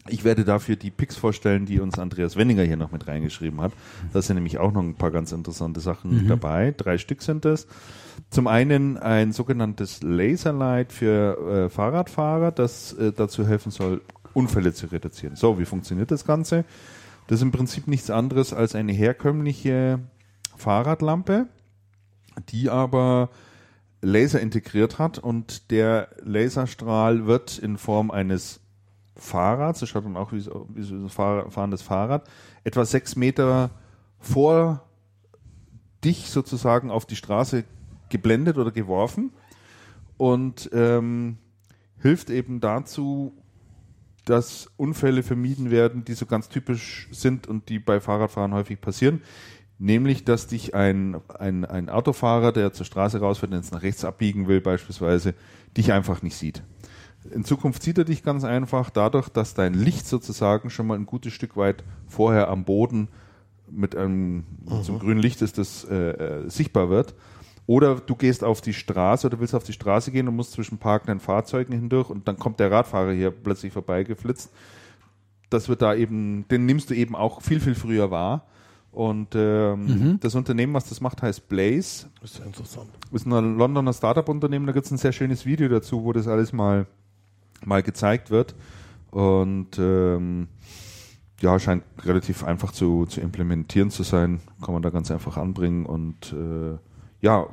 Ich werde dafür die Picks vorstellen, die uns Andreas Wenninger hier noch mit reingeschrieben hat. Da sind nämlich auch noch ein paar ganz interessante Sachen dabei. 3 Stück sind es. Zum einen ein sogenanntes Laserlight für Fahrradfahrer, das dazu helfen soll, Unfälle zu reduzieren. So, wie funktioniert das Ganze? Das ist im Prinzip nichts anderes als eine herkömmliche Fahrradlampe, die aber Laser integriert hat, und der Laserstrahl wird in Form eines Fahrrads, das schaut dann auch wie so ein fahrendes Fahrrad, etwa 6 Meter vor dich sozusagen auf die Straße geblendet oder geworfen und hilft eben dazu, dass Unfälle vermieden werden, die so ganz typisch sind und die bei Fahrradfahrern häufig passieren. Nämlich, dass dich ein Autofahrer, der zur Straße rausfährt und jetzt nach rechts abbiegen will beispielsweise, dich einfach nicht sieht. In Zukunft sieht er dich ganz einfach dadurch, dass dein Licht sozusagen schon mal ein gutes Stück weit vorher am Boden mit einem zum grünen Licht ist das sichtbar wird. Oder du gehst auf die Straße oder willst auf die Straße gehen und musst zwischen parkenden Fahrzeugen hindurch und dann kommt der Radfahrer hier plötzlich vorbeigeflitzt. Das wird da eben, den nimmst du eben auch viel, viel früher wahr. Und das Unternehmen, was das macht, heißt Blaze. Das ist ja interessant. Ist ein Londoner Startup-Unternehmen, da gibt es ein sehr schönes Video dazu, wo das alles mal gezeigt wird. Und ja, scheint relativ einfach zu implementieren zu sein. Kann man da ganz einfach anbringen und ja,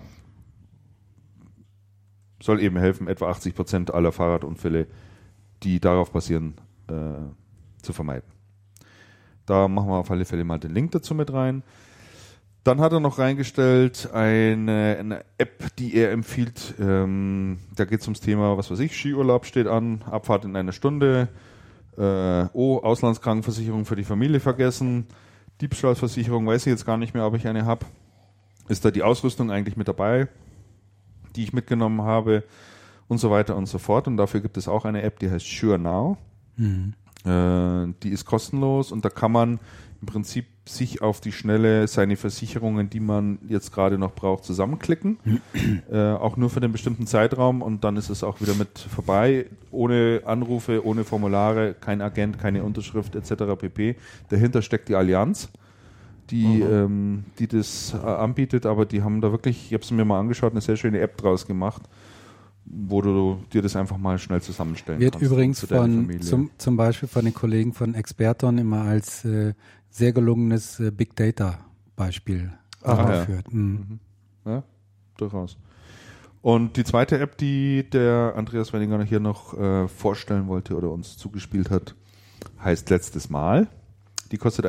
soll eben helfen, etwa 80% aller Fahrradunfälle, die darauf basieren, zu vermeiden. Da machen wir auf alle Fälle mal den Link dazu mit rein. Dann hat er noch reingestellt eine App, die er empfiehlt. Da geht es ums Thema, was weiß ich, Skiurlaub steht an, Abfahrt in 1 Stunde, Auslandskrankenversicherung für die Familie vergessen, Diebstahlversicherung, weiß ich jetzt gar nicht mehr, ob ich eine habe. Ist da die Ausrüstung eigentlich mit dabei, die ich mitgenommen habe und so weiter und so fort. Und dafür gibt es auch eine App, die heißt Sure Now. Die ist kostenlos und da kann man im Prinzip sich auf die Schnelle seine Versicherungen, die man jetzt gerade noch braucht, zusammenklicken. Auch nur für den bestimmten Zeitraum und dann ist es auch wieder mit vorbei. Ohne Anrufe, ohne Formulare, kein Agent, keine Unterschrift etc. pp. Dahinter steckt die Allianz, die das anbietet, aber die haben da wirklich, ich habe es mir mal angeschaut, eine sehr schöne App draus gemacht, wo du dir das einfach mal schnell zusammenstellen wird kannst. Wird übrigens zum Beispiel von den Kollegen von Experton immer als sehr gelungenes Big Data Beispiel angeführt. Ja. Ja, durchaus. Und die zweite App, die der Andreas Wenninger hier noch vorstellen wollte oder uns zugespielt hat, heißt Letztes Mal. Die kostet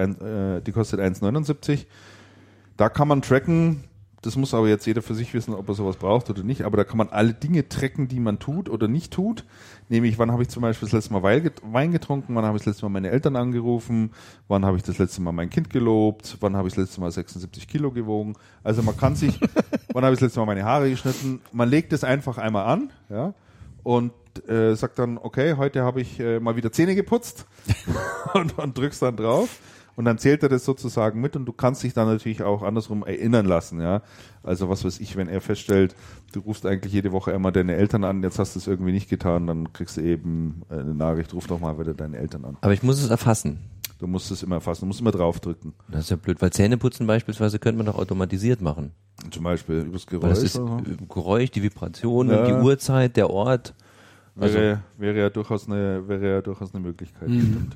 1,79. Da kann man tracken, das muss aber jetzt jeder für sich wissen, ob er sowas braucht oder nicht, aber da kann man alle Dinge tracken, die man tut oder nicht tut. Nämlich, wann habe ich zum Beispiel das letzte Mal Wein getrunken, wann habe ich das letzte Mal meine Eltern angerufen, wann habe ich das letzte Mal mein Kind gelobt, wann habe ich das letzte Mal 76 Kilo gewogen. Also man kann sich, wann habe ich das letzte Mal meine Haare geschnitten, man legt es einfach einmal an, ja, und sagt dann, okay, heute habe ich mal wieder Zähne geputzt und drückst dann drauf und dann zählt er das sozusagen mit und du kannst dich dann natürlich auch andersrum erinnern lassen, ja. Also was weiß ich, wenn er feststellt, du rufst eigentlich jede Woche einmal deine Eltern an, jetzt hast du es irgendwie nicht getan, dann kriegst du eben eine Nachricht, ruf doch mal wieder deine Eltern an. Aber ich muss es erfassen. Du musst es immer erfassen, du musst immer draufdrücken. Das ist ja blöd, weil Zähneputzen beispielsweise könnte man doch automatisiert machen. Zum Beispiel übers Geräusch. Weil das ist Geräusch, die Vibration, die Uhrzeit, der Ort. Wäre ja durchaus eine Möglichkeit. Stimmt,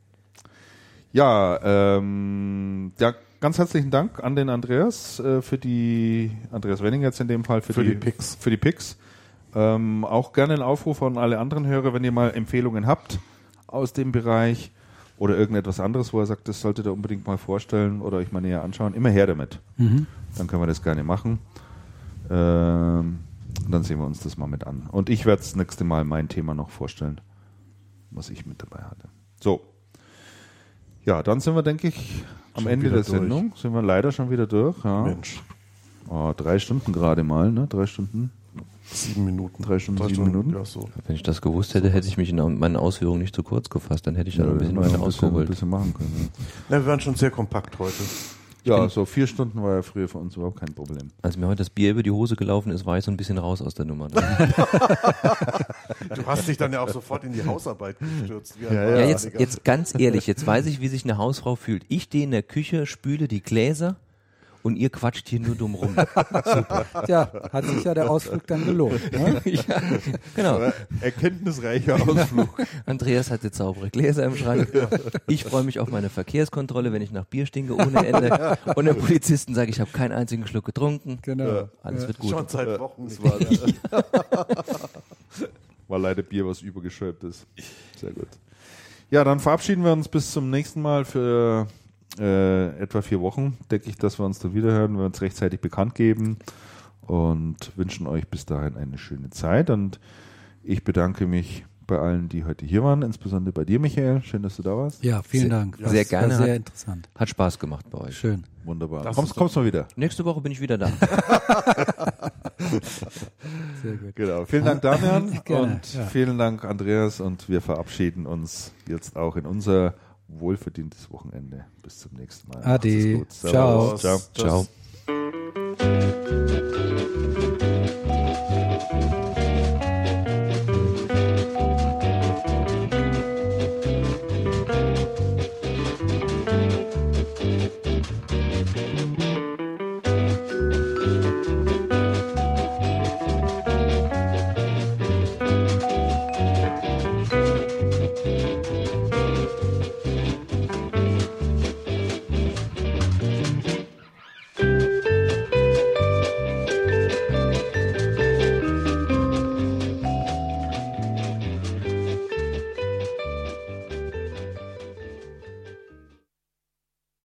ja, ganz herzlichen Dank an den Andreas Andreas Wenninger jetzt in dem Fall für die Picks. Auch gerne ein Aufruf an alle anderen Hörer, wenn ihr mal Empfehlungen habt aus dem Bereich oder irgendetwas anderes, wo er sagt, das solltet ihr unbedingt mal vorstellen oder euch mal näher anschauen, immer her damit. Dann können wir das gerne machen. Und dann sehen wir uns das mal mit an. Und ich werde das nächste Mal mein Thema noch vorstellen, was ich mit dabei hatte. So. Ja, dann sind wir, denke ich, am Ende der Sendung. Sind wir leider schon wieder durch. Ja. Mensch. 3 Stunden gerade mal, ne? 3 Stunden. 7 Minuten. 3 Stunden, 7 Minuten. Ja, so. Wenn ich das gewusst hätte, hätte ich mich in meinen Ausführungen nicht zu kurz gefasst. Dann hätte ich da noch ein bisschen weiter ausgeholt. Ein bisschen machen können. Ja. Na, wir waren schon sehr kompakt heute. Ja, so 4 Stunden war ja früher für uns überhaupt kein Problem. Als mir heute das Bier über die Hose gelaufen ist, war ich so ein bisschen raus aus der Nummer. Du hast dich dann ja auch sofort in die Hausarbeit gestürzt. Wie ein Ja, jetzt ganz ehrlich, jetzt weiß ich, wie sich eine Hausfrau fühlt. Ich stehe in der Küche, spüle die Gläser und ihr quatscht hier nur dumm rum. Super. Ja, hat sich ja der Ausflug dann gelohnt. Ne? Ja, genau. Erkenntnisreicher Ausflug. Andreas hatte saubere Gläser im Schrank. Ich freue mich auf meine Verkehrskontrolle, wenn ich nach Bier stinke ohne Ende. Und dem Polizisten sage ich, habe keinen einzigen Schluck getrunken. Genau. Alles wird gut. Schon seit Wochen. War leider Bier, was übergeschäumt ist. Sehr gut. Ja, dann verabschieden wir uns bis zum nächsten Mal für etwa 4 Wochen. Denke ich, dass wir uns da wieder hören, wenn wir uns rechtzeitig bekannt geben und wünschen euch bis dahin eine schöne Zeit. Und ich bedanke mich bei allen, die heute hier waren, insbesondere bei dir, Michael. Schön, dass du da warst. Ja, vielen Dank. Ja, sehr gerne. War sehr interessant. Hat Spaß gemacht bei euch. Schön. Wunderbar. Kommst mal wieder. Nächste Woche bin ich wieder da. Sehr gut. Genau. Vielen Dank, Damian. Gerne, Und ja. vielen Dank, Andreas. Und wir verabschieden uns jetzt auch in unser wohlverdientes Wochenende. Bis zum nächsten Mal. Ade. Macht's gut. Servus. Ciao. Ciao. Ciao.